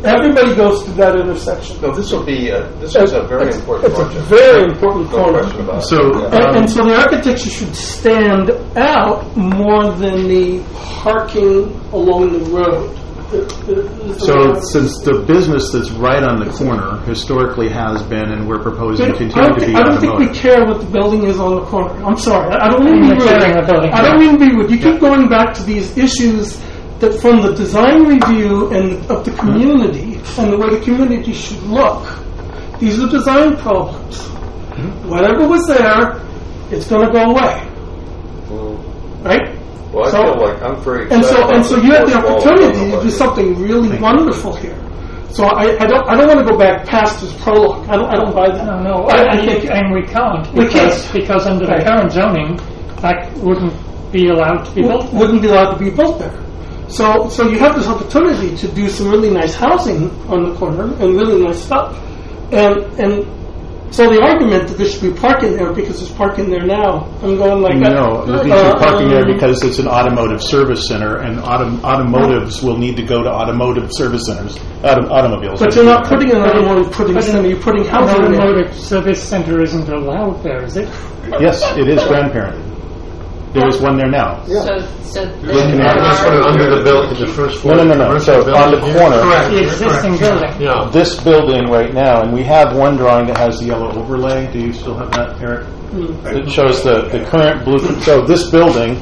Everybody goes through that intersection. No, this will be, a- this is a very It's- important It's a project. very important No corner. question about it. So, Yeah. And, and so the architecture should stand out more than the parking along the road. So, since the business that's right on the corner historically has been, and we're proposing to I continue don't, to thi- be I don't think we automotive. care what the building is on the corner. I'm sorry. I I don't mean to be You're rude. carrying the building. I don't mean to be rude. You keep going back to these issues that from the design review and of the community and the way the community should look. These are design problems. Whatever was there, it's going to go away. Right? Well, I So- feel like I'm very And so, excited and so about you have the fourth wall opportunity going to away. do something really wonderful here. So I, I don't, I don't want to go back past this prologue. I don't, I don't buy that. No, no, I, I and, think, and we can't We because, can't. because under Right. the current zoning, that wouldn't be allowed to be built. wouldn't be allowed to be built there. So, so you have this opportunity to do some really nice housing on the corner and really nice stuff. And, and so the argument that there should be parking there because there's parking there now, I'm going like that. No, Uh, there's parking there um, because it's an automotive service center, and autom- automotives will need to go to automotive service centers, autom- automobiles. But you're not putting an automotive putting center, you're putting An housing there. automotive service center isn't allowed there, is it? Yes, it is grandparented. There is one there now. So, so Blue Canary. Let's put it under the building, the first floor. No, no, no, no. So on the corner, The existing building. Yeah. this building right now, and we have one drawing that has the yellow overlay. Do you still have that, Eric? It shows the, the current blue. So this building,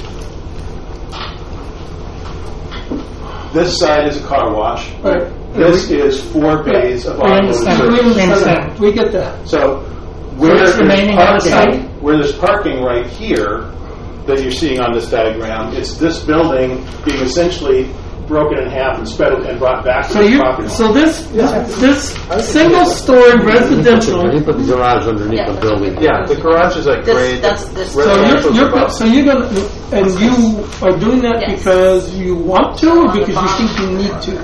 this side is a car wash. Right. This is four bays of We automotive understand. We service. understand understand. that. We get that. So where it's there's remaining outside? parking, where there's parking right here that you're seeing on this diagram, it's this building being essentially broken in half and spread and brought back to So the you, property line. so this, this single-story residential. You put the garage underneath the building. Yeah, the garage is like This- grade. that's this- So you're, you're, so you're gonna, and you are doing that Yes. because you want to, or because you think you need to?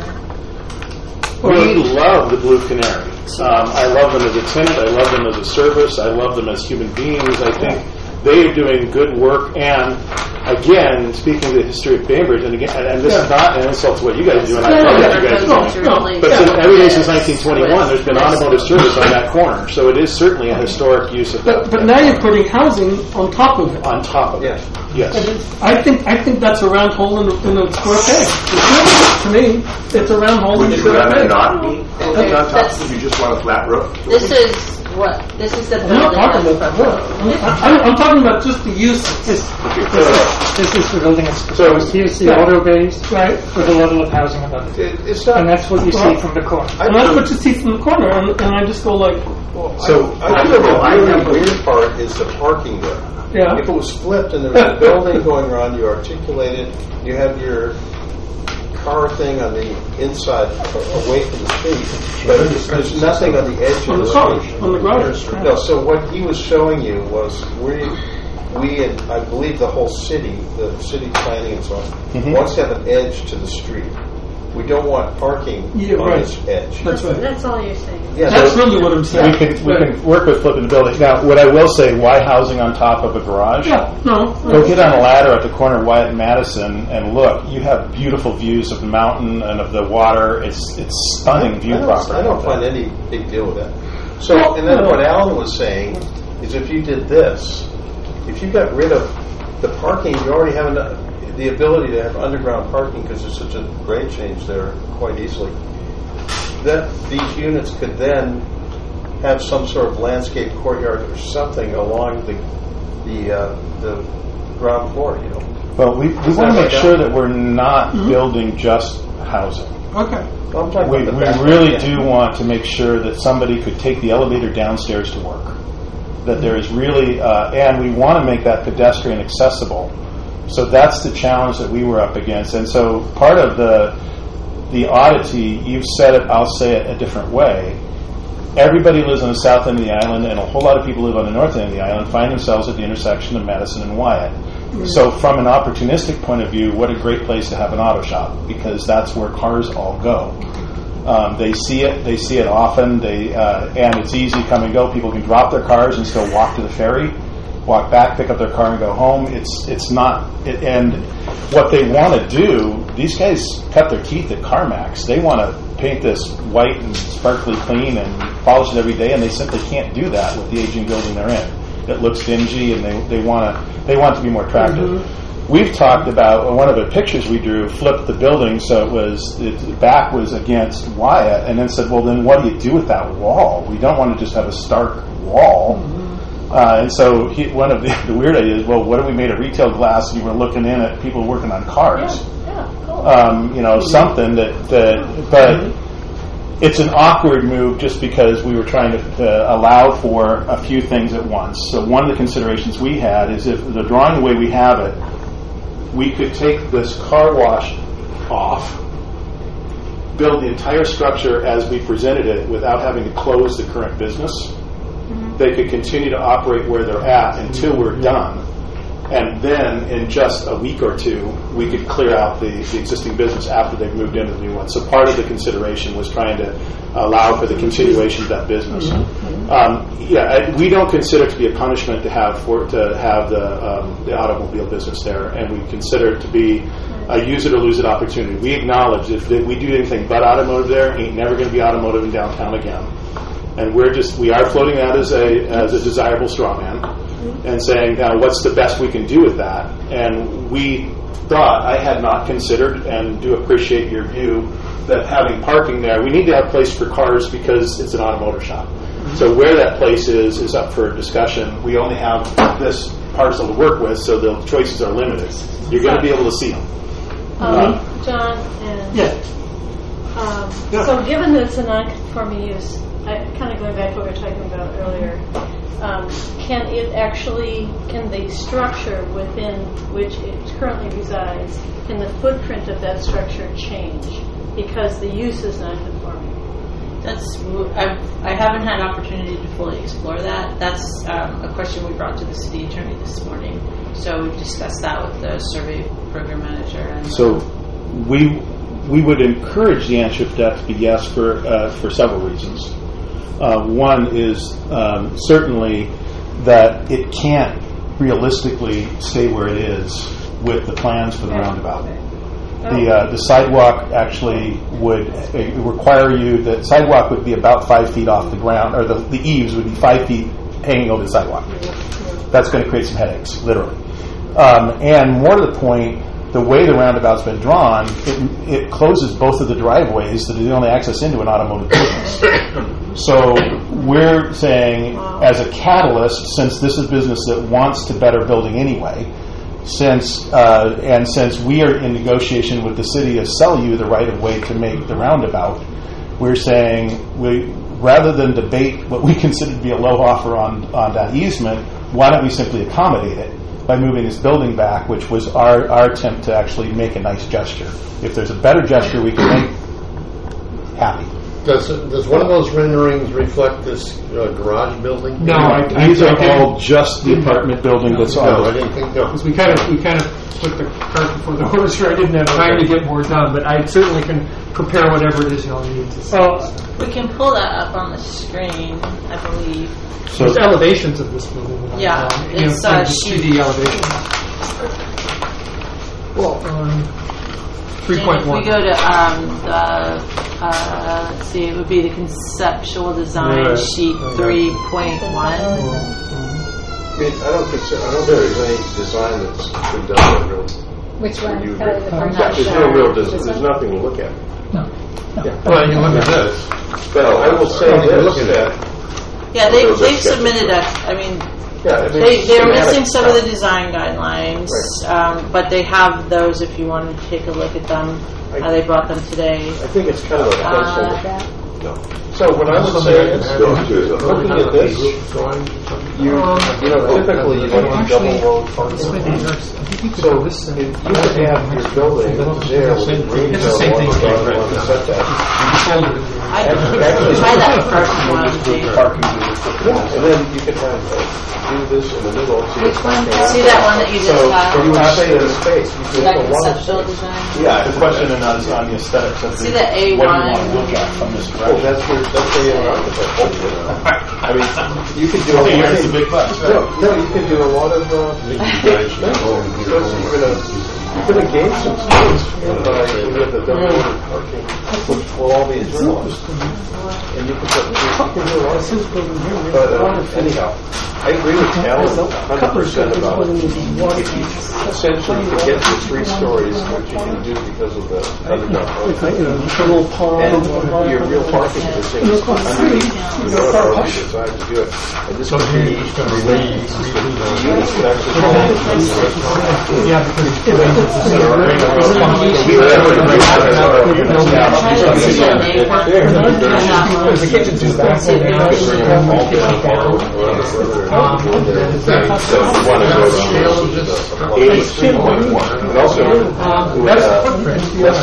Or- We love the Blue Canary. Um, I love them as a tenant. I love them as a service. I love them as human beings. I think they are doing good work. And again, speaking of the history of Bainbridge, and again, and, and this is not an insult to what you guys do, and I No, love no, what you guys no, do. no. But since, every day since nineteen twenty-one, there's been automotive service on that corner. So it is certainly a historic use of that. But, but now you're putting housing on top of it. On top of it. Yes. I think, I think that's a round hole in a, in a square peg. To me, it's a round hole in a Would you square rather peg. not be Okay, on top? that's- If you just want a flat roof? this is what, this is the I'm not building. talking that's about proposed. that. I'm, I'm talking about just the use. This, this is the building it's So proposed. Here's the Yeah. auto bays Right. with a level of housing above it. It, it's not. And that's what you see Well, from the corner. And that's what you see from the corner, and, and I just go like, So I feel the really weird part is the parking there. yeah. If it was flipped and there was a building going around, you articulated, you have your car thing on the inside a- away from the street, but there's, there's nothing on the edge On of the the car, street. on the garage. No, so what he was showing you was we, we and I believe the whole city, the city planning and so on, Mhm. wants to have an edge to the street. We don't want parking Yeah, on right. this edge. That's right. That's all you're saying. Yeah, That's so- really what I'm saying. We can, we can work with flipping the building. Now, what I will say, why housing on top of a garage? Yeah, no. Go get on a ladder at the corner of Wyatt and Madison and look. You have beautiful views of the mountain and of the water. It's it's stunning view I don't, property. I don't find any big deal with that. So, and then what Alan was saying is if you did this, if you got rid of the parking, you already have enough, the ability to have underground parking because there's such a grade change there quite easily. That these units could then have some sort of landscape courtyard or something along the the uh, the ground floor, you know. Well, we, we Is want to that make like sure that? that we're not Mhm. building just housing. Okay. Well, I'm talking We, about the we back really end. do want to make sure that somebody could take the elevator downstairs to work. That there is really, uh, and we want to make that pedestrian accessible. So that's the challenge that we were up against. And so part of the the oddity, you've said it, I'll say it a different way. Everybody lives on the south end of the island, and a whole lot of people live on the north end of the island, find themselves at the intersection of Madison and Wyatt. So from an opportunistic point of view, what a great place to have an auto shop, because that's where cars all go. Um, they see it, they see it often, they uh, and it's easy come and go. People can drop their cars and still walk to the ferry, walk back, pick up their car and go home. It's it's not, it, and what they want to do, these guys cut their teeth at CarMax. They want to paint this white and sparkly clean and polish it every day, and they simply can't do that with the aging building they're in. It looks dingy, and they, they want to they want to be more attractive. Mm-hmm. We've talked about, one of the pictures we drew flipped the building so it was, its back was against Wyatt, and then said, well, then what do you do with that wall? We don't want to just have a stark wall. Mm-hmm. Uh, and so he, one of the, the weird ideas, well, what if we made a retail glass and you were looking in at people working on cars? Yeah, yeah, cool. Um, you know, mm-hmm. something that, that but mm-hmm. it's an awkward move just because we were trying to uh, allow for a few things at once. So one of the considerations we had is if the drawing the way we have it, we could take this car wash off, build the entire structure as we presented it without having to close the current business. Mm-hmm. They could continue to operate where they're at until we're done. And then in just a week or two, we could clear out the, the existing business after they've moved into the new one. So part of the consideration was trying to allow for the continuation of that business. Mm-hmm. Um, yeah, we don't consider it to be a punishment to have for, to have the, um, the automobile business there, and we consider it to be a use it or lose it opportunity. We acknowledge if we do anything but automotive there, ain't never going to be automotive in downtown again. And we're just we are floating that as a as a desirable straw man. And saying, now, what's the best we can do with that? And we thought, I had not considered, and do appreciate your view, that having parking there, we need to have a place for cars because it's an automotive shop. Mm-hmm. So where that place is, is up for discussion. We only have this parcel to work with, so the choices are limited. You're going to be able to see them. Um, um, John, and yeah. Um, yeah. So given that it's a non-conforming use, I, kind of going back to what we were talking about earlier, Um, can it actually, can the structure within which it currently resides, can the footprint of that structure change because the use is non-conforming? That's I've, I haven't had an opportunity to fully explore that. That's um, a question we brought to the city attorney this morning. So we've discussed that with the survey program manager. And so we we would encourage the answer to that to be yes for uh, for several reasons. Uh, one is um, certainly that it can't realistically stay where it is with the plans for the roundabout. The uh, the sidewalk actually would uh, require you, the sidewalk would be about five feet off the ground, or the, the eaves would be five feet hanging over the sidewalk. That's going to create some headaches, literally. Um, and more to the point, the way the roundabout's been drawn, it, it closes both of the driveways that are the only access into an automotive business. So we're saying, as a catalyst, since this is business that wants to better building anyway, since uh, and since we are in negotiation with the city to sell you the right of way to make the roundabout, we're saying we rather than debate what we consider to be a low offer on, on that easement, why don't we simply accommodate it by moving this building back, which was our, our attempt to actually make a nice gesture. If there's a better gesture we can make, happy. Does does one of those renderings reflect this uh, garage building? No, I, I, these I, are I all just the apartment building no, that's on. No, I didn't think so. Because we kind of we kind of put the cart before the horse. Here, I didn't have time to get more done, but I certainly can prepare whatever it is y'all need to see. Well, we can pull that up on the screen, I believe. So there's elevations of this building. Yeah, um, it's you know, uh, two D elevation. Well, um, three point one. If we go to um, the uh, let's see, it would be the conceptual design right. sheet three point one. I mean, I don't consider, I don't think there's any design that's been done that really. Which one? You, Uh, the uh, front there's no real design. There's nothing to look at. No. no. Yeah. Well, you look at this. But I will say this, that yeah, they they've submitted a. I mean, yeah, they they're missing some of the design guidelines, right. um, but they have those if you want to take a look at them. Uh, they brought them today. I think it's kind of a placeholder. Uh, no. So what I would say is, looking at this, you you know typically you don't do double road parking. So if you could have your building there with green zone on the setback, I'd try that first one. And then you could have, uh, do this in the middle. So Which one? See that one that you just so had? you would say the space. You could That have a lot of conceptual space. design? Yeah, the question is on, on the aesthetics of See the, the A what do you one? want to look at from this Oh, direction. that's your, that's the uh, architect. I mean, you could do a Okay, lot here's of, the big question. no, no, you could do a lot of, uh, because you're gonna, you're gonna gain some space by, you have the double parking, which will all be internalized. And you can put, you can do a lot of things. But, uh, anyhow, I agree with Alan one hundred percent about it. If you essentially you get to three stories, which you can do because of the underground parking. And your real parking is the same. Underneath, you know, it's already designed to do it. And this So would here be, you're just going to the re- units would actually. Yeah, because there's a kitchen too back there. Um, So you want to go to eighty-three point one. And also, That's the footprint.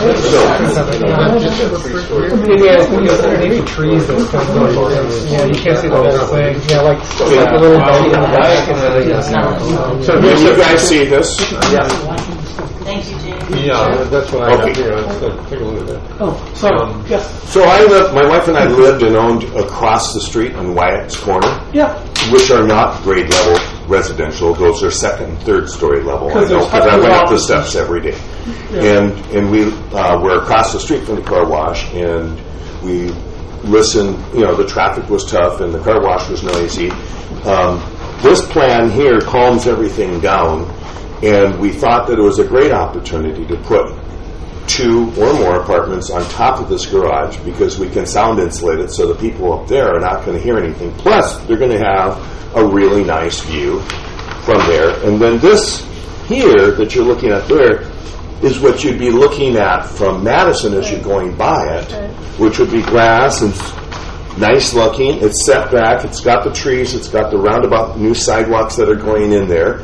Maybe trees that come going. Yeah, you can't see the whole thing. Yeah, like like a little bit in the back. So did you guys see this? Yeah. Thank you, Jay. Yeah, that's what I Okay. got here. Let's go take a look at that. Oh, sorry. Um, yes. So I lived, my wife and I lived and owned across the street on Wyatt's Corner, Yeah. which are not grade level residential. Those are second and third story level. I know Because there's because I went up the offices. steps every day. Yeah. And and we uh, were across the street from the car wash, and we listened. You know, the traffic was tough, and the car wash was noisy. Um, this plan here calms everything down, and we thought that it was a great opportunity to put two or more apartments on top of this garage because we can sound insulate it so the people up there are not going to hear anything. Plus, they're going to have a really nice view from there. And then this here that you're looking at there is what you'd be looking at from Madison as you're going by it, which would be grass and nice looking. It's set back. It's got the trees. It's got the roundabout new sidewalks that are going in there.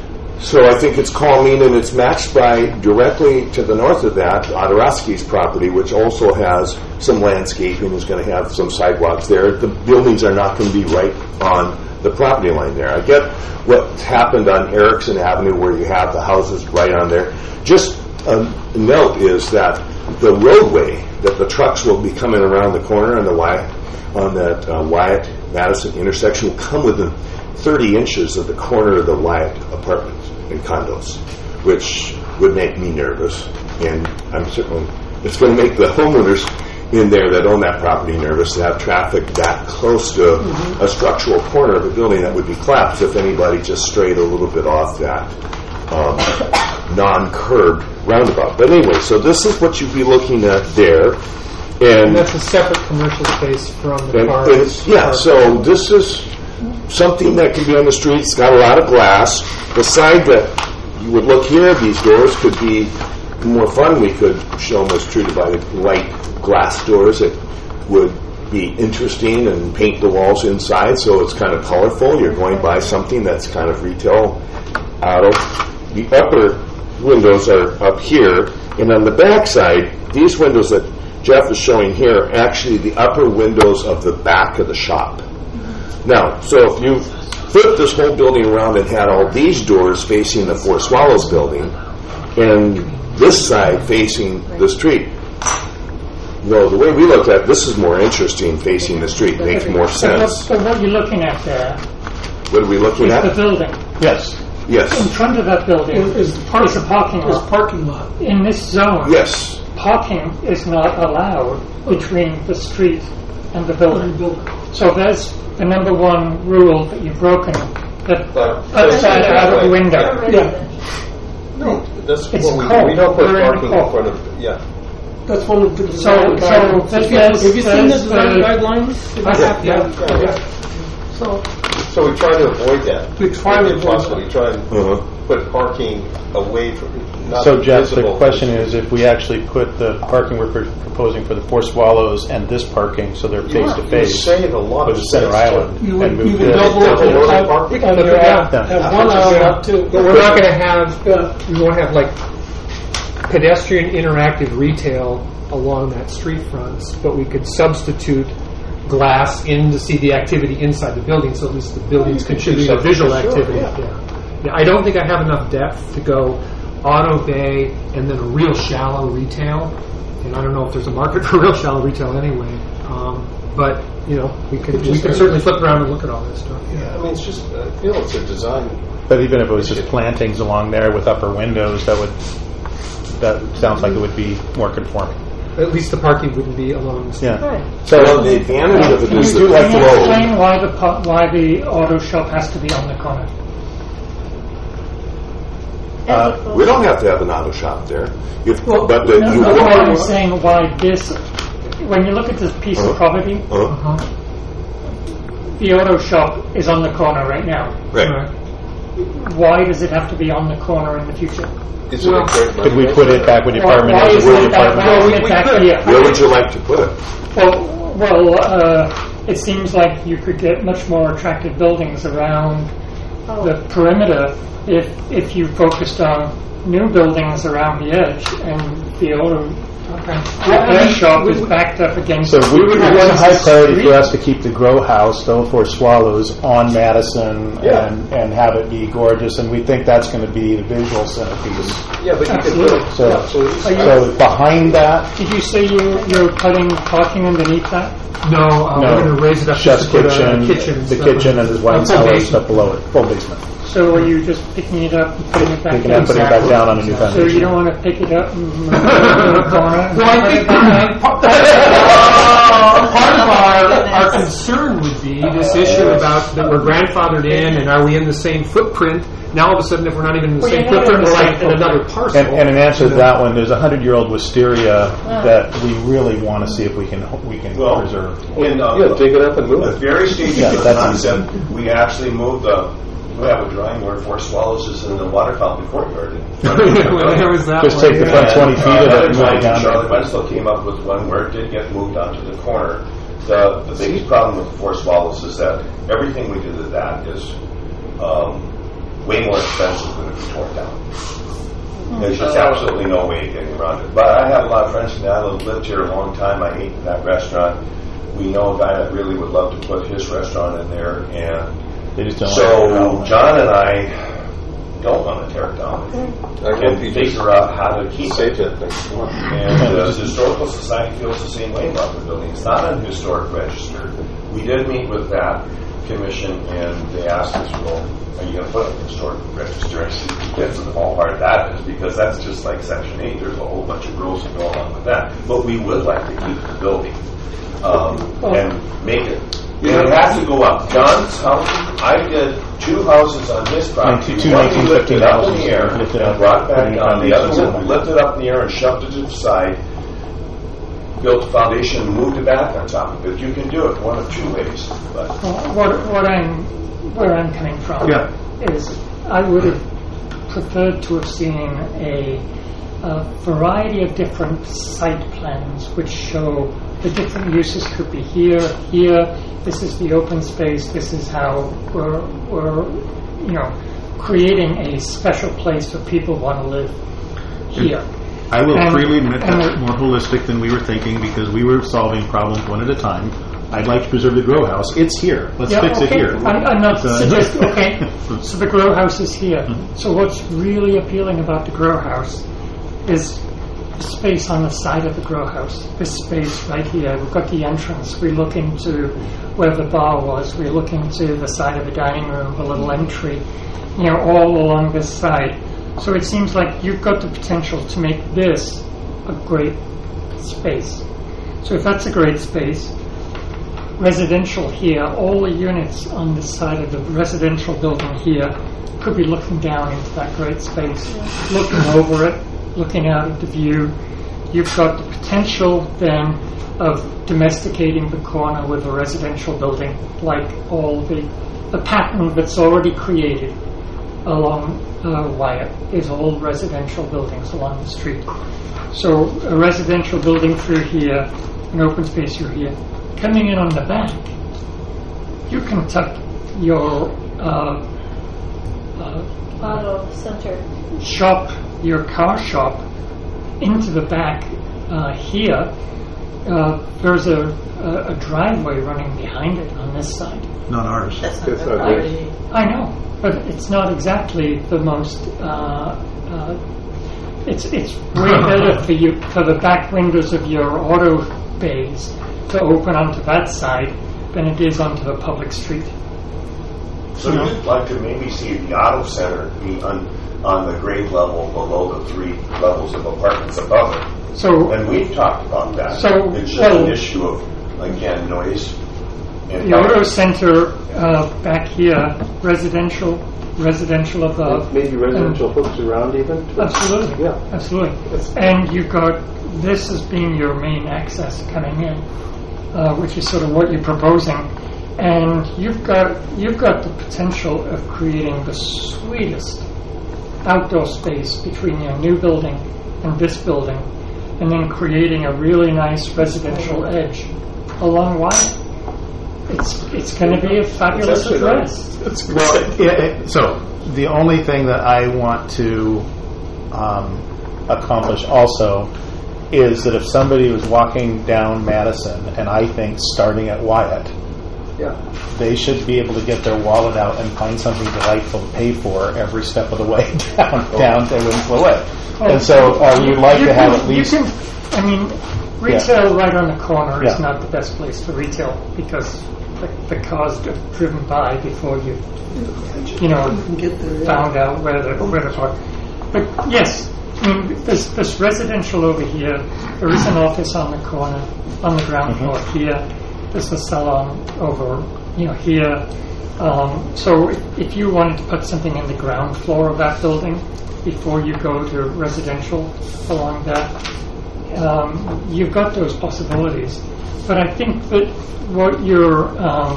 So I think it's calming, and it's matched by directly to the north of that, Otorowski's property, which also has some landscaping, is going to have some sidewalks there. The buildings are not going to be right on the property line there. I get what happened on Erickson Avenue where you have the houses right on there. Just a note is that the roadway that the trucks will be coming around the corner on the Wyatt, on that uh, Wyatt-Madison intersection will come within thirty inches of the corner of the Wyatt apartments and condos, which would make me nervous. And I'm certainly, it's going to make the homeowners in there that own that property nervous to have traffic that close to mm-hmm. a structural corner of the building that would be collapsed if anybody just strayed a little bit off that um, non-curbed roundabout. But anyway, so this is what you'd be looking at there. And, and that's a separate commercial space from the and, car. and, yeah, so this is something that can be on the street. It's got a lot of glass. The side that you would look here, these doors could be more fun. We could show them as treated by light glass doors that would be interesting and paint the walls inside so it's kind of colorful. You're going by something that's kind of retail auto. The upper windows are up here, and on the back side, these windows that Jeff is showing here are actually the upper windows of the back of the shop. Now, so if you flip this whole building around and had all these doors facing the Four Swallows building and this side facing the street, well, the way we looked at it, this is more interesting facing the street, makes more sense. So what you're looking at there What are we looking is at? the building. Yes. Yes. In front of that building is, is, park, is a parking lot. Is parking lot. In this zone, yes, parking is not allowed between the street and the building. So there's the number one rule that you've broken. That puts that out of the window. Yeah. No, that's it's what we, cold. we don't put We're parking in in front of. Yeah. That's one of the So, design so guidelines. there's, Have you seen the there's, design uh, guidelines? Yeah, yeah, yeah. yeah. So, So we try to avoid that. We try to if avoid possible. We try and uh-huh. put parking away from. Not So, Jeff, the visible. question is if we actually put the parking we're pr- proposing for the Four Swallows and this parking so they're face to face save a lot with of the center space, island you would, and you move would this. double it and Double have, parking. and you have, have one aisle up too. But we're not going to have, uh, we won't have like pedestrian interactive retail along that street front, but we could substitute glass in to see the activity inside the building, so at least the building's contributing to visual Sure, activity. yeah. Yeah. Yeah, I don't think I have enough depth to go auto bay and then a real shallow retail, and I don't know if there's a market for real shallow retail anyway. Um, but you know, we can It we just- can certainly flip around and look at all this stuff. Yeah, I mean, it's just, I feel it's a design. But even if it was just plantings along there with upper windows, that would that sounds like it would be more conforming. At least the parking wouldn't be along the street. Yeah. Right. So Well, the advantage of it Can is you, the can you flow. explain why the pa- why the auto shop has to be on the corner? Uh, we don't have to have an auto shop there. If, Well, but the, no, you no, will- why I'm saying why this. When you look at this piece Uh-huh. of property, Uh-huh. the auto shop is on the corner right now. Right. Why does it have to be on the corner in the future? Is it a great could we put it back with the Why- apartment? why as a is word it that apartment? way it back here? Where would you like to put it? Well, well, uh, it seems like you could get much more attractive buildings around the perimeter if if you focused on new buildings around the edge and the auto repair shop is backed up against. So we would against want the high priority street. for us to keep the grow house, though, for Swallows on Madison Yeah. and, and have it be gorgeous, and we think that's going to be the visual centerpiece. Yeah, but you Absolutely. could put So, it. Absolutely. Are you- so behind that, Did you say you you're putting parking underneath that? No, uh, no, we're going to raise it up chef's just to put a kitchen, kitchen, the stuff. kitchen, and his wine A full cellar basement. stuff below it, full basement. So are you just picking it up and putting it back Picking it down? up, putting it back down on a new So you foundation. don't want to pick it up and move it to the corner? Well, I think part of our, our concern would be this issue about that we're grandfathered in, and are we in the same footprint? Now all of a sudden, if we're not even in the Well, same you're not footprint, in the we're like same in another parcel. And, and in answer to that one, there's a hundred-year-old wisteria that we really want to see if we can we can Well, preserve. In uh, Yeah, dig it up and move the it. very stages Yeah, of that's concept, we actually moved the. We have a drawing where Four Swallows is in the water fountain courtyard. There was that Just one, take the yeah. front twenty feet of it Another and move it time, down. Charlotte Wenzel came up with one where it did get moved onto the corner. The the biggest problem with Four Swallows is that everything we did at that is um, way more expensive than if we tore it down. There's just absolutely no way of getting around it. But I have a lot of friends from that who lived here a long time. I ate in that restaurant. We know a guy that really would love to put his restaurant in there, and They just don't so like it. John and I don't want to tear it down. I And hope you just figure out how to keep save it. that thing. And uh, the Historical Society feels the same way about the building. It's not on the historic register. We did meet with that commission, and they asked us, well, are you going to put it on the historic register? And she gets into how hard that is, because that's just like Section eight. There's a whole bunch of rules that go along with that. But we would like to keep the building um, and make it. And it has to go up. John's house, I did two houses on his property. Two One we 1915 lifted up in the houses, air lifted and up, brought back putting down. The other foundations one, in. we lifted up in the air and shoved it to the side, built a foundation, and moved it back on top of it. You can do it one of two ways. But Well, what, what I'm, where I'm coming from Yeah. is I would have preferred to have seen a, a variety of different site plans which show the different uses could be here, here, this is the open space, this is how we're, we're you know, creating a special place for people who want to live here. I will And- freely admit and that's more holistic than we were thinking because we were solving problems one at a time. I'd like to preserve the grow house. It's here. Let's Yeah, fix okay. it here. I'm, I'm not So- suggesting, okay, so the grow house is here. So what's really appealing about the grow house is the space on the side of the grow house. This space right here, we've got the entrance. We look into where the bar was. We look into the side of the dining room, the little entry, you know, all along this side. So it seems like you've got the potential to make this a great space. So if that's a great space, residential here, all the units on this side of the residential building here could be looking down into that great space, looking over it, looking out at the view. You've got the potential then of domesticating the corner with a residential building, like all the, the pattern that's already created along uh, Wyatt is all residential buildings along the street. So a residential building through here, an open space through here. Coming in on the back, you can tuck your uh, uh, Auto center. shop, your car shop, into the back uh, here, uh, there's a, a, a driveway running behind it on this side. Not ours. That's That's not not very good. I know, but it's not exactly the most. Uh, uh, it's it's way better for you for the back windows of your auto bays to open onto that side than it is onto the public street. So you'd like to maybe see the auto center be on, on the grade level below the three levels of apartments above it. So, and we've talked about that. So, it's just well, an issue of, again, noise. And the auto center uh, back here, residential, residential above. Maybe residential hooks around even? Absolutely. Yeah. Absolutely. And you've got this as being your main access coming in, uh, which is sort of what you're proposing. And you've got you've got the potential of creating the sweetest outdoor space between your new building and this building, and then creating a really nice residential edge along Wyatt. It's it's going to be a fabulous address. Well, it, it, so the only thing that I want to um, accomplish also is that if somebody was walking down Madison and I think starting at Wyatt, yeah, they should be able to get their wallet out and find something delightful to pay for every step of the way down oh. down to Winslow Way. Oh, and so uh, we would like to can, have at least. You can, I mean, retail yeah. right on the corner yeah. is not the best place for retail because the, the cars get driven by before you, you know, found out where the where the park. But yes, I mean, there's, there's residential over here. There is an office on the corner, on the ground mm-hmm. floor here. There's a salon over, you know, here. Um, so if, if you wanted to put something in the ground floor of that building before you go to residential along that, um, you've got those possibilities. But I think that what you're, um,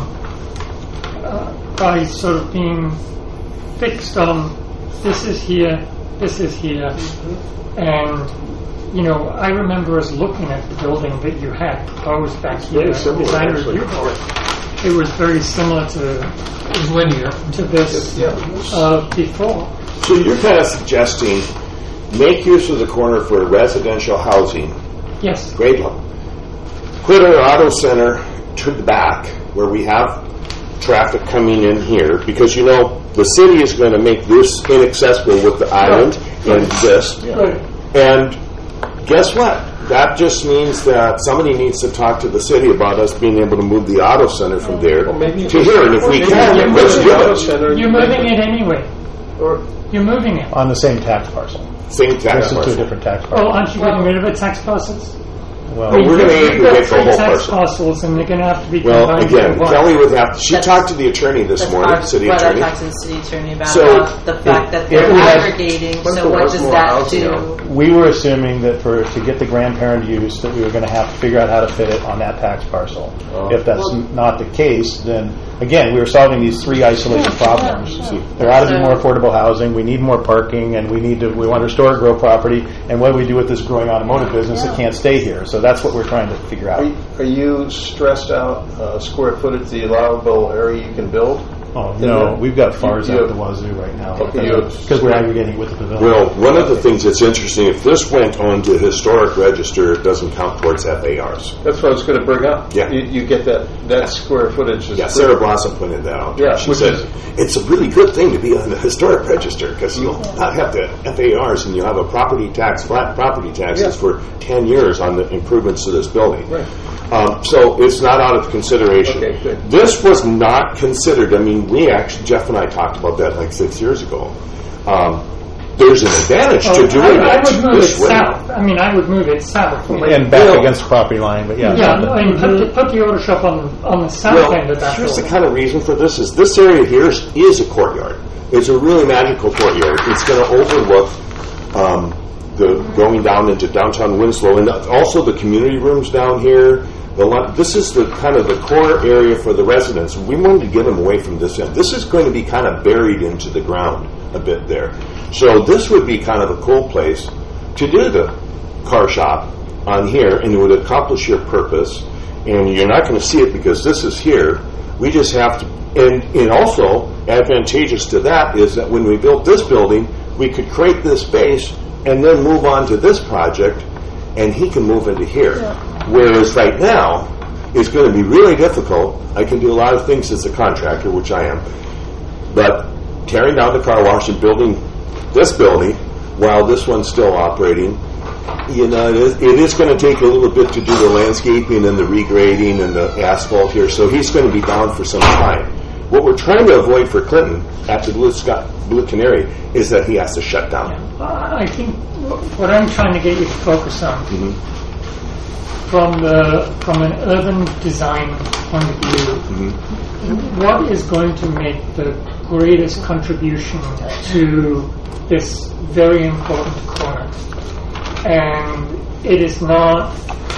uh, by sort of being fixed on this is here, this is here, mm-hmm. and you know, I remember us looking at the building that you had proposed back here in the design review board. It was very similar to it was linear to this yeah. uh, before. So you're kind of suggesting make use of the corner for residential housing. Yes. Grade level. Put our auto center to the back where we have traffic coming in here because you know the city is going to make this inaccessible with the island right. and this. Yeah. Right. And guess what? That just means that somebody needs to talk to the city about us being able to move the auto center from there well, maybe to here. And if we can, let's do it. You're moving it anyway. Or you're moving it. On the same tax parcel. Same tax This parcel. is two different tax parcels. Oh, aren't you getting rid of the tax parcels? Well, well we're going to aim to get the whole tax parcel. parcels, and they're going to have to be well, combined. again, into one. Kelly would have. To, she That's- talked to the attorney this That's morning, part city what attorney. I talked to the city attorney about, So, about the fact it- that they're it has- aggregating. What's So the what worst does more that housing do? now? We were assuming that for to get the grandparent use that we were going to have to figure out how to fit it on that tax parcel. Oh. If that's Well- not the case, then again we were solving these three isolated problems. yeah. There ought to be So- more affordable housing. We need more parking, and we need to we want to restore grow property. And what do we do with this growing automotive business that can't stay here? So that's what we're trying to figure out. Are you, are you stressed out uh, square footage, the allowable area you can build? Oh Is no, it- we've got FARs you out have- the wazoo right now Okay, you have- because we're aggregating with the pavilion. Well, one of the things that's interesting, if this went on to historic register, it doesn't count towards F A Rs. That's what I was going to bring up. Yeah. You, you get that that square footage. Is Yeah, Sarah Blossom pointed that out. Yeah, she which said is- it's a really good thing to be on the historic register because you'll not have the F A Rs and you'll have a property tax, flat property taxes Yeah. for ten years on the improvements to this building. Right. Um, so it's not out of consideration. Okay, good. This was not considered. I mean, we actually, Jeff and I talked about that like six years ago. Um, there's an advantage Oh, to doing I, I it would move this it way. south. I mean, I would move it south. And back against the property line, but yeah. Yeah, not the- I mean, put the, put the auto shop on on the south Well, end of that here's the building. kind of reason for this: is this area here is, is a courtyard. It's a really magical courtyard. It's going to overlook um, the going down into downtown Winslow, and also the community rooms down here. The lot, this is the kind of the core area for the residents. We wanted to get them away from this end. This is going to be kind of buried into the ground a bit there. So this would be kind of a cool place to do the car shop on here, and it would accomplish your purpose. And you're not going to see it because this is here. We just have to, and, and also advantageous to that is that when we built this building, we could create this space and then move on to this project and he can move into here. Whereas right now, it's going to be really difficult. I can do a lot of things as a contractor, which I am, but tearing down the car wash and building this building while this one's still operating, you know, it is, it is going to take a little bit to do the landscaping and the regrading and the asphalt here, so he's going to be down for some time. What we're trying to avoid for Clinton at the Blue, Scott, Blue Canary is that he has to shut down. Yeah. I think what I'm trying to get you to focus on, mm-hmm. from the from an urban design point of view, mm-hmm. what is going to make the greatest contribution to this very important corner? And it is not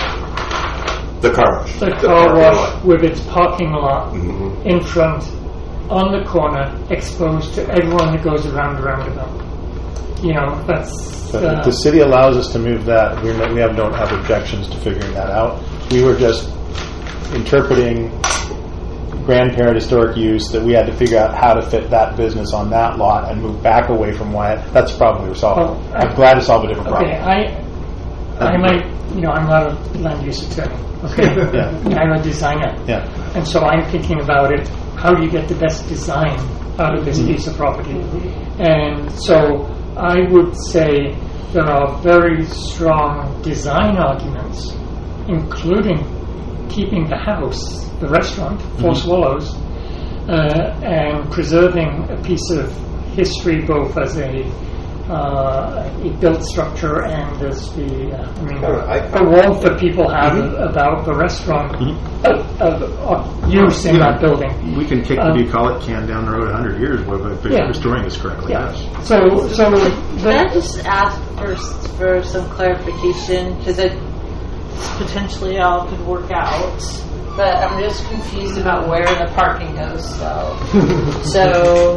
the car wash, the, the car wash lot. with its parking lot mm-hmm. in front, on the corner, exposed to everyone that goes around the roundabout. You know, that's. But uh, if the city allows us to move that, we we have don't have objections to figuring that out. We were just interpreting grandparent historic use that we had to figure out how to fit that business on that lot and move back away from Wyatt. That's the problem we were solving. Oh, I'm I, glad to solve a different okay, problem. I, I might, you know, I'm not a land use attorney. Okay, yeah. I'm a designer. Yeah. And so I'm thinking about it. How do you get the best design out of this mm-hmm. piece of property? And so I would say there are very strong design arguments, including keeping the house, the restaurant, Four mm-hmm. Swallows, uh, and preserving a piece of history both as a uh, a built structure and as the uh, I mean the warmth that people have mm-hmm. about the restaurant mm-hmm. uh, uh, uh, use in you that know, building. We can kick um, the bucolic can down the road a hundred years by yeah. restoring this correctly. Yeah. Yes. So so Can I just ask first for some clarification, because it potentially all could work out, but I'm just confused about where the parking goes. So, so,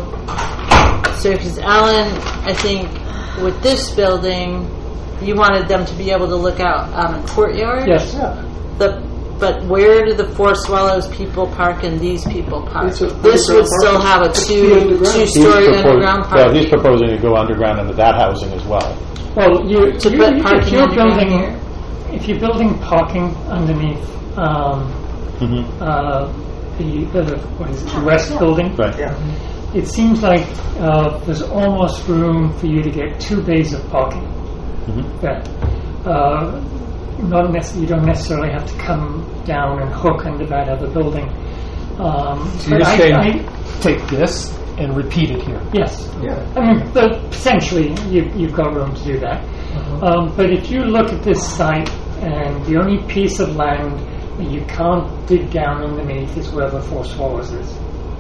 so because Alan, I think with this building, you wanted them to be able to look out on the courtyard. Yes. The but where do the Four Swallows people park and these people park? It's a This would still have a two two story underground Yeah, parking. he's proposing to go underground into that housing as well. Well, you, To you, put you parking if you're underground building here? if you're building parking underneath um, Mm-hmm. uh, the, the what is it, the west building, Right. Yeah. it seems like uh, there's almost room for you to get two bays of parking. Mm-hmm. There. Uh, not necessarily, you don't necessarily have to come down and hook under that other building. Um, So you're but I- saying I- take this and repeat it here. Yes. Yeah. I mean, but potentially you, you've got room to do that. Um, but if you look at this site, and the only piece of land that you can't dig down underneath is where the Four Swallows is.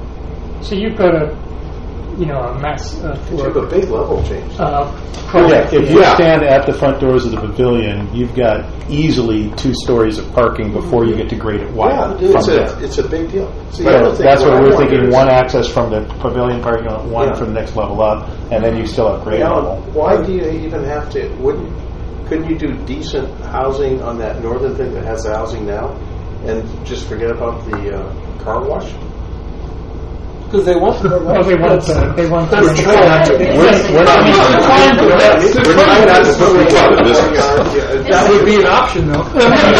So you've got a, you know, a mass You have earthwork. a big level change. Uh, Yeah, project. if you Yeah. stand at the front doors of the pavilion, you've got easily two stories of parking before you get to grade it wide Yeah, from it's there. a, it's a big deal. See, Right, I don't think that's what I we're want thinking, is- one access from the pavilion parking lot, one Yeah. from the next level up, and then you still have grade Yeah, level. why do you even have to? Wouldn't couldn't you do decent housing on that northern thing that has the housing now, and just forget about the uh, car wash? Because they want the Well, they want to. They want to. That's We're, true. We're not, we're trying not to put people out of business. That would be an option, though.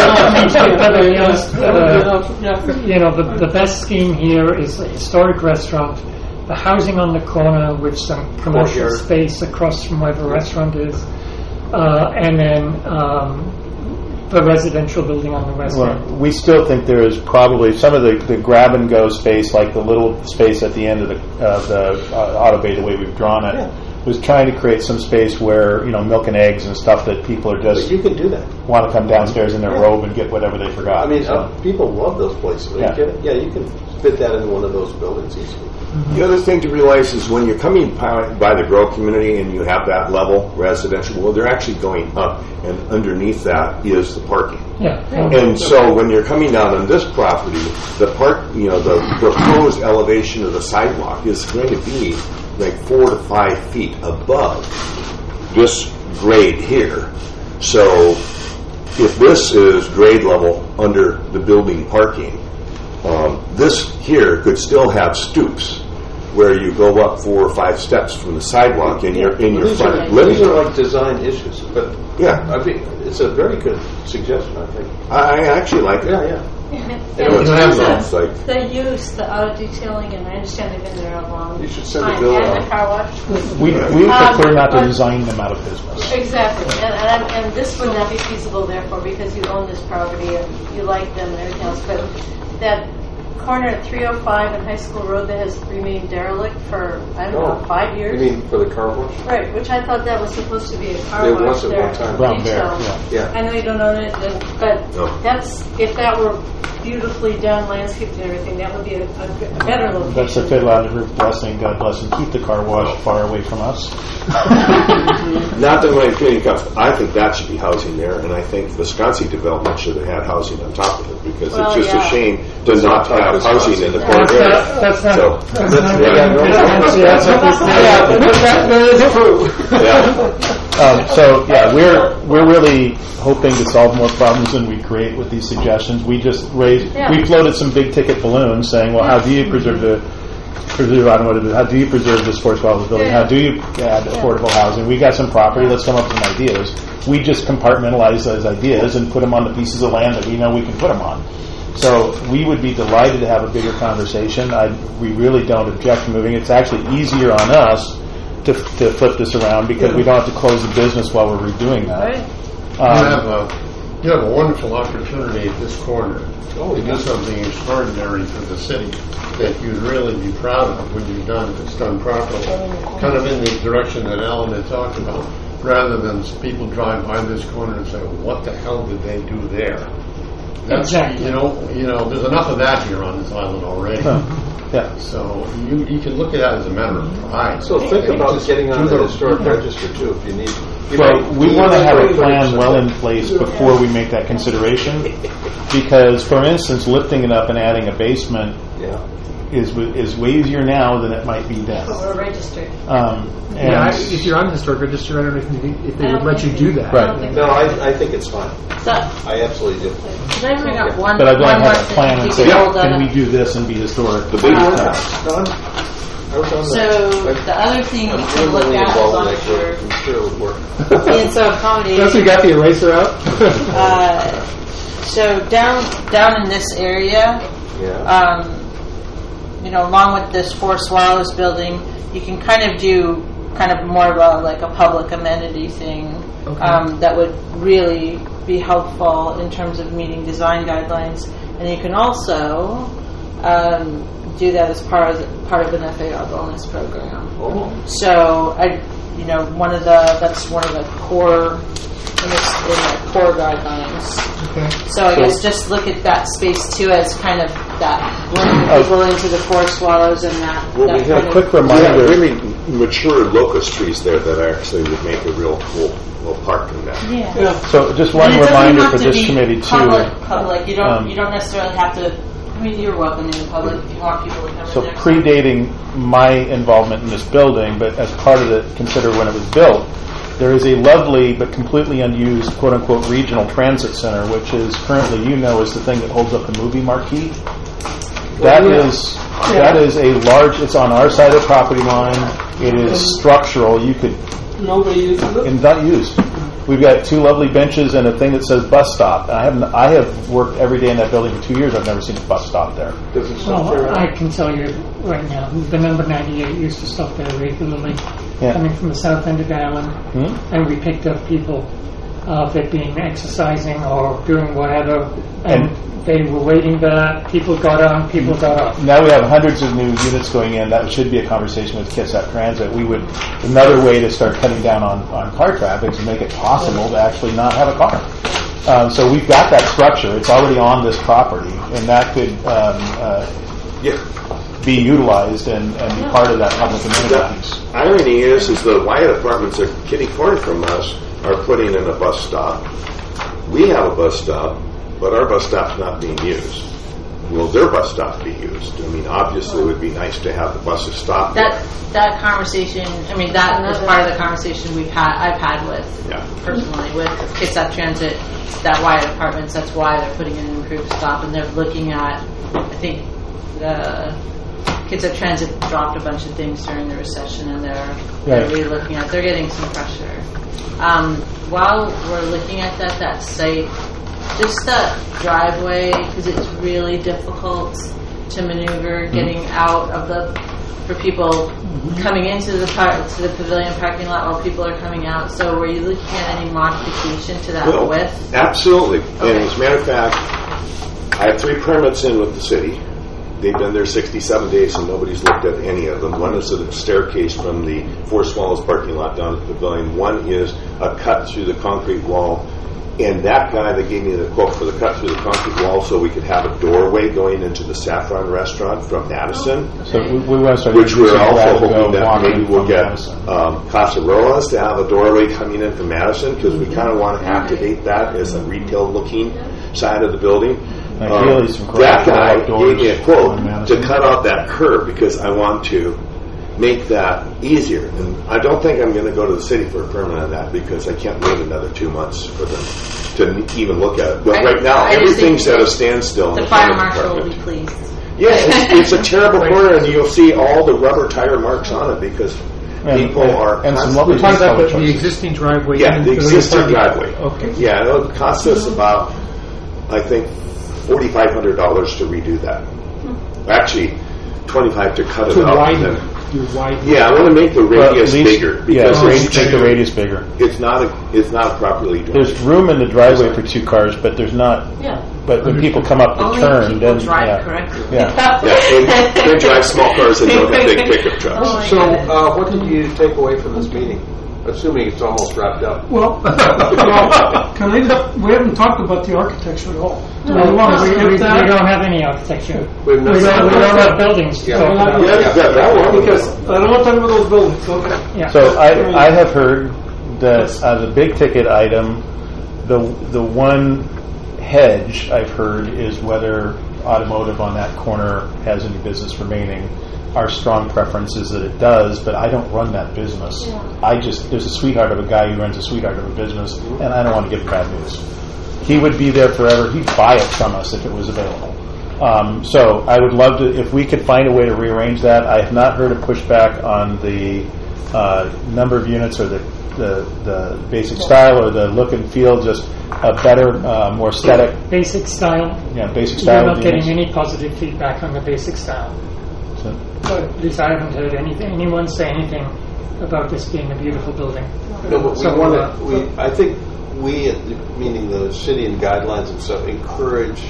Uh, you know, the, the best scheme here is a historic restaurant, the housing on the corner with some commercial Courtyard. space across from where the restaurant is, uh, and then um, the residential building on the west Well, end. we still think there is probably some of the, the grab and go space, like the little space at the end of the uh, the uh, auto bay, the way we've drawn it, Yeah. was trying to create some space where, you know, milk and eggs and stuff that people are But just you can do that. want to come downstairs in their Yeah. robe and get whatever they forgot. I mean, So, uh, people love those places. Are you Yeah. kidding? Yeah, you can fit that in one of those buildings easily. The other thing to realize is when you're coming by, by the Grove community and you have that level residential, well, they're actually going up, and underneath that is the parking. Yeah. And so when you're coming down on this property, the park, you know, the proposed elevation of the sidewalk is going to be like four to five feet above this grade here. So if this is grade level under the building parking, um, this here could still have stoops where you go up four or five steps from the sidewalk in your in Well, your these front are, living These are room. like design issues, but Yeah. I think it's a very good suggestion. I think. I, I actually like it. Yeah, yeah. And You know, in it's terms it's of like the use, the auto detailing, and I understand they've been there a long You should send a time, bill and out. the car wash. We, we Um, prefer not to but- design them out of business. Exactly, and, and, I'm- and this would not be feasible therefore because you own this property and you like them and everything else, but that corner at three oh five and High School Road that has remained derelict for, I don't know, five You years? mean for the car wash? Right, which I thought that was supposed to be a car There wash was at there. one time. Brown Bear, Detail. yeah. Yeah. I know you don't own it, and- but No. that's, if that were beautifully done, landscaped and everything, that would be a, a g- a better location. That's the fiddle out of roof blessing. God bless and keep the car wash far away from us. not that my opinion counts. I think that should be housing there, and I think Visconsi development should have had housing on top of it because Well, it's just yeah. a shame to not have housing in the core That's area. not, that's not, So, that's not, yeah. that's not, yeah, but that, that is true. Yeah. Um, so yeah, we're we're really hoping to solve more problems than we create with these suggestions. We just raised, Yeah. we floated some big ticket balloons saying, well, how do you preserve the preserve? I don't know what it is. How do you preserve the sports wildlife building? Yeah. How do you add affordable housing? We got some property. Let's come up with some ideas. We just compartmentalize those ideas and put them on the pieces of land that we know we can put them on. So we would be delighted to have a bigger conversation. I, we really don't object to moving. It's actually easier on us to, to flip this around because we don't have to close the business while we're redoing that. Right. You Um, have a you have a wonderful opportunity at this corner to do something extraordinary for the city that you'd really be proud of when you've done it. It's done properly, kind of in the direction that Ellen had talked about, rather than people drive by this corner and say, "What the hell did they do there?" That's, Exactly. You know, you know, there's enough of that here on this island already. yeah. So you you can look at that as a matter of pride. So think And about just getting on do the historic register too, if you need. You Well, might- we you want to might have a put it plan well in somewhere. place before we make that consideration. Because, for instance, lifting it up and adding a basement Yeah. is is way easier now than it might be then. But we're registered. Um, and Yeah, I, if you're on the historic register, I don't know if, you- if they I would don't let you think do they- that. I don't think No, they- I, I think it's fine. So, I absolutely do. could I bring up one, but I'd like one to more have a thing? plan and You say, can hold can on we a- do this and be historic? The big Uh, No, I'm- I was on So that. the other thing I'm you can look really at as involved long in as that you're group. I'm sure it would work. being so accommodating. Once we got the eraser out. Uh, so down down in this area, Yeah. um, you know, along with this Four Swallows building, you can kind of do kind of more of a like a public amenity thing Okay. um, that would really be helpful in terms of meeting design guidelines, and you can also um, do that as part of part of an F A R bonus program. Oh. So I, you know, one of the that's one of the core in the, in the core guidelines. Okay. So I guess just look at that space too as kind of that bringing people into the Four Swallows and that. Well, that we have kind quick of, We have reminder. really mature locust trees there that actually would make a real cool little park in that. Yeah. So just one And it doesn't reminder have for to this be committee too. Public, public. You don't. Um, you don't necessarily have to. I mean, you're welcome in the public if you want people to come So in there. predating my involvement in this building, but as part of the, consider when it was built, there is a lovely but completely unused quote-unquote regional transit center, which is currently, you know, is the thing that holds up the movie marquee. That yeah. is that is a large, it's on our side of the property line. It is structural. You could, Nobody uses it. and not used. We've got two lovely benches and a thing that says bus stop. I have I have worked every day in that building for two years. I've never seen a bus stop there. Does it sound Well, fair? I can tell you right now, the number ninety-eight used to stop there regularly, Yeah. coming from the south end of the island, Hmm? and we picked up people uh, that been exercising or doing whatever, and, they were waiting there. People got on, people got off. Now we have hundreds of new units going in. That should be a conversation with Kitsap Transit. We would, another way to start cutting down on, on car traffic is to make it possible to actually not have a car. Um, so we've got that structure. It's already on this property, and that could um, uh, Yeah. be utilized and, and be part of that public amenity The piece. irony is, is the Wyatt Apartments are kitty corner from us are putting in a bus stop. We have a bus stop, but our bus stop's not being used. Will their bus stop be used? I mean, obviously, it would be nice to have the buses stop That there. that conversation. I mean, that is part of the conversation we've had. I've had with Yeah. personally with Kitsap Transit, that Wyatt Apartments. That's why they're putting in an improved stop, and they're looking at. I think the Kids Up Transit dropped a bunch of things during the recession, and they're, Right. they're really looking at. They're getting some pressure. Um, while we're looking at that, that site, just that driveway, because it's really difficult to maneuver getting out of the for people coming into the par- to the pavilion parking lot while people are coming out. So, were you looking at any modification to that Well, width? absolutely. Okay. And as a matter of fact, I have three permits in with the city. They've been there sixty-seven days and nobody's looked at any of them. One is a staircase from the Four Swallows parking lot down to the pavilion. One is a cut through the concrete wall. And that guy that gave me the quote for the cut through the concrete wall so we could have a doorway going into the Saffron restaurant from Madison. So we, we want to start Which we're using also that to go hoping that walking maybe we'll from get Madison. um, Casa Rojas to have a doorway coming into Madison because we kind of want to activate that as a retail looking side of the building. Ideally, Um, some that garage guy outdoors gave me a quote on Madison. to cut out that curb because I want to make that easier. And I don't think I'm going to go to the city for a permit on that because I can't wait another two months for them to even look at it. But I- right now, I just everything's think at a standstill. in The the fire planning marshal will department. be pleased. Yeah, it's, it's a terrible corner, and you'll see all the rubber tire marks on it because And- people and- are and some constantly- lovely Talking about the, choices. the existing driveway. Yeah, and the existing pavilion driveway. parking. Okay. Yeah, it'll cost us about, I think, forty-five hundred dollars to redo that. Actually, twenty-five to cut it To out. widen, and then- you widen. Yeah, I want to make the Well, at radius least- bigger Yeah, because radius- it's, make the radius bigger. it's not a, it's not properly drawn. There's room in the driveway for two cars, but there's not. Yeah. But when people come up to Only turn, people then drive yeah. correctly. Yeah. Yeah, they, they drive small cars and don't have big pickup trucks. Oh, So, uh, what did you take away from this meeting? Assuming it's almost wrapped up. Well, well, can I just, we haven't talked about the architecture at all. Do we No, want to we, we, skip we that? don't have any architecture. We've We don't, we don't have buildings. to Yeah. talk about. Yeah, you got that one. Because I don't want to talk about those buildings, okay. Yeah. So I, I have heard that as a big ticket item, the the one hedge I've heard is whether automotive on that corner has any business remaining. Our strong preference is that it does, but I don't run that business. I just there's a sweetheart of a guy who runs a sweetheart of a business, and I don't want to give him bad news. He would be there forever. He'd buy it from us if it was available. Um, so I would love to, if we could find a way to rearrange that. I have not heard a pushback on the uh, number of units or the, the the basic style or the look and feel. Just a better, uh, more aesthetic. Basic style. Yeah, basic We're style. not of getting units. any positive feedback on the basic style. So, At least I haven't heard anything, anyone say anything about this being a beautiful building. No, but we So, want uh, to, we, I think we, meaning the city and guidelines and stuff, encourage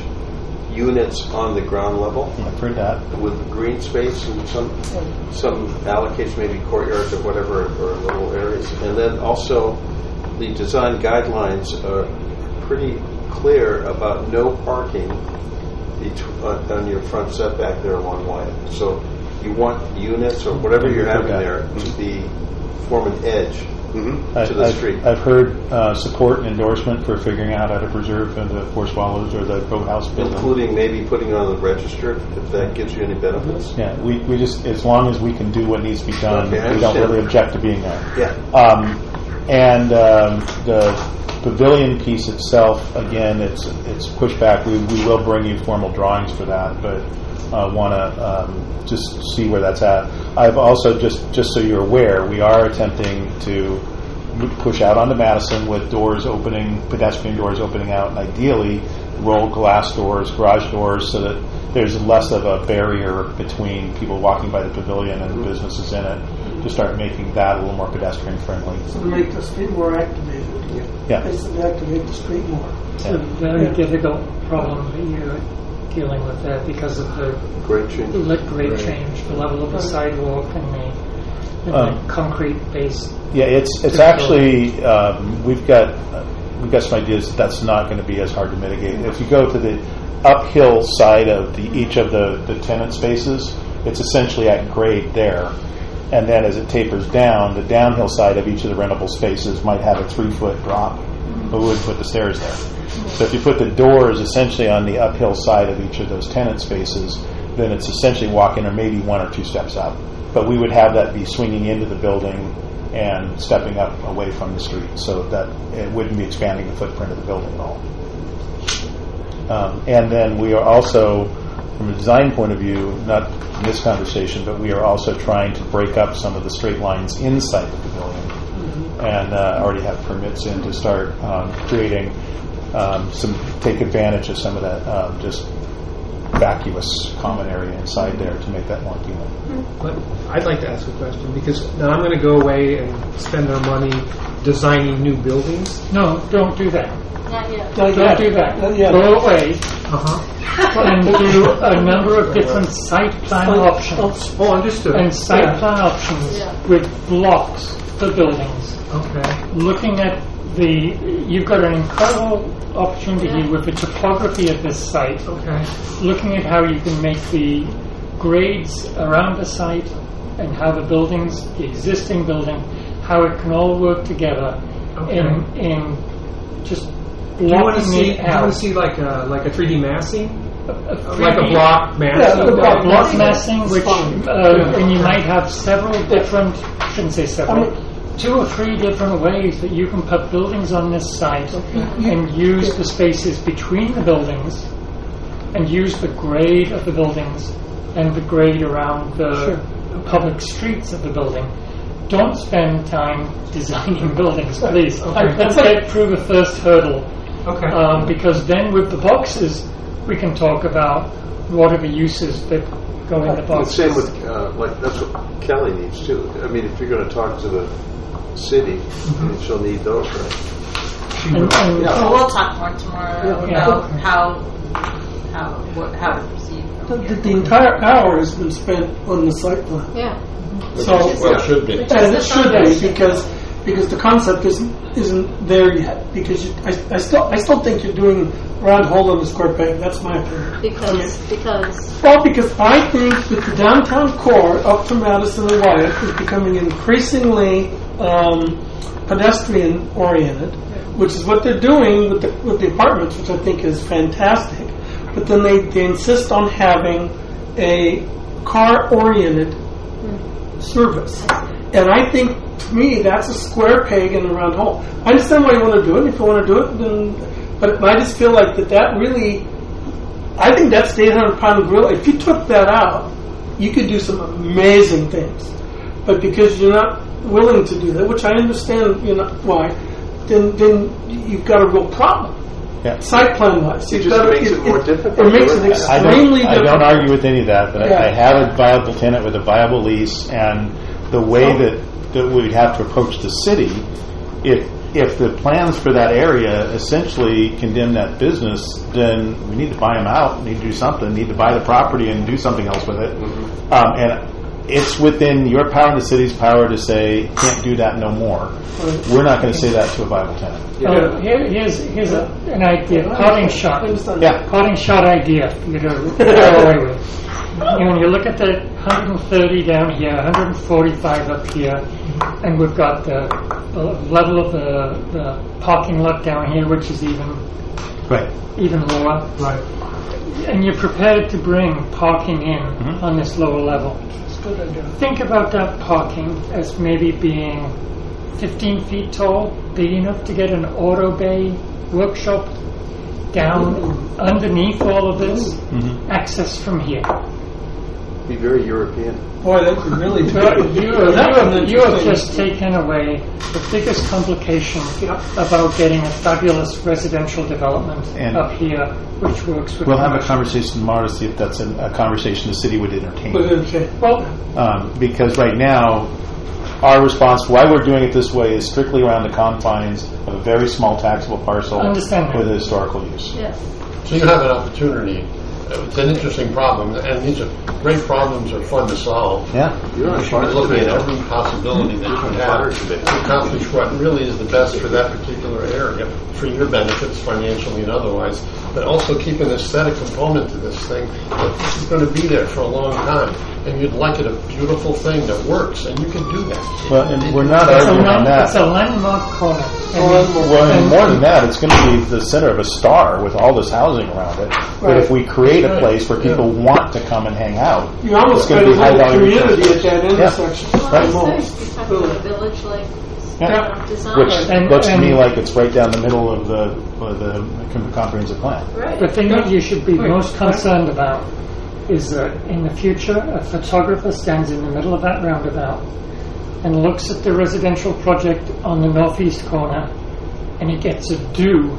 units on the ground level I've heard that. with green space and some, some allocation, maybe courtyards or whatever, or little areas. And then also, the design guidelines are pretty clear about no parking betw- on on your front setback there along Wyatt. So you want units or whatever you're having there to be, form an edge Mm-hmm. I, to the I've, street. I've heard uh, support and endorsement for figuring out how to preserve the Four Swallows or the boathouse building. Including maybe putting it on the register, if that gives you any benefits. Yeah, we, we just, as long as we can do what needs to be done, Okay, I we don't understand. really object to being there. Yeah. Um, and um, the pavilion piece itself, again, it's it's pushback. We, we will bring you formal drawings for that, but uh, want to um, just see where that's at. I've also, just, just so you're aware, we are attempting to push out onto Madison with doors opening, pedestrian doors opening out, and ideally roll glass doors, garage doors, so that there's less of a barrier between people walking by the pavilion and the businesses in it, to start making that a little more pedestrian friendly. So to make the street more activated. Yeah. Basically activate the street more. It's a very difficult problem that you're dealing with there because of the grade change, lit grade Right. change, the level of the sidewalk, and the, and Um, the concrete base. Yeah, it's it's actually um, we've got uh, we've got some ideas that that's not going to be as hard to mitigate. If you go to the uphill side of the each of the, the tenant spaces, it's essentially at grade there, and then as it tapers down, the downhill side of each of the rentable spaces might have a three foot drop, but we wouldn't put the stairs there. So if you put the doors essentially on the uphill side of each of those tenant spaces, then it's essentially walking or maybe one or two steps up. But we would have that be swinging into the building and stepping up away from the street, so that it wouldn't be expanding the footprint of the building at all. Um, and then we are also from a design point of view, not in this conversation, but we are also trying to break up some of the straight lines inside the pavilion, mm-hmm. and uh, already have permits in to start um, creating um, some, take advantage of some of that um, just vacuous common area inside there to make that more appealing. But I'd like to ask a question, because now I'm going to go away and spend our money designing new buildings. No, don't do that. Not yet. Don't yet. do that. Not yet. Go away Uh-huh. and do a number of different site plan options. Oh, understood. And site Yeah. plan options Yeah. with blocks for buildings. Okay. Looking at the, you've got an incredible opportunity Yeah. with the topography of this site. Okay. Looking at how you can make the grades around the site and how the buildings, the existing building, how it can all work together Okay. in in just Do you want to blocking see? it Do you want out. to see like a like a three D massing, A like a 3D block massing? Yeah, a block block massing, which fine. uh, and you might have several different, I shouldn't say several, two or three different ways that you can put buildings on this site and use the spaces between the buildings and use the grade of the buildings and the grade around the Sure. public streets of the building. Don't spend time designing buildings, please. Okay. Let's get through the first hurdle. Okay. Um, because then with the boxes, we can talk about what are the uses that go in the The boxes. same with, uh, like, that's what Kelly needs too. I mean, if you're going to talk to the city, Mm-hmm. she'll need those, right? And- and- Yeah. So we'll talk more tomorrow Yeah. about how how what, how to proceed. The, the, the entire hour has been spent on the site plan. Yeah. So, Well, it should be. and it should be because because the concept isn't isn't there yet. Because you, I, I still I still think you're doing round hole in the square peg. That's my opinion. Because, because, Well, because I think that the downtown core up to Madison and Wyatt is becoming increasingly um, pedestrian oriented, which is what they're doing with the, with the apartments, which I think is fantastic. But then they, they insist on having a car oriented service. And I think, to me, that's a square peg in a round hole. I understand why you want to do it. If you want to do it, then. But I just feel like that that really. I think that's the eight hundred pound gorilla. If you took that out, you could do some amazing things. But because you're not willing to do that, which I understand, you know why, then then you've got a real problem. Yeah. Site plan wise, It You've just got to- makes it more difficult. It makes it I extremely don't, I difficult. don't argue with any of that, but Yeah. I, I have a viable tenant with a viable lease, and the way that, that we'd have to approach the city, if if the plans for that area essentially condemn that business, then we need to buy them out, need to do something, need to buy the property and do something else with it. Mm-hmm. Um, and it's within your power and the city's power to say, can't do that no more. We're not going to say that to a viable tenant. Uh, here, here's here's a, an idea, parting shot. Yeah. Parting shot idea for you to go away with. You know, when you look at the one hundred thirty down here, one hundred forty-five up here, and we've got the, the level of the, the parking lot down here, which is even Right. even lower. Right. And you're prepared to bring parking in Mhm. on this lower level. Think about that parking as maybe being fifteen feet tall, big enough to get an auto bay workshop down underneath all of this, Mhm. access from here. Be very European. Boy, that's really You, good. you, you, have, you have just taken away the biggest complication about getting a fabulous residential development And up here, which works with We'll have a commercial. conversation tomorrow to see if that's a, a conversation the city would entertain. Well, Um, because right now, our response, why we're doing it this way, is strictly around the confines of a very small taxable parcel Understand that. with a historical use. yes. So you have an opportunity. It's an interesting problem, and these are great problems are fun to solve. Yeah. You're on You should fire be looking today, at though. every possibility that you Fire have today. to accomplish what really is the best for that particular area, for your benefits, financially and otherwise, but also keep an aesthetic component to this thing, that this is going to be there for a long time, and you'd like it a beautiful thing that works, and you can do that. Well, and we're not it's a, arguing on land, it's a that. landmark corner. Well, and more than that, it's going to be the center of a star with all this housing around it. But if we create a place where people want to come and hang out, You almost it's going to create be a high little value community retail at that space. intersection. Well, Right. it's Almost. nice. You're talking about a village like Yeah. uh, design. Which And- looks to me and- like it's right down the middle of the, of the com- comprehensive plan. Right. The thing that you should be most concerned about is that in the future, a photographer stands in the middle of that roundabout and looks at the residential project on the northeast corner, and he gets a do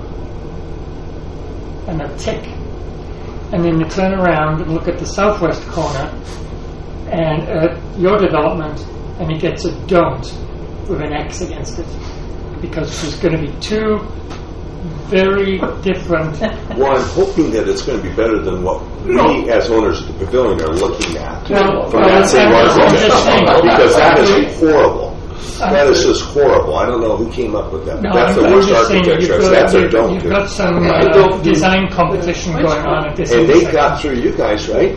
and a tick. And then you turn around and look at the southwest corner and at your development, and he gets a don't with an X against it. Because there's going to be two very different... Well, I'm hoping that it's going to be better than what we as owners of the pavilion are looking at Well, from well, that same I'm just saying. architect. Because that is horrible. That is just horrible. I don't know who came up with that. No, That's I'm, the I'm worst just saying architecture. you've got, That's a you've, don't you've do. got some uh, design competition going on at this And they intersection. got through you guys, right?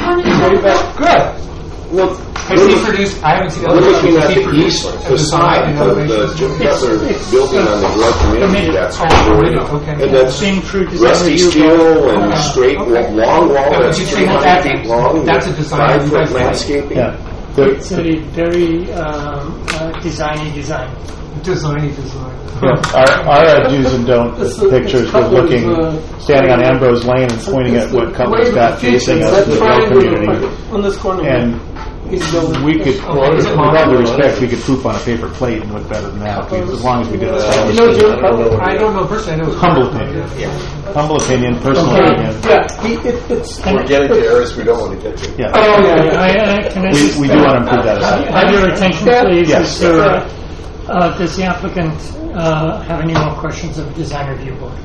Good. Well, Has he produced? I haven't seen. we're looking at Has he the produced east a design facade of the elevation? Jim It's- Cutler it's, building uh, on the Drug Community. permitted. That's Oh, already, permitted, okay. and that's Seen through design rusty review steel board. and Uh, straight okay. long wall Now, that's would you say three hundred that feet long. that's a with design five you foot guys like? landscaping. Yeah. It's a very um, uh, designy design. Designy design. Yeah, our, our uh, do's and don't It's a- pictures it's was Cutler's, looking, uh, standing on Ambrose Lane and pointing at what Cutler's got facing us, That the Drug triangle Community. on this corner. And He's building. we could, Okay, is it with all modern? due respect, we could poop on a paper plate and look better than that, because as long as we did it. You know Jim Cutler? I don't know personally. I know. Humble opinion. Humble opinion, personal Okay. opinion. Yeah, he, it, it's. We're getting to areas we don't want to get to. Yeah. Oh, yeah, yeah. I, I, can I We, just, we do want to improve that. as well. have your attention, please? Yes. Is there, uh, uh, does the applicant uh, have any more questions of the design review board?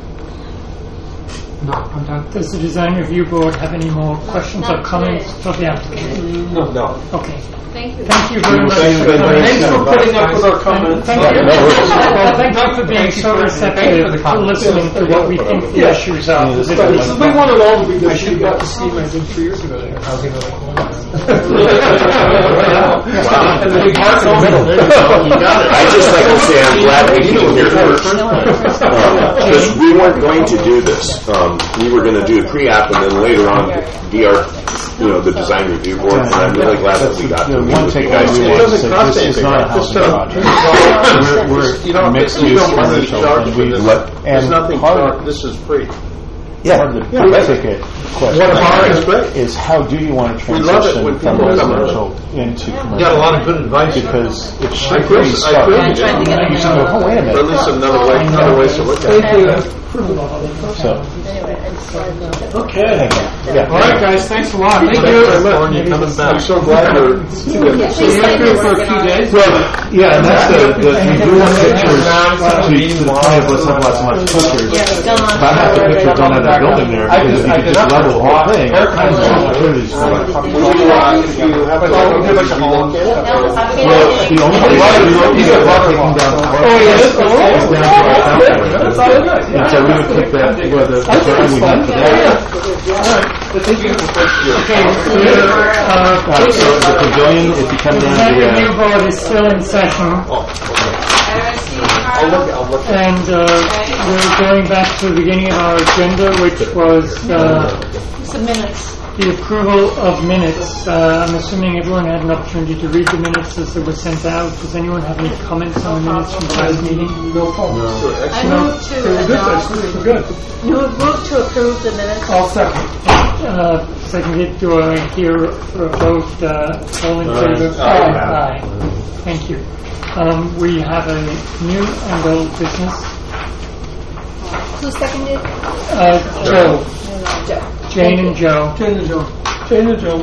No, I'm done. Does the design review board have any more questions or Not comments today. for the applicant? No. No. Okay. Thank you. Thank you very much. Thanks for for being coming. Thanks for putting up with our comments. Thank No, you. no worries. Well, thank you for being Thank you so for- receptive thank you for the to comments. listening to what we think the Yeah. issues are. Yeah, this is Because- So we want it all to be good. I should have got to see my did three years ago. There. I was in Wow. And the big park in the middle. I just like to say I'm glad we came here first. Because we weren't going to do this. Um, we were going to do pre-app and then later on D R, you know, the design review board. And I'm really glad that we got The to meet one with you takeaway guys we today. want to doesn't say, cost this is anything, not a right? Just housing a- project. You We're, know, we're mixed you use don't want to commercial, charge and for we, this. and There's nothing, part char- of, this is free. yeah, part of the the big ticket question What about it is great. is how do you want to We love it transition when from people come residential into commercial? You got a lot of good advice. Because it's I pretty could- I stuck. could- You Yeah, trying to get just go, oh, wait a Or at minute. least another way, other ways to look at it. Thank you. So, Okay. yeah. All right, guys. Thanks a lot. Thank Thanks you. very much. Coming back. I'm so glad you're. So you're here for a few days? Well, yeah, and that's the, the, we do want pictures to, to the point of let's have lots and lots of pictures. But half the pictures don't have that building there, because if you could just level the whole thing, all kinds of opportunities for it. Will you, uh, if you have to relocate it? Well, the only thing is we don't need to taking down. Oh, yes. Oh, It's down to our fountain. That's all right. And so we would pick that, well, the, the drawing we have for that. Thank you. Okay, we're, uh, Uh, so the pavilion, if you come the down design the, review uh, board is still in session. I'll look, I'll look. And uh, we're going back to the beginning of our agenda, which was uh, Some minutes. the approval of minutes. Uh, I'm assuming everyone had an opportunity to read the minutes as they were sent out. Does anyone have any comments on the minutes from the last meeting? No problem. I move to We're good, adopt. actually. We're good. Move move to approve the minutes. All second. Uh, Seconded, do I hear for a vote? Uh, all in favor? Aye. Aye. Thank you. Um, we have a new and old business. Who seconded? Uh, Joe, Joe. Jane and Joe. Jane and Joe. Jane and Joe.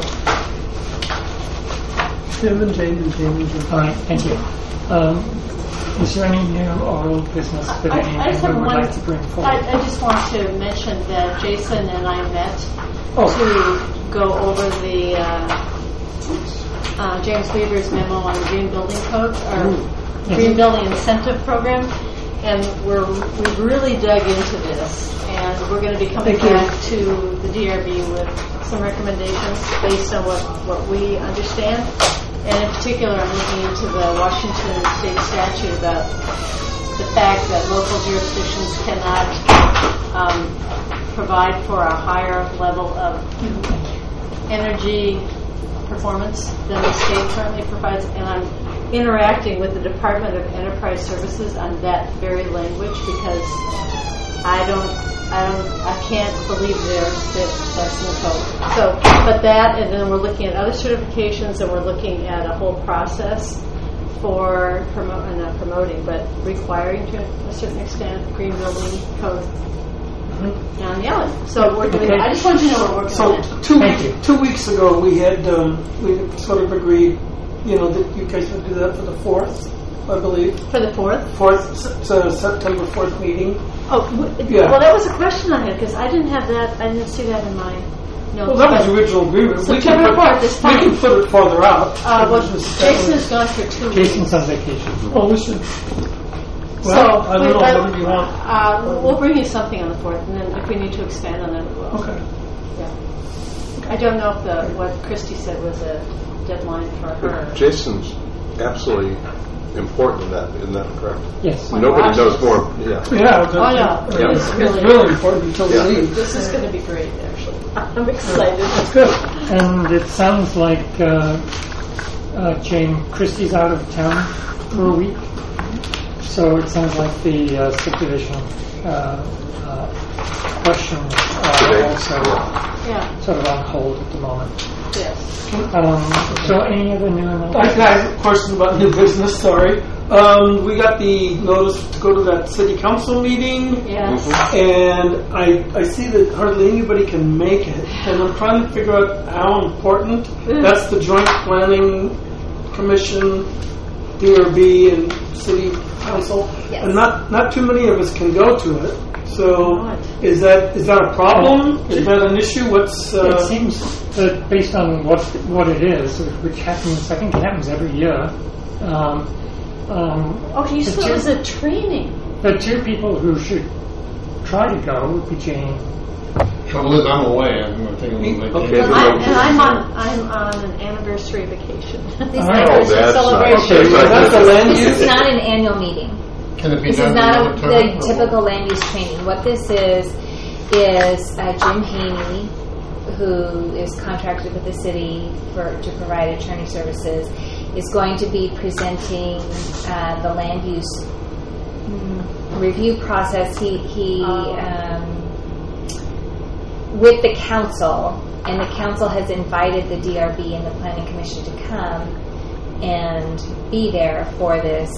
Tim and Jane and Jane and Joe. All right, thank you. Um, is there any new or old business that I, I anyone just have would one. like to bring forward? I, I just want to mention that Jason and I met Oh. to go over the uh, uh, James Weaver's memo on the Green Building Code or Yes. Green Building Incentive Program, and we're we've really dug into this, and we're going to be coming Thank you. back to the D R B with some recommendations based on what what we understand. And in particular, I'm looking into the Washington state statute about the fact that local jurisdictions cannot um, provide for a higher level of energy performance than the state currently provides. And I'm interacting with the Department of Enterprise Services on that very language because I don't I don't, I can't believe they're, that that's in the code. So, but that, and then we're looking at other certifications, and we're looking at a whole process for promote, uh, not promoting, but requiring to a certain extent green building code Mm-hmm. on the island. So we're doing. Okay. I just want you to know we're working So on it. two weeks, two weeks ago, we had um, we sort of agreed, you know, that you guys would do that for the fourth, I believe. For the fourth? Fourth, uh, September fourth meeting. Oh, w- Yeah. well, that was a question I had because I didn't have that. I didn't see that in my notes. Well, that was but- the original agreement. We can September put, fourth is we fine. can put it farther out. Uh, well, Just- Jason is gone for two weeks. Jason's on vacation. Oh, we should. Well, so I don't know. but, What do you want? Uh, we'll- we'll bring you something on the fourth, and then if we need to expand on that, we will. Okay. Yeah. I don't know if the what Christy said was a deadline for her. Jason's absolutely important in that, isn't that correct? Yes. Nobody knows more. Yeah. Yeah. Oh, no. Yeah. It's really, It's really important until Yeah. we leave. This is going to be great, actually. I'm excited. That's good. And it sounds like uh, uh, Jane Christie's out of town for a week. So it sounds like the uh, subdivision uh, uh, questions are also Yeah. sort of on hold at the moment. Yes. Um, so any other new I announcements? have a question about new business, sorry. Um, we got the notice to go to that city council meeting. Yes. And I, I see that hardly anybody can make it. And I'm trying to figure out how important. That's the Joint Planning Commission, D R B, and City Council. Yes. And not, not too many of us can go to it. So is that is that a problem? Is that an issue? What's uh, It seems that based on what what it is, which happens, I think it happens every year. Um, um, Oh, you the said it two- was a training. The two people who should try to go would be Jane. Trouble is, I'm away. I'm going to take a little Okay. vacation. And, I, and I'm on I'm on an anniversary vacation. These Oh, anniversary that's nice. celebrations. Okay, so that's the land This use. is not an annual meeting. Can it be This done is not in a, another the term, or- typical land use training. What this is, is uh, Jim Haney, who is contracted with the city for to provide attorney services, is going to be presenting uh, the land use mm, review process. He, he um, with the council, and the council has invited the D R B and the Planning Commission to come and be there for this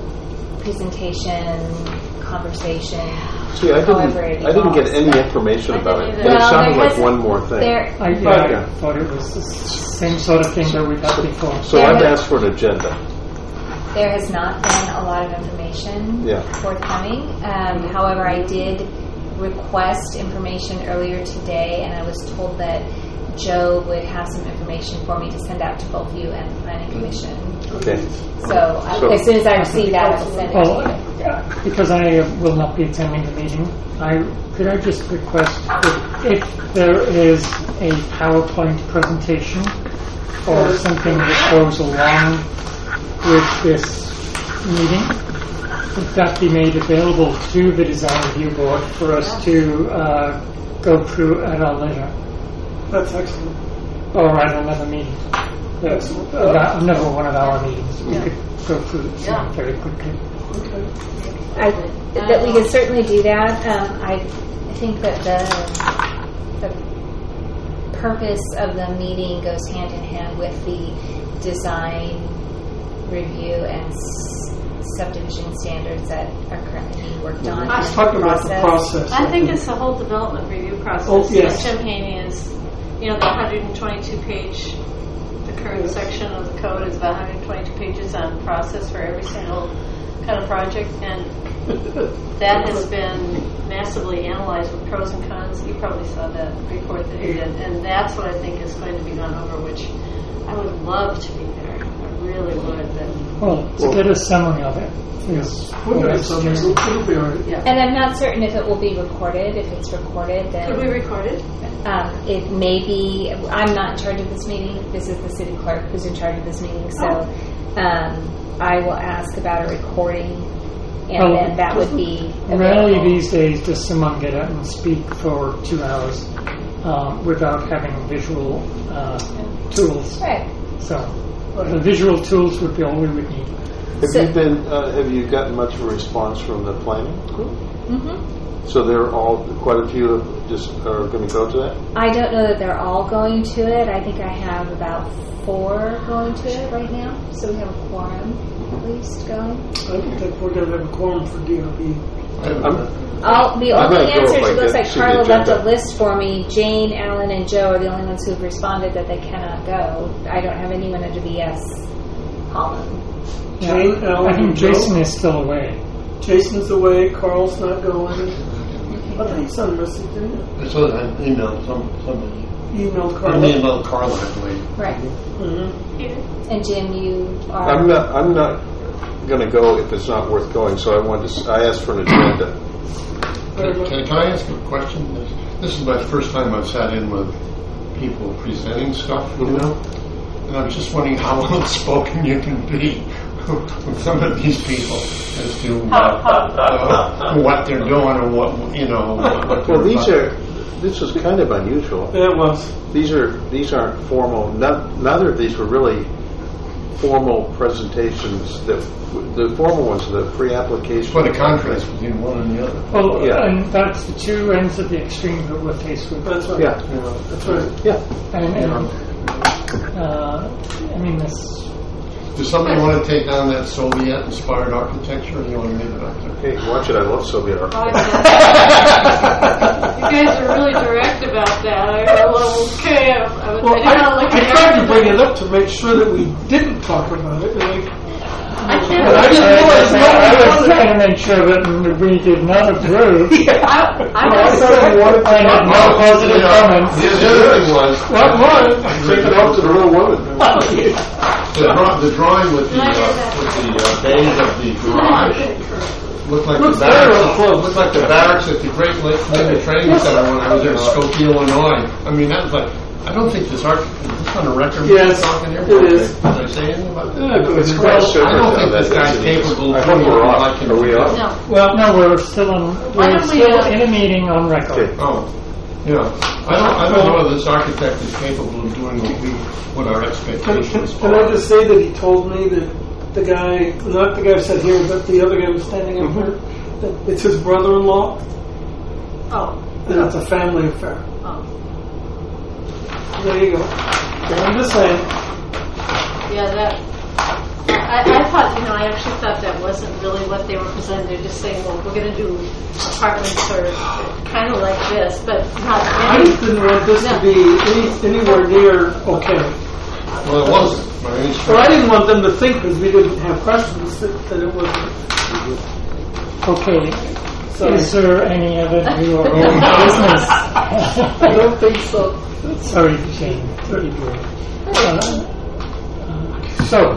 presentation, conversation. See, I however it didn't, I didn't get evolves. any information I about didn't it. either. And it Well, sounded there like hasn't- one more thing. There, I, Right. I thought it was the same sort of thing that we've had before. So There I've has- asked for an agenda. there has not been a lot of information Yeah. forthcoming. Um, however, I did request information earlier today, and I was told that Joe would have some information for me to send out to both you and the Planning Commission. Okay. So, uh, So- as soon as I receive that, I will send it Well, to you. uh, because I will not be attending the meeting, I could I just request that if there is a PowerPoint presentation or something that goes along with this meeting, would that be made available to the Design Review Board for us to uh, go through at our leisure That's excellent. or at another meeting? That's Excellent. uh, another one of our meetings. We Yeah. could go through it Yeah. very quickly. Okay. I, that we can certainly do that. Um, I, I think that the the purpose of the meeting goes hand in hand with the design review and s- subdivision standards that are currently being worked on. Let's and talk about the process. I think it's the whole development review process. Oh, yes. Jim Haney is, you know, the one hundred twenty-two page, the current section of the code is about one hundred twenty-two pages on process for every single kind of project, and that has been massively analyzed with pros and cons. You probably saw that report that he did, and that's what I think is going to be gone over, which I would love to be there. I really would. But Well, to get a summary of it is We'll get some. It'll it'll be all right. yeah. And I'm not certain if it will be recorded. If it's recorded, then Could we record it? Um, it may be. I'm not in charge of this meeting. This is the city clerk who's in charge of this meeting. So um, I will ask about a recording, and Well, then that would be Rarely available. these days does someone get up and speak for two hours um, without having visual uh, tools. Right. So the visual tools would be all we would need. Have So- you been? Uh, have you gotten much of a response from the planning group? Mm-hmm. So they're all, quite a few just are going to go to that? I don't know that they're all going to it. I think I have about four going to it right now. So we have a quorum at least going. I don't think we're going to have a quorum for D R B. All, the I only might go answers, if I it looks get- like see the Carla left a agenda. list for me. Jane, Alan, and Joe are the only ones who've responded that they cannot go. I don't have anyone under the yes column. Jane, Alan, I think and Joe. Jason is still away. Jason's away. Carl's not going. I think you sent a message, didn't you? I saw that email some somebody. Emailed I Carla. mean, about Carla, I believe. Right. Mm-hmm. And Jim, you are. I'm not, I'm not going to go if it's not worth going, so I wanted to, s- I asked for an agenda. Can, can, can I ask a question? This, this is my first time I've sat in with people presenting stuff, you know? And I'm just wondering how outspoken you can be with some of these people as to uh, uh, what they're doing or what, you know. What, what Well, they're these about. are, this is kind of unusual. It was. These are, these aren't formal, none, neither of these were really formal presentations. That the formal ones are the pre-application. What a contrast between one and the other. Well, Yeah. and that's the two ends of the extreme that we're faced with. That's right. Yeah. You know. That's right. Yeah. And, and uh, I mean, this. Does somebody want to take down that Soviet-inspired architecture, or do you want to leave it up there? Hey, watch it. I love Soviet architecture. You guys are really direct about that. I go, well, okay. I, I, was, Well, I did not I, look I at tried to everything. bring it up to make sure that we didn't talk about it. And I, I can't. But I didn't realize I, nobody I was wanted trying to make sure that we did not approve. yeah. I, I I was. said I wanted I had no positive comments. The other thing was, What was? Take it out to the real woman. the, draw, the drawing with the, uh, with the uh, bays of the garage looked like Looks the very barracks. close. Looked like the barracks at the Great Lakes Navy Training Center when I was in Skokie, Illinois. I mean, that was like. I don't think this art is this on a record. Yes, talking here? it is. Did I say anything about that? Yeah, It's Well, quite certain I don't think that this guy's it's- capable I of hope doing we're what off. I can Are we do. off? No. Well, no, we're still on. Why We're don't we, still uh, in a meeting on record. Okay. Oh, yeah. I don't. I don't know whether this architect is capable of doing what we, what our Can, expectations can, can I are. just say that he told me that the guy, not the guy who sat here, but the other guy who's standing up here, that it's his brother-in-law, Oh. and it's a family affair. Oh. There you go. I'm just saying. Yeah, that. I, I thought, you know, I actually thought that wasn't really what they were presenting. They're just saying, well, we're going to do apartments or kind of like this, but not I any. just didn't want this No. to be any, anywhere near okay. Well, it wasn't. By any stretch. Well, I didn't want them to think, because we didn't have questions, that, that it wasn't. Okay. Sorry. Is there any other new or old business? I don't think so. Sorry, Jane. Pretty good. Uh, uh, so,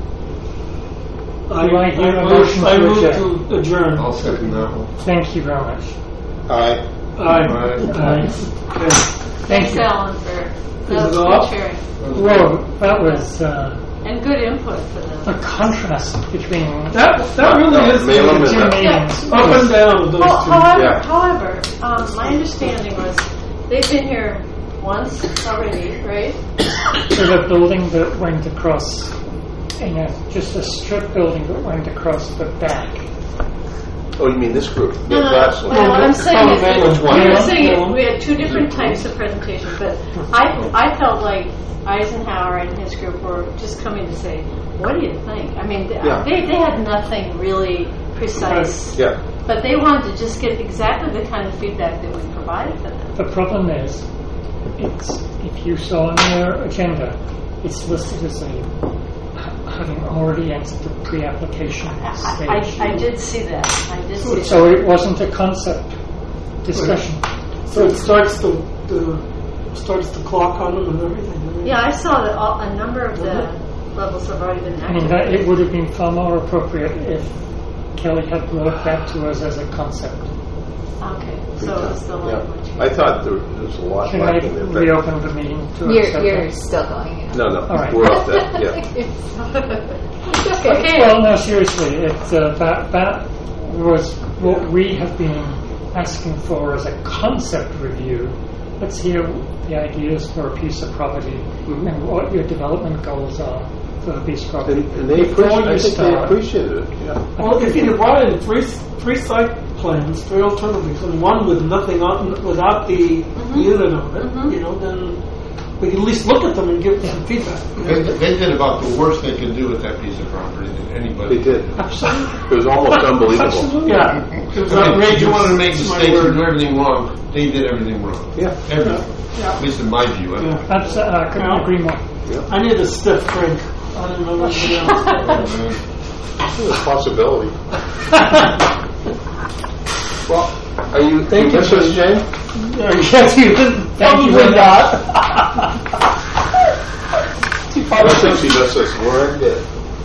I, Do I hear a I motion move, I to move adjourn? to adjourn. I'll second that one. thank you very much. Aye. Aye. Aye. Okay. Thank Thanks, you. Alan, for Is that was it good off? sharing Whoa, that was uh, and good input for the. a contrast between That, that really is Mail 'em the is two up. meetings. up and down with those Ho- two. However, Yeah. however, um, my understanding was they've been here once already, right? So the building that went across, in a, just a strip building that went across the back. Oh, you mean this group? No, The no, last no. one. Well, I'm saying is that Which one? we were saying it, we had two different types of presentations, but I I felt like Eisenhower and his group were just coming to say, what do you think? I mean, th- Yeah. they, they had nothing really precise, Yeah. but they wanted to just get exactly the kind of feedback that we provided for them. The problem is, it's if you saw on their agenda, it's listed as a having already entered the pre-application I, stage. I, I did see that. I did see So that. it wasn't a concept discussion. So it starts the, the starts the clock on them and everything. Yeah, I saw that all, a number of the levels have already been I mean, that, activated. it would have been far more appropriate if Kelly had brought that to us as a concept. Okay, so it was the language. Yeah. I thought there was a lot Can I lacking in that. reopen the meeting to You're, accept you're that? still going. Yeah. No, no, All right. we're off that. Yeah. Okay. Okay. Well, no, seriously, it, uh, that, that was what we have been asking for as a concept review. Let's hear the ideas for a piece of property and what your development goals are for the piece of property. And, and they Before appreciate, you I think they start- appreciated it. Yeah. Well, if you brought in three three site plans, three alternatives, and one with nothing on, without the unit on it, you know, then we can at least look at them and give some feedback. you know. They, they did about the worst they could do with that piece of property than anybody. They did. Absolutely. It was almost unbelievable. Absolutely. Yeah. It was I mean, outrageous. if you wanted to make That's my mistakes word. and do everything wrong, they did everything wrong. Yeah. Everything. Yeah. At least in my view. Yeah. That's, uh, I couldn't Yeah. agree more. I need a stiff drink. I don't know what anybody else. It's a possibility. Well, are you, Thank you you, miss us, Jane? Yes, you did. Thank you Probably very not. I don't think she missed us. We're good.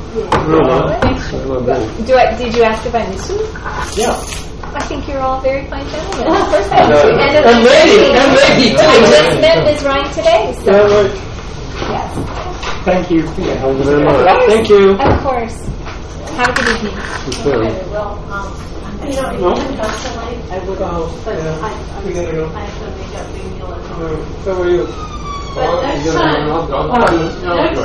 Do I, did you ask if I missed you? Yeah. I think you're all very fine gentlemen. Of course I No. do. And, And lady, and lady, too. I just met Miz Ryan today, so Yeah, right. yes. Thank you for your help. Thank you. Of course. Have a good evening. Okay, well, um, you know, if No? you can talk tonight, I would Oh, go, but yeah. I, I, We gotta go. I have to make up the meal at home. Uh, How are you? But next time, Oh, no. next